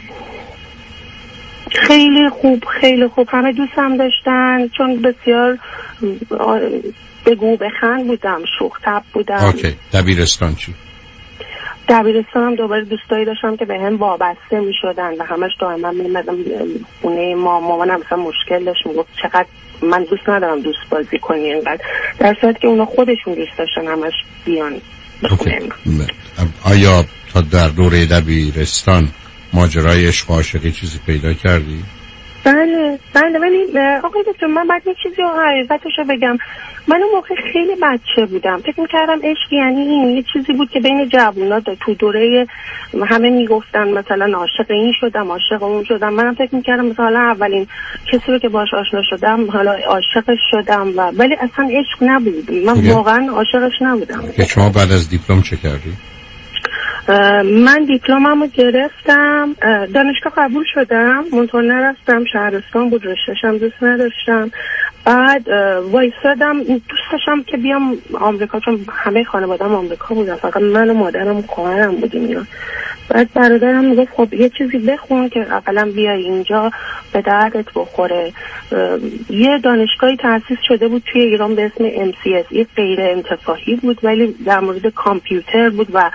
خیلی خوب همه دوستم داشتن، چون بسیار بگو بخند بودم، شوخ طبع بودم. اوکی. دبیرستان چی؟ دبیرستانم دوباره دوستایی داشتم که به هم وابسته می شدن و همش دائما می اومدم خونه مامانم مثلا مشکل داشت، میگفت چقدر من دوست ندارم دوست بازی کنی اینقدر، در صورتی که اونا خودشون دوست داشتن همش بیان بخونه. آیا تا در دوره دبیرستان ماجرای عشق و عاشقی چیزی پیدا کردی؟ بله ولی آقای دکتر من بعد یه چیزی رو حقیقتشو بگم. من اون موقع خیلی بچه بودم، فکر می‌کردم عشق یعنی این یه چیزی بود که بین جوونا تو دوره همه میگفتن مثلا عاشق این شدم عاشق اون شدم. منم فکر می‌کردم مثلا اولین کسی رو که باهاش آشنا شدم حالا عاشقش شدم ولی اصلا عشق نبود. من واقعا عاشقش نبودم. که شما بعد از دیپلم چه کردی؟ من دیپلممو گرفتم، دانشگاه قبول شدم، منطقه نرفتم، شهرستان بود، رشته‌شم دوست نداشتم. بعد وایسادم دوست داشتم که بیام آمریکا چون همه خانواده‌ام آمریکا بودن، فقط من و مادرم و خواهرم بودیم ایران. بعد برادرم میگفت خب یه چیزی بخون که اقلا بیای اینجا به دردت بخوره. یه دانشگاهی تأسیس شده بود توی ایران به اسم MCS، یه غیر انتفاعی بود ولی در مورد کامپیوتر بود و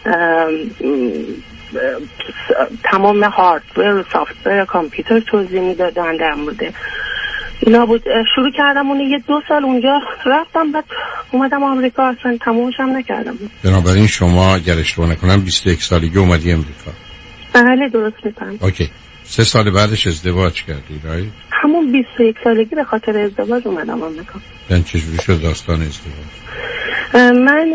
تمام هاردور و سافتور کامپیوتر توضیح میدادن در مورد اینا بود. شروع کردم اون 2 سال اونجا رفتم، بعد اومدم آمریکا، اصلا تمومش هم نکردم. بنابراین شما اگر اشتباه نکنم 21 سالگی اومدی امریکا؟ بله درست می‌فهمم. اوکی. 3 سال بعدش ازدواج کردی رایت؟ همون 21 سالگی به خاطر ازدواج اومدم آمریکا. یعنی چجوری شد داستان ازدواج؟ من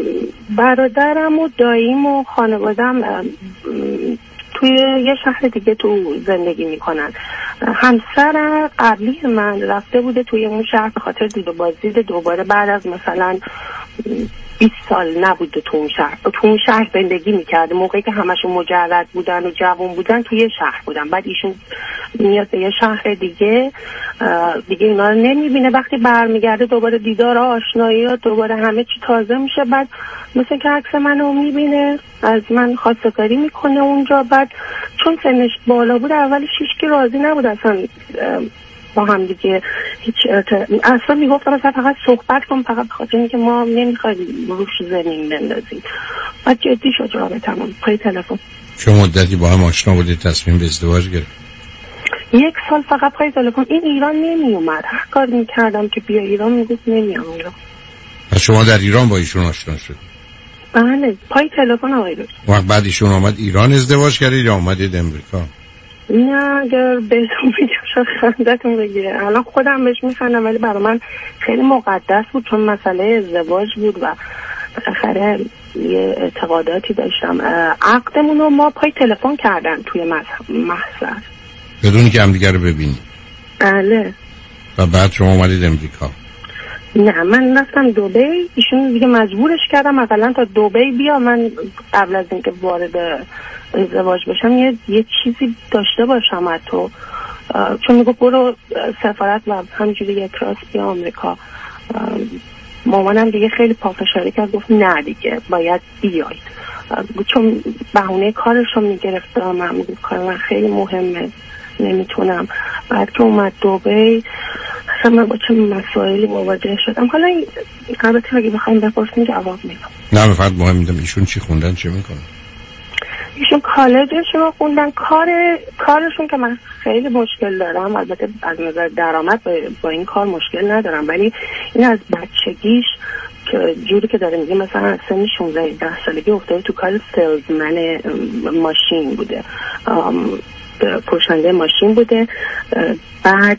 برادرم و داییم و خانوادم توی یه شهر دیگه تو زندگی میکنن. همسر قبلی من رفته بوده توی اون شهر به خاطر دید و بازدید دوباره بعد از مثلا 20 سال نبوده تو اون شهر زندگی میکرده. موقعی که همشون مجرد بودن و جوان بودن توی یه شهر بودن، بعد ایشون میاد به یه شهر دیگه اینا رو نمیبینه. وقتی برمیگرده دوباره دیدار آشنایی ها دوباره همه چی تازه میشه. بعد مثل که عکس منو میبینه، از من خواستگاری میکنه اونجا. بعد چون سنش بالا بود اولش هیچکی راضی نبود اصلا با هم دیگه، هیچ اصلا میگفتم مثلا فقط صحبت کن، فقط بخاطر اینکه ما نمیخوایم روش زمین بندازیم. بعد جدی شد رابطمون پای تلفن. چه مدتی با هم آشنا بودید تصمیم به ازدواج گرفت؟ 1 سال فقط پای تلفن. این ایران نمی اومد، هر کار میکردم که بیا ایران میگفت نمیام ایران. پس شما در ایران با ایشون آشنا شد؟ بله پای تلفن آقای دکتر. وقت بعد ایشون آمد ایران ازدواج کردید یا آمدید امریکا؟ نه اگر بهتون بگم شاید خندتون بگیره، الان خودم بهش میخندم ولی برای من خیلی مقدس بود چون مسئله ازدواج بود و بالاخره یه اعتقاداتی داشتم. عقدمون رو ما پای تلفن کردن توی محضر بدونی که همدیگه رو ببینید؟ بله. و بعد شما اومدید امریکا؟ نه من رفتم دبی، ایشون دیگه مجبورش کردم مثلا تا دبی بیا. من قبل از اینکه وارد ازدواج بشم یه چیزی داشته باشم از تو، چون میگو برو سفارت و همینجوری یک راست بیا آمریکا. مامانم دیگه خیلی پافشاری کرد، گفت نه دیگه باید بیاید، چون بهونه کارش رو میگرفت. من میگفت کار من خیلی مهمه نمیتونم. بعد که اومد دبی اصلا من با چه مسائلی مواجه شدم. حالا البته اگه بخوایم بپرسیم جواب میدم. نه فقط مهم میدم ایشون چی خوندن چه میکنن؟ ایشون کالجشون رو خوندن. کارشون که من خیلی مشکل دارم، البته از نظر درآمد با این کار مشکل ندارم، ولی این از بچگیش که جوری که داره میگه مثلا از سن 16-17 سالگی افتاده تو کار سلزمن ماشین بوده، فروشنده ماشین بوده. بعد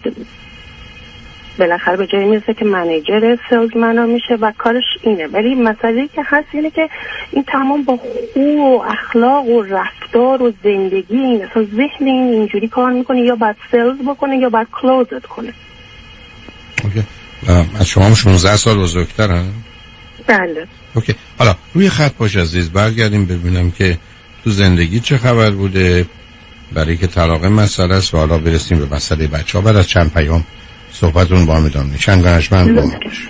بالاخره به جایی میرسه که منیجر سلزمن میشه و کارش اینه. ولی مسئله که هست اینه که این تمام با خو و اخلاق و رفتار و زندگی این اصلا ذهن این اینجوری کار میکنه، یا باید سلز بکنه یا باید کلوزت کنه. اوکی. از شما هم 16 سال بزرگتر هم؟ بله. اوکی. حالا روی خط باش عزیز، برگردیم ببینم که تو زندگی چه خبر بوده، برای که طلاق مسئله است و حالا برسیم به مسئله بچه ها. بعد از چند پیام صحبتون با هم ادامه. چند دانشمند با ما باش.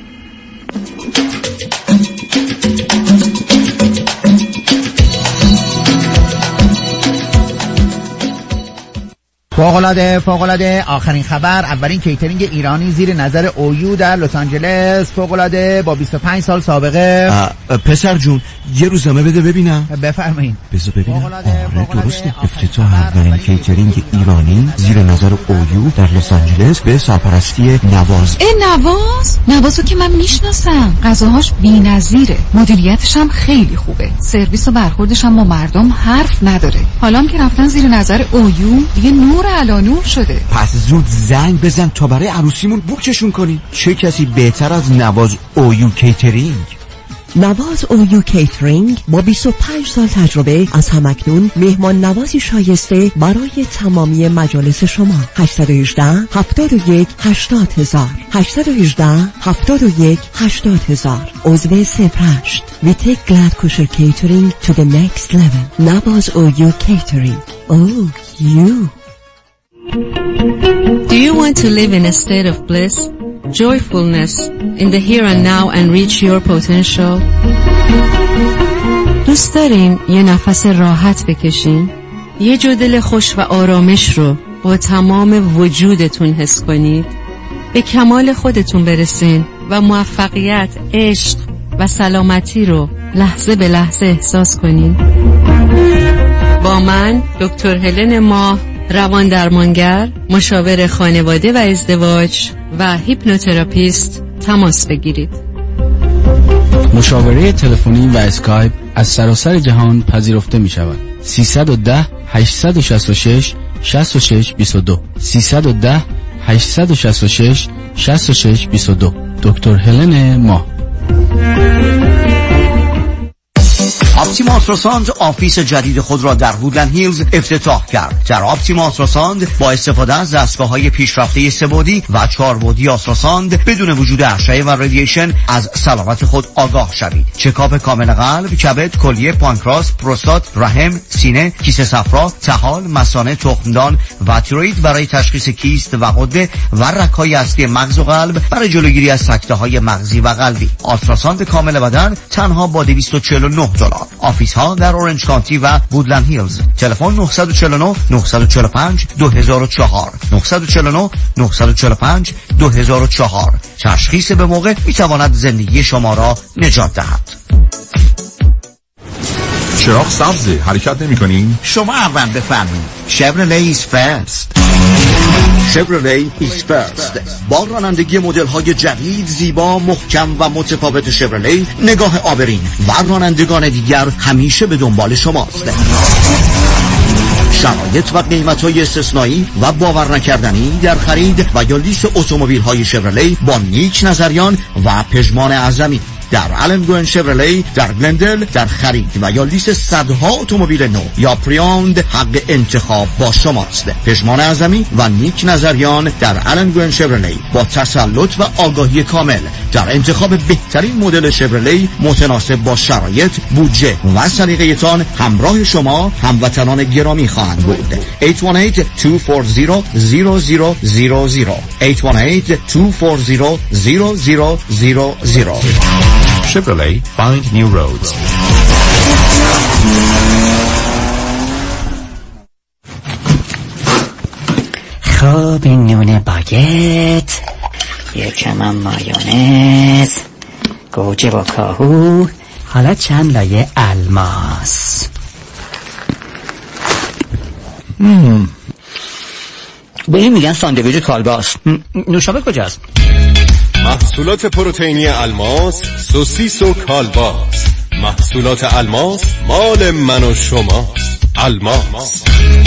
فوق‌العاده آخرین خبر، اولین کیترینگ ایرانی زیر نظر اویو در لس آنجلس. فوق‌العاده با 25 سال سابقه. پسر جون یه روزنامه بده ببینم. بفرمایید. بذار ببینم. آره درسته، افتتاح اولین کیترینگ ایرانی زیر نظر اویو در لس آنجلس به سرپرستی نواز. نوازو که من میشناسم، غذاهاش بی‌نظیره، مدیریتش هم خیلی خوبه، سرویس و برخوردش هم با مردم حرف نداره. حالا هم که رفتن زیر نظر اویو دیگه نور پر علانور شده. پس زود زنگ بزن تا برای عروسیمون بوکشون کنیم. چه کسی بهتر از نواز اویو کیترینگ؟ نواز اویو کیترینگ با 25 سال تجربه از همکنون مهمان نوازی شایسته برای تمامی مجالس شما. 818 71 80000 818 71 80000 عضو 08. We take glad kosher catering to the next level. نواز اویو کیترینگ. Oh, you. Do you want to live in a state of bliss, joyfulness, in the here and now and reach your potential? دوست دارین یه نفس راحت بکشین؟ یه جو دل خوش و آرامش رو با تمام وجودتون حس کنید؟ به کمال خودتون برسین و موفقیت، عشق و سلامتی رو لحظه به لحظه احساس کنین؟ با من دکتر هلن ماه، روان درمانگر، مشاور خانواده و ازدواج و هیپنوتراپیست تماس بگیرید. مشاوره تلفنی و اسکایپ از سراسر جهان پذیرفته می شود. 310 866 6622 310 866 6622 دکتر هلن ماه. آپتیما آلتراساند آفیس جدید خود را در وودلند هیلز افتتاح کرد. در آپتیما آلتراساند با استفاده از دستگاه‌های پیشرفته سه‌بعدی و 4 آلتراساند بدون وجود اشعه و رادییشن از سلامت خود آگاه شوید. چکاپ کامل قلب، کبد، کلیه، پانکراس، پروستات، رحم، سینه، کیسه صفرا، طحال، مثانه، تخمدان و تیروئید برای تشخیص کیست و غده و رگ‌های اصلی مغز و قلب برای جلوگیری از سکته‌های مغزی و قلبی. آلتراساند کامل بدن تنها با $249. آفیس ها در اورنج کانتی و وودلند هیلز. تلفن 949 945 2004 949 945 2004. تشخیص به موقع میتواند زندگی شما را نجات دهد. چراغ سبزه، حرکت نمی کنین؟ شما اول بفرمایید. Chevrolet is first. Chevrolet is first. با رانندگی مدل های جدید، زیبا، محکم و متفاوت شورلی، نگاه آبرین و رانندگان دیگر همیشه به دنبال شماست. شرایط و قیمت‌های استثنایی و باور نکردنی در خرید و یا لیز اتومبیل‌های شورلی با نیک نظریان و پژمان اعظمی. در آلن گوئن شورلی، در گلندل، در خرید و یا لیز صدها اتومبیل نو یا پریوند، حق انتخاب با شماست. پژمان اعظمی و نیک نظریان در آلن گوئن شورلی با تسلط و آگاهی کامل در انتخاب بهترین مدل شورلی متناسب با شرایط، بودجه و سلیقه‌تان همراه شما هموطنان گرامی خواهند بود. 818-240-0000 818-240-0000 Chevrolet, find new roads. خب این نون باگت، یکم هم مایونز، گوجه و کاهو، حالا چند لایه الماس. به این میگن ساندویچ کالباس. نوشابه کجاست؟ محصولات پروتئینی الماس، سوسیس و کالباس. محصولات الماس مال من و شماست. الماس.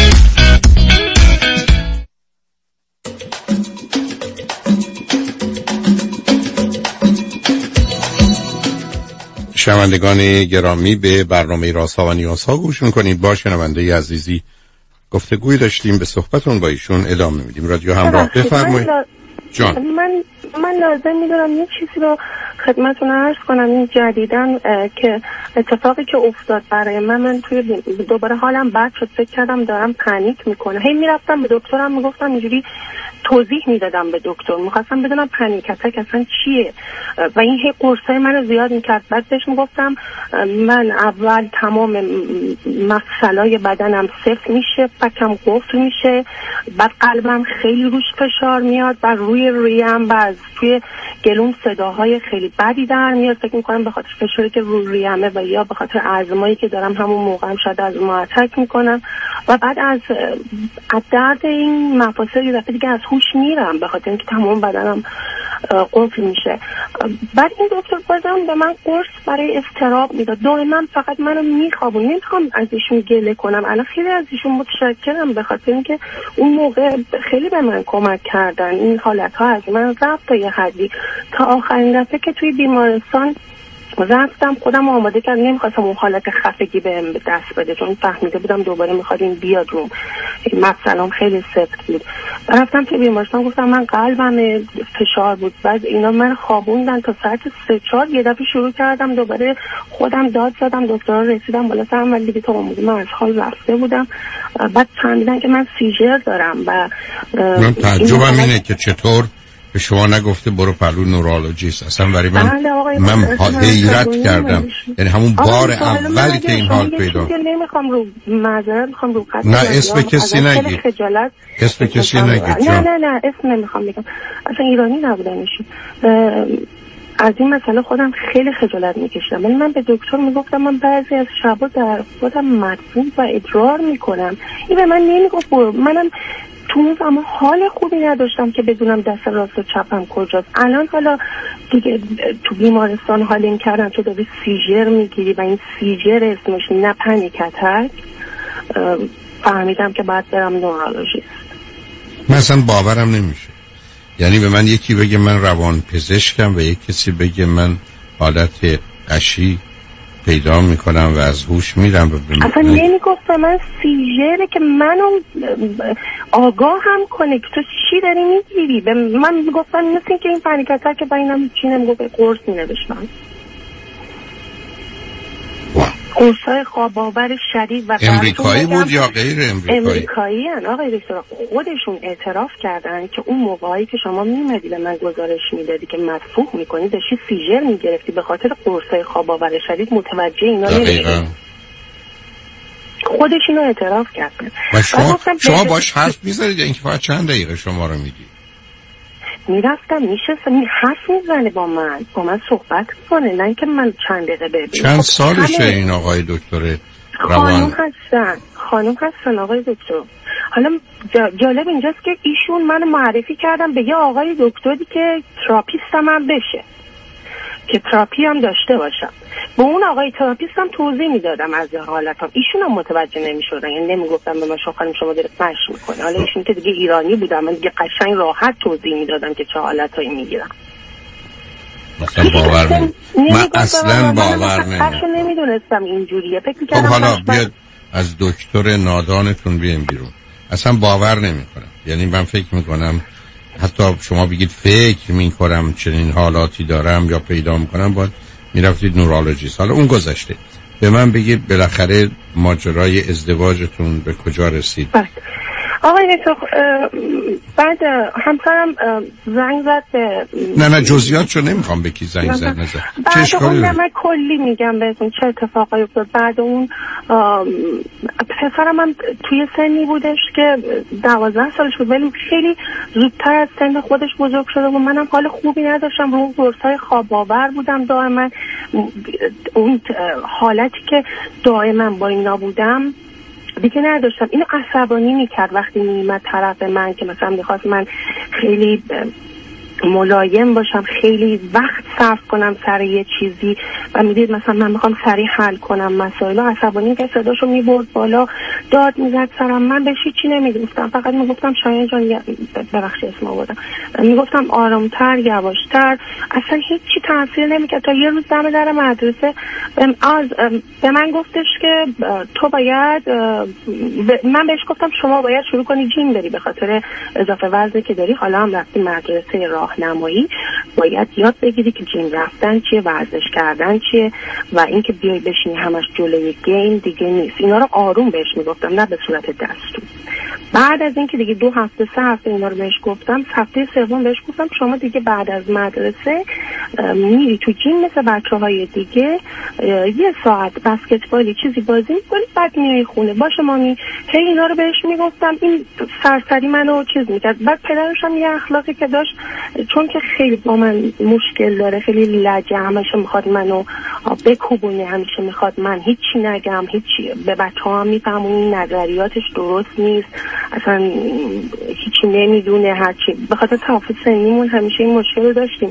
شنوندگان گرامی، به برنامه رازها و نیازها گوش میکنید. با شنونده عزیزی گفتگوی داشتیم، به صحبتون با ایشون ادامه میدیم. رادیو همراه، بفرمایید. جان، من لازم میدونم یه چیزی رو خدمتتون عرض کنم. این جدیدن که اتفاقی که افتاد برای من توی دوباره حالم بد شد، فکر کردم دارم پنیک میکنه. هی میرفتم به دکترم میگفتم، اینجوری توضیح میدادم به دکتر، میخواستم بدونم پنیک اتک اصلا چیه و این هی قرصای منو زیاد میکرد. بعد بهش میگفتم من اول تمام مفصلای بدنم صفر میشه، فکم قفل میشه، بعد قلبم خیلی روش فشار میاد، بعد روی ریم و توی گلوم صداهای خیلی بدی در میاد. فکر میکنم به خاطر فشاری که روی ریمه و یا به خاطر ازمایی که دارم همون موقع هم شاید از ما اتک میکنم. و بعد از درد این مفاصل یه دفعه دیگه از هوش میرم، به خاطر اینکه تمام بدنم قفل میشه. بعد این دکتر بازم به من قرص برای اضطراب میداد، دائما فقط منو میخوابون. نمیخوام از ایشون گله کنم، الان خیلی از ایشون متشکرم به خاطر اینکه اون موقع خیلی به من کمک کردن. این حالت ها از من رفت تا یه حدی. تا آخرین دفعه که توی بیمارستان رفتم خودم آماده کردم، نمیخواستم اون حالت خفگی بهم دست بده، چون فهمیده بودم دوباره میخواد این بیاد روم. مثلا خیلی سفت بود. رفتم توی بیمارستان گفتم من قلبم فشار بود. بعد اینا من خوابوندن تا ساعت 3-4. یه دفعه شروع کردم دوباره خودم داد زدم، دکترها رسیدم بالا سرم ولی دیگه تا من از حال رفته بودم. بعد فهمیدن که من سیژر دارم و من تعجبم اینه که چطور به شما نگفته برو پلو نورولوژیست. اصلا برای من حیرت کردم. یعنی همون بار اولی که این حال پیدا. نمیخوام رو معذرت، میخوام رو قطع. نه اسم کسی نگی. اسم کسی نگی. نه اسم نمیخوام بگم. اصلا ایرانی نبودن ایشون. از این مسئله خودم خیلی خجالت میکشم. ولی من به دکتر میگفتم من بعضی از شبا در خودم مدفون و ادرار میکنم. این به من نمیگفت. منم تو اون زمان حال خوبی نداشتم که بدونم دست راست و چپم کجاست. الان حالا دیگه تو بیمارستان حالیم کردن تو داری سیژر میگیری و این سیژر اسمش نه پنیک اتک، فهمیدم که باید برم نورولوژیست. من اصلا باورم نمیشه. یعنی به من یکی بگه من روان پزشکم و یک کسی بگه من حالت غشی پیدا میکنم و از هوش میرم. اصلا نمیگفت من سیژره که منو آگاه هم کنه که تو چی داری میگیری. من میگفتم مثل این که این پنیک اتک که با اینم چی نمیگفت، قرص مینوشتم. قرصای خواب آور شدید و امریکایی بود یا غیر امریکایی؟ امریکایی هن آقای دکتر. خودشون اعتراف کردن که اون موقعی که شما میمدی به من گزارش میدادی که مدفوع میکنی داشتی سیژر میگرفتی به خاطر قرصای خواب آور شدید، متوجه اینا نمیشی. خودشونو اعتراف کردن. و شما باش حرف میزنید یا اینکه فقط چند دقیقه شما رو میدی؟ میرفتم میشستم حرف میزنه با من صحبت کنه، نه اینکه من چند دقیقه ببینم. چند سالشه این آقای دکتر روان؟ خانم هستن آقای دکتر. حالا جالب اینجاست که ایشون من معرفی کردم به یه آقای دکتری که تراپیستم هم بشه، که تراپی هم داشته باشم. با اون آقای تراپیستم توضیح میدادم از حالتام. ایشون هم متوجه نمیشدن، یعنی نمیگفتم به من خانم شما داره مشق میکنه. حالا ایشون که دیگه ایرانی بودم، من دیگه قشنگ راحت توضیح میدادم که چه حالتایی میگیرم. مثلا باور من اصلا باور نمیدونستم اینجوریه. فکر می‌کردم خب حالا بیاد از دکتر نادانتون بیایم بیرون. اصلا باور نمیکنم. یعنی من فکر میکنم حتی شما بگید فکر میکنم چنین حالاتی دارم یا پیدا میکنم، باید میرفتید نورولوژیست. حالا اون گذشته، به من بگید بالاخره ماجرای ازدواجتون به کجا رسید؟ آقای دکتر بعد همسرم زنگ زد به نه جزئیاتشو نمیخوام به کی زنگ زد نزد. چه اشکالی داره؟ من کلی میگم بهتون چه اتفاقایی افتاد. بعد اون پسرم هم توی سنی بودش که 12 سالش بود، ولی خیلی زودتر از سن خودش بزرگ شده و منم حال خوبی نداشتم. رو قرصای خواب آور بودم دائما. اون حالتی که دائما با اینا بودم دیگه نداشتم. اینو عصبانی میکرد وقتی میمد طرف من که مثلا میخواست من خیلی ملایم باشم، خیلی وقت صرف کنم سر یه چیزی و میدید مثلا من میخوام سریع حل کنم مسائل. عصبانی که صداشو میبرد بالا، داد میزد سرم. من بهش چی نمیگفتم، فقط میگفتم شایان جان ببخشید اسم آوردم، میگفتم آرامتر یواشتر. اصلا هیچی تاثیر نمیکرد. تا یه روز دم در مدرسه به من گفتش که تو باید من بهش گفتم شما باید شروع کنی جیم بری به خاطر اضافه وزنی که داری. حالا هم رفتی مدرسه راهنمایی، باید یاد بگیری که جیم رفتن چیه، ورزش کردن چیه و اینکه بیای بشینی همش جلوی گیم دیگه نیست. اینا رو آروم بهش میگفتم، نه به صورت دستور. بعد از اینکه دیگه 2 هفته 3 هفته اینا رو بهش گفتم، هفته سوم بهش گفتم شما دیگه بعد از مدرسه میری تو جیم مثل بچه‌های دیگه 1 ساعت بسکتبالی چیزی بازی می‌کنی، بعد میای خونه باشه مامی. هی اینا رو بهش میگفتم، این سرسری منو چیز میکرد. بعد پدرش هم یه اخلاقی که داشت، چون که خیلی با من مشکل داره، خیلی لجه، همیشه میخواد منو بکوبونه، همیشه میخواد من هیچی نگم، هیچی. به بچه‌ها هم میفهمونی نظریاتش درست نیست، اصلا هیچی نمیدونه، هرچی. به خاطر تفاوت سنیمون همیشه این مشکل رو داشتیم.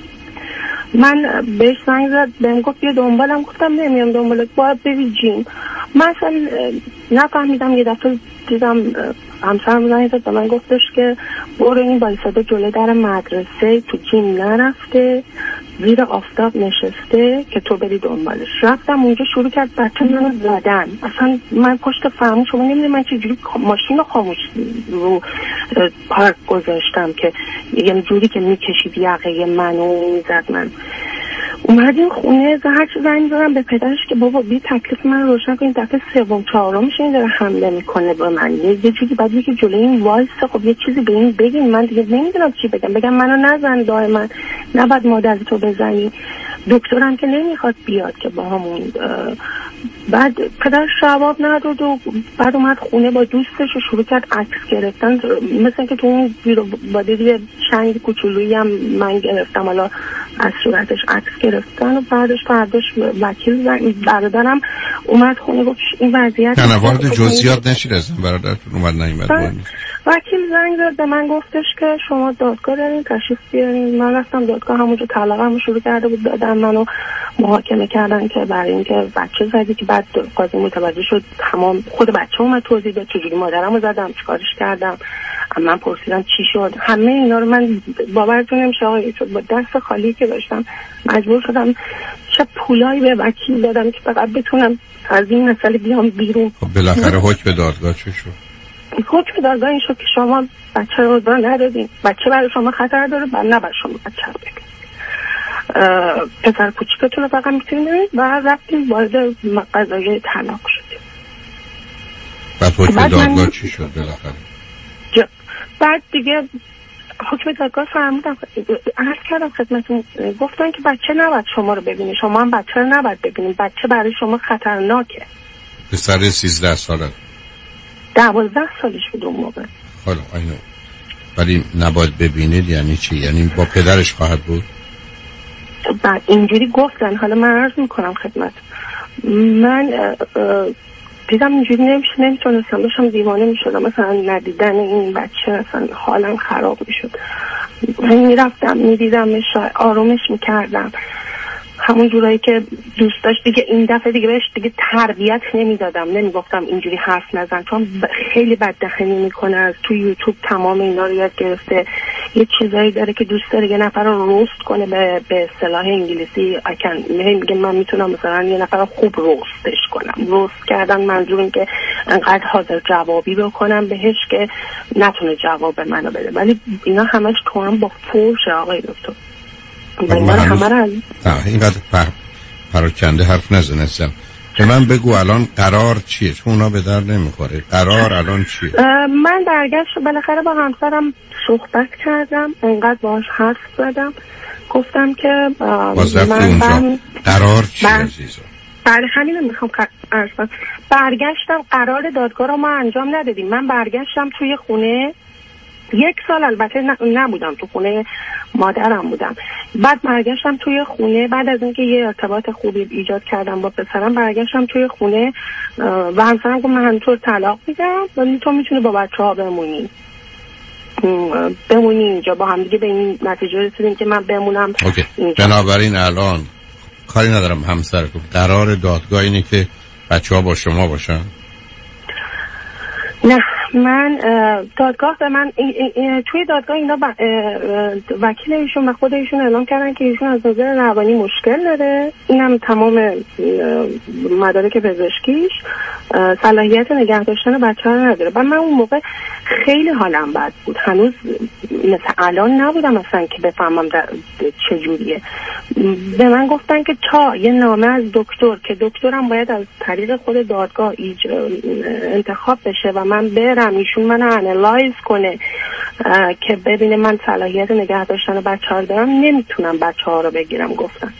من بهش زنگ زد، بهم گفت بیا دنبالم، گفتم نمیام دنبالت، باید بری جیم. مثلا نفهمیدم، یه دفعه دیدم همسرم زنگ زد به من گفتش که برو این وایساده جلوی در مدرسه، تو جیم نرفته، زیر آفتاب نشسته که تو بری دنبالش. رفتم اونجا، شروع کرد بچه منو زدن. اصلا من پشت فرمون، شما نمیدونی من چجوری ماشین رو خاموش رو پارک گذاشتم که یه جوری که میکشید یقه منو میزد. من اومدیم خونه، هرچی زنگ زدم به پدرش که بابا بی تکلیف من روشن کن، این دفعه 3-4 این داره حمله میکنه به من، یه چیزی بعد که جلوی این وایسه، خب یه چیزی به این بگین، من دیگه نمیدونم چی بگم منو نزن دائما، نباید مادر تو بزنی. دکترم که نمیخواد بیاد که با همون. بعد پدرش جواب نداد و بعد اومد خونه با دوستش و شروع کرد عکس گرفتن، مثل که تو اون با دیگه چنگ کوچولویی هم من گرفتم، حالا از صورتش عکس گرفتن. و بعدش فرداش وکیل برادرم اومد خونه گفت این وضعیت نه وارد جزئیات نشید، از برادرتون اومد نیومد. وکیل زنگ زد به من گفتش که شما دادگاه دارین، تشریف بیارین. من رفتم دادگاه، همونجا طلاقمو شروع کرده بود دادن، منو محاکمه کردن که برای اینکه بچه زدی، که بعد قاضی متوجه شد تمام خود بچه اومد توضیح داد چجوری مادرمو زدم، چیکارش کردم. من پرسیدم چی شد، همه اینا رو من باورتون نمیشه آقای شد با دست خالی که داشتم مجبور شدم چه پولایی به وکیل دادم که فقط بتونم از این مسئله بیام بیرون. خب بالاخره حکم دادگاه چه شد؟ حکم دادگاه این شد که شما بچه رو ندادین، بچه برای شما خطر داره، نباید شما بچه رو بگید، پسر کوچیکتون رو فقط میتونید ببینید. و رفتیم وارد قضایه طلاق شدیم. بعد حکم دادگاه چی شد بالاخره؟ بعد دیگه حکم دادگاه فرمودم، عرض کردم خدمتون، گفتن که بچه نباید شما رو ببینید، شما هم بچه رو نباید ببینید، بچه برای شما خطرناکه. پسر 13 ساله 12 سالش بود اون موقع. حالا اینو ولی نباید ببینید یعنی چی؟ یعنی با پدرش خواهد بود؟ بعد اینجوری گفتن. حالا من عرض میکنم خدمت، من دیدم اینجوری نمیتونستم، داشتم دیوانه میشدم، مثلا ندیدن این بچه اصلا حالم خراب میشد. میرفتم میدیدمش، آرومش میکردم همون جورایی که دوست داشت. دیگه این دفعه دیگه بهش دیگه تربیت نمیدادم، نمیگفتم اینجوری حرف نزن، چون خیلی بددهنی میکنه. از تو یوتیوب تمام اینا رو یاد گرفته، یه چیزایی داره که دوست داره یه نفر رو روست کنه، به اصطلاح انگلیسی میگه من میتونم مثلا یه نفر رو خوب روستش کنم. روست کردن منظور این که انقدر حاضر جوابی بکنم بهش که نتونه جواب منو بده، ولی اینا همش تو هم با فوش آقای دکتر. اینقدر پراکنده حرف نزنستم. به من بگو الان قرار چیه؟ چون اونا به در نمیخوره. قرار الان چیه؟ من برگشت بالاخره با همسرم صحبت کردم، انقدر باهاش حرف زدم، گفتم که من قرار چیه عزیزم؟ برای همین میخوام عرض کنم. برگشتم، قرار دادگاه رو ما انجام ندادیم. من برگشتم توی خونه 1 سال، البته نبودم تو خونه مادرم بودم. بعد برگشتم توی خونه، بعد از اینکه یه ارتباط خوبی ایجاد کردم با پسرم، برگشتم توی خونه و همسرم گفت من همینطور طلاق میدم و تو میتونی با بچه‌ها بمونی اینجا. با هم دیگه به این نتیجه رسیدیم که من بمونم اینجا. بنابراین الان کاری ندارم همسر گفت قرار دادگاه اینه که بچه‌ها با شما باشن. نه، من دادگاه به من توی دادگاه اینا وکیل ایشون و خود ایشون اعلام کردن که ایشون از نظر روانی مشکل داره، اینم تمام مدارک پزشکیش، صلاحیت نگه داشتن بچه ها نداره. من اون موقع خیلی حالم بد بود، هنوز مثل الان نبودم اصلا که بفهمم چجوریه. به من گفتن که تا یه نامه از دکتر، که دکترم باید از طریق خود دادگاه انتخاب بشه و من برم، ایشون منو انالایز کنه، که ببینه من صلاحیت نگه داشتن بچه‌ها دارم، نمیتونم بچه‌ها رو بگیرم. گفتن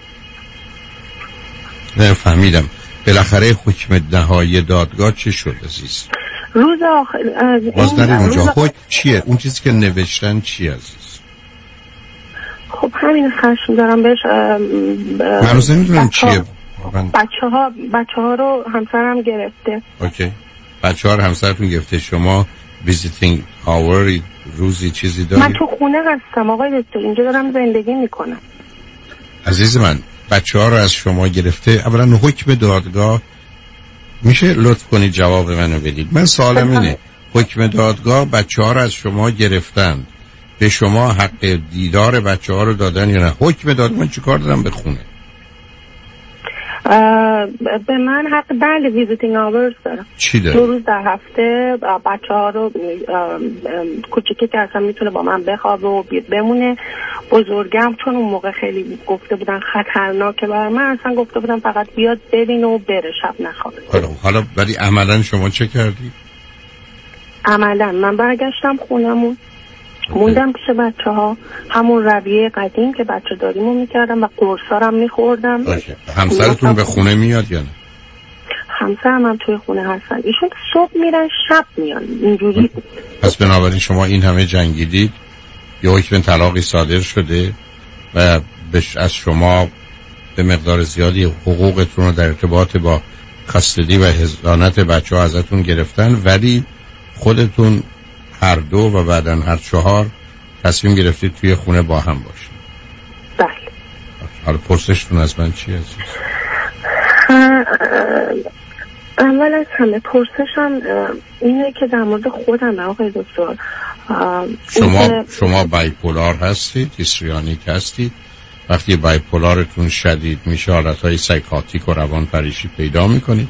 نه فهمیدم. بالاخره حکم نهایی دادگاه چی شد عزیز؟ روز آخر باز نریم اونجا. حکم چیه؟ اون چیزی که نوشتن چی عزیز؟ خب همین خشم دارم بهش. من روز نمیدونم چیه. بچه ها رو همسرم گرفته. اوکی. بچه ها رو همسرتون گرفته. شما ویزیتینگ آوری روزی چیزی داری؟ من تو خونه هستم آقای دکتر، اینجا دارم زندگی میکنم. عزیز من بچه ها رو از شما گرفته. اولا حکم دادگاه میشه لطف کنید جواب منو بدید. من سوالم اینه حکم دادگاه بچه ها رو از شما گرفتن، به شما حق دیدار بچه ها رو دادن یا نه؟ حکم دادگاه من چیکار دارم به خونه؟ به من حق بله ویزیتینگ آورز دارم. چی داره؟ 2 روز در هفته بچه ها رو کوچیکی که اصلا میتونه با من بخوابه و بمونه. بزرگم چون اون موقع خیلی گفته بودن خطرناکه برای من، اصلا گفته بودن فقط بیاد ببین و بره، شب نخوابه. حالا ولی عملا شما چه کردی؟ عملا من برگشتم خونمون، موندم پیش بچه ها، همون رویه قدیم که بچه داریمو میکردم و قرصارم میخوردم. همسرتون به خونه میاد یا نه؟ همسرم هم توی خونه هستن، ایشون صبح میرن شب میان، اینجوری بود. پس بنابراین شما این همه جنگیدید، یا حکم طلاقی صادر شده و از شما به مقدار زیادی حقوقتون رو در ارتباط با کاستدی و حضانت بچه ها ازتون گرفتن، ولی خودتون هر دو و بعداً هر 4 تصمیم گرفتید توی خونه با هم باشید. بله. حالا پرسشتون از من چی عزیز؟ اول از همه پرسشم اینه که در مورد خودم آقای دکتر، شما بایپولار هستید، هیستریانیک هستید. وقتی بایپولارتون شدید میشه حالتهای سایکاتیک و روان پریشی پیدا میکنید.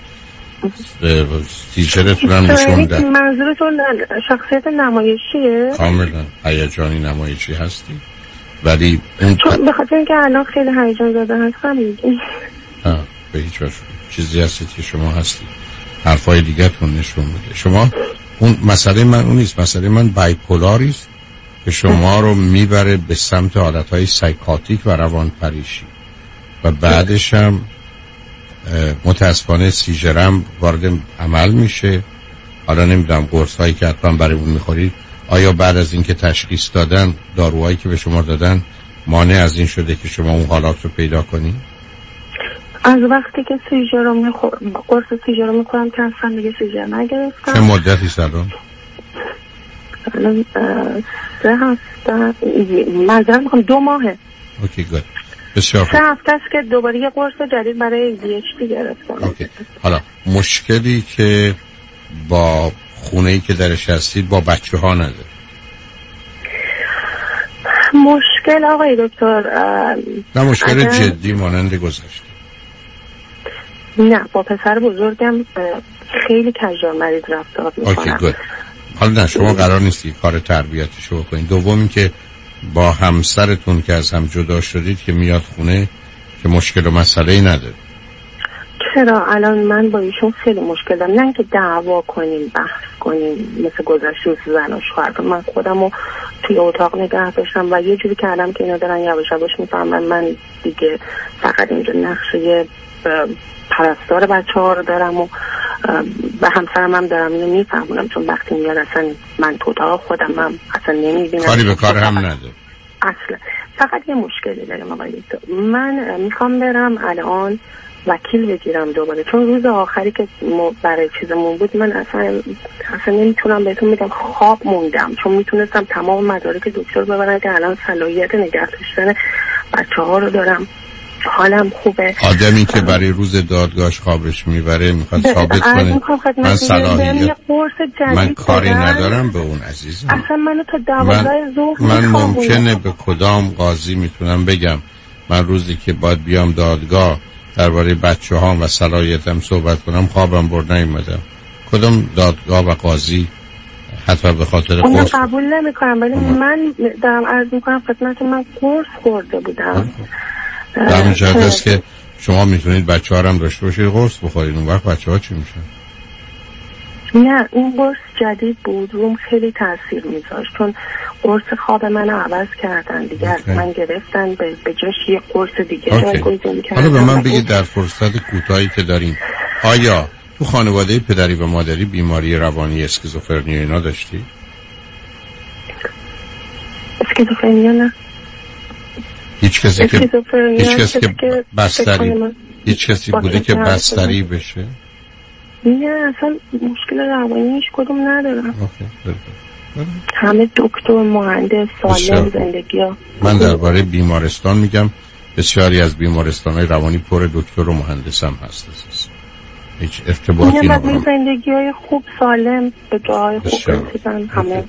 تیچرتون هم نشون ده. منظورتون شخصیت نمایشیه؟ کاملا هیجانی نمایشی هستی، ولی چون به خاطر اینکه الان خیلی هیجان زده هستم میگیم. به هیچ وجه چیزی هستید که شما هستید، حرفای دیگه تون نشون میده. شما اون مسئله من اون نیست، مسئله من بایپولاریست که شما رو میبره به سمت حالتهای سایکاتیک و روان پریشی و بعدش هم متاسفانه سیجرم وارد عمل میشه. حالا نمیدونم قرص هایی که حتما برای اون میخورید، آیا بعد از اینکه تشخیص دادن داروهایی که به شما دادن مانع از این شده که شما اون حالات رو پیدا کنید؟ از وقتی که سیجر رو قرص سیجر رو میخورم که اصلا دیگه سیجر نگرفتم. چه مدتی سالون؟ الان 3 هفته، منظرم میخوام 2 ماهه. اوکی گود. بسیار 3 هفته است که دوباره یه قرص جدید برای ADHD گرفتم. اوکی. حالا مشکلی که با خونه‌ای که درش هستید با بچه ها نداره؟ مشکل آقای دکتر نه مشکل جدی مانند گذشته؟ نه با پسر بزرگم خیلی کژوال مریض رفتار میکنم. اوکی گود. حالا نه شما قرار نیستی کار تربیتشو بکنید. دوم که با همسرتون که از هم جدا شدید که میاد خونه که مشکل و مسئله‌ای نداره. چرا الان من با ایشون خیلی مشکل دارم، نه اینکه دعوا کنیم بحث کنیم مثل گذشته مثل زن و شوهر. من خودمو توی اتاق نگه داشتم و یه جوری کردم که اینا دارن یواش یواش میفهمن من دیگه فقط اینجا نقشه پرستار بچه ها رو دارم و به همسرم هم دارم اینو میفهمونم، چون وقتی میاد اصلا من تو اتاق خودم هم اصلا نمیبینم، کاری به کار هم نداره. اصلا فقط یه مشکلی دارم آقای دکتر. من میخوام برم الان وکیل بگیرم دوباره، چون روز آخری که برای چیزمون بود من اصلا نمیتونم بهتون میگم خواب موندم، چون میتونستم تمام مدارک دکتر ببرم که الان صلاحیت نگه داشتن بچه ها رو دارم، حالم خوبه. آدمی که برای روز دادگاهش خوابش میبره میخواد ثابت کنه من صلاحیت من کاری ندارم به اون عزیزم. اصلا منو تا 12 ظهر من ممکنه به کدام قاضی میتونم بگم من روزی که باید بیام دادگاه درباره بچه ها و صلاحیتم صحبت کنم خوابم برد نیومدم؟ کدام دادگاه و قاضی حتی به خاطر اون قبول نمی کنم، ولی من دارم عرض میکنم خدمت من قرص خورده بودم. در همین جهت است که شما میتونید بچه ها هم داشته باشید قرص بخورید، اون وقت بچه ها چی میشن؟ نه این قرص جدید بود روم خیلی تاثیر میذاشت، چون قرص خواب من عوض کردن دیگه از من گرفتن به جاش یه قرص دیگه جایگزین کردن. حالا به من بگید در فرصت کوتاهی که دارین آیا تو خانواده پدری و مادری بیماری روانی اسکیزوفرنی اینا داشتی؟ اسکیزوفرنی نه. هیچ کسی که بستری هیچ کسی بوده که بستری بشه؟ نه اصلا مشکل روانی هیچ کدوم ندارم. همه دکتر مهندس سالم زندگی ها. من درباره بیمارستان میگم بسیاری از بیمارستان‌های روانی پر دکتر و مهندس هم هست. هیچ ارتباطی نداره. زندگی های خوب سالم به جای خوب رسیدن همه.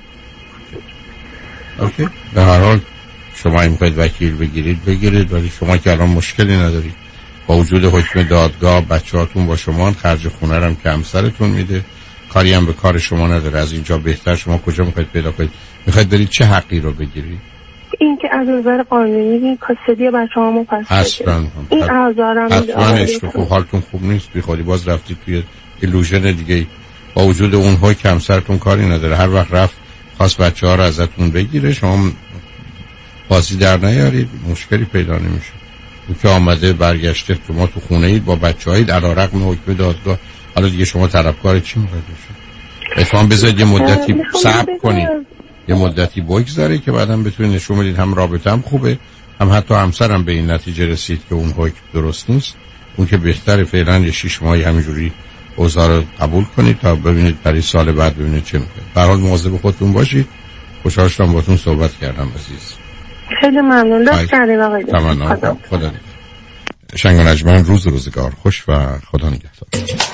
اوکی. به هر حال شما این باید وکیل بگیرید ولی شما که الان مشکلی ندارید. با وجود حکم دادگاه بچه‌هاتون با شما خرج خونه رو هم که همسرتون میده. کاری هم به کار شما نداره. از اینجا بهتر شما کجا میخواید پیدا کنید؟ میخواید برید چه حقی رو بگیرید؟ این که از نظر قانونی این کاستدی بچه‌هامو پس اصلا این آزارم اصلا حالتون خوب نیست. بی خودی باز رفتید توی ایلوژن دیگه. با وجود اون حکم همسرتون کاری نداره. هر وقت رفت خواست بچه‌ها رو ازتون بگیره شما بازی در نیارید مشکلی پیدا نمیشه. اون که آمده برگشته تو ما تو خونه اید با بچه‌هاید علیرغم حکم دادگاه. حالا دیگه شما طرفدار چی می‌خواید بشید؟ اتفاقا بذارید یه مدتی صبر کنید. یه مدتی بگذره که بعداً بتونید نشون بدید هم رابطه هم خوبه هم حتی همسرم به این نتیجه رسید که اون حکم درست نیست. اون که بهتره فعلا یه 6 ماهی همینجوری اوضاع رو قبول کنید تا ببینید برای سال بعد ببینید چه می‌کنید. به هر حال مواظب خودتون باشید. خوشحال شدم باهاتون صحبت کردم عزیز. خیلی ممنون. لطف کردید آقای دکتر. خدا شنگ و نجمن روزگار خوش و خدا نگهدار.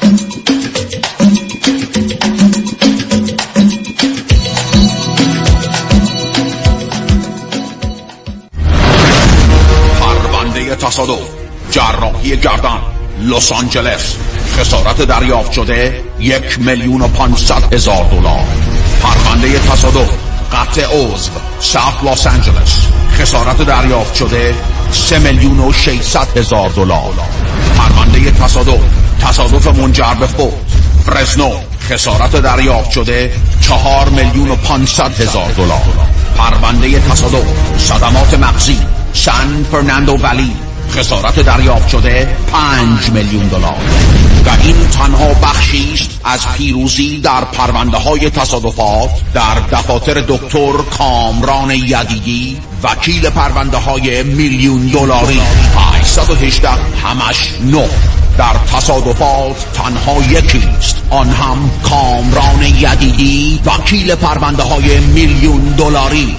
پرونده تصادف جراحی گردن لس آنجلس خسارت دریافت شده $1,500,000. پرونده تصادف قطع عضو ساوت لس آنجلس خسارت دریافت شده $3,600,000. پرونده تصادف منجر به فوت فرزنو خسارت دریافت شده $4,500,000. پرونده تصادف صدمات مغزی سان فرناندو ولی خسارت دریافت شده $5,000,000. و این تنها بخشی است از پیروزی در پرونده‌های تصادفات در دفاتر دکتر کامران یدیدی وکیل پرونده‌های $1,000,000. 818 همش 9 در تصادفات تنها یکی است آن هم کامران یدیدی وکیل پرونده‌های $1,000,000.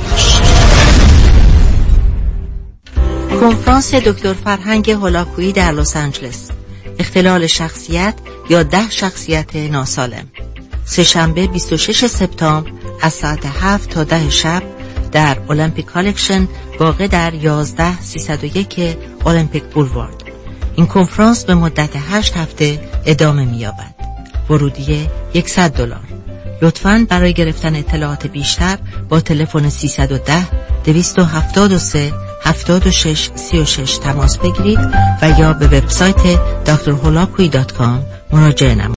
کنفرانس دکتر فرهنگ هولاکویی در لس آنجلس اختلال شخصیت یا 10 شخصیت ناسالم سه‌شنبه 26 سپتامبر از ساعت 7 تا 10 شب در المپیک کالکشن واقع در 11301 المپیک بولوارد. این کنفرانس به مدت 8 هفته ادامه می‌یابد. ورودی $100. لطفاً برای گرفتن اطلاعات بیشتر با تلفن 310 273 7636 تماس بگیرید و یا به وبسایت drholakui.com مراجعه نمایید.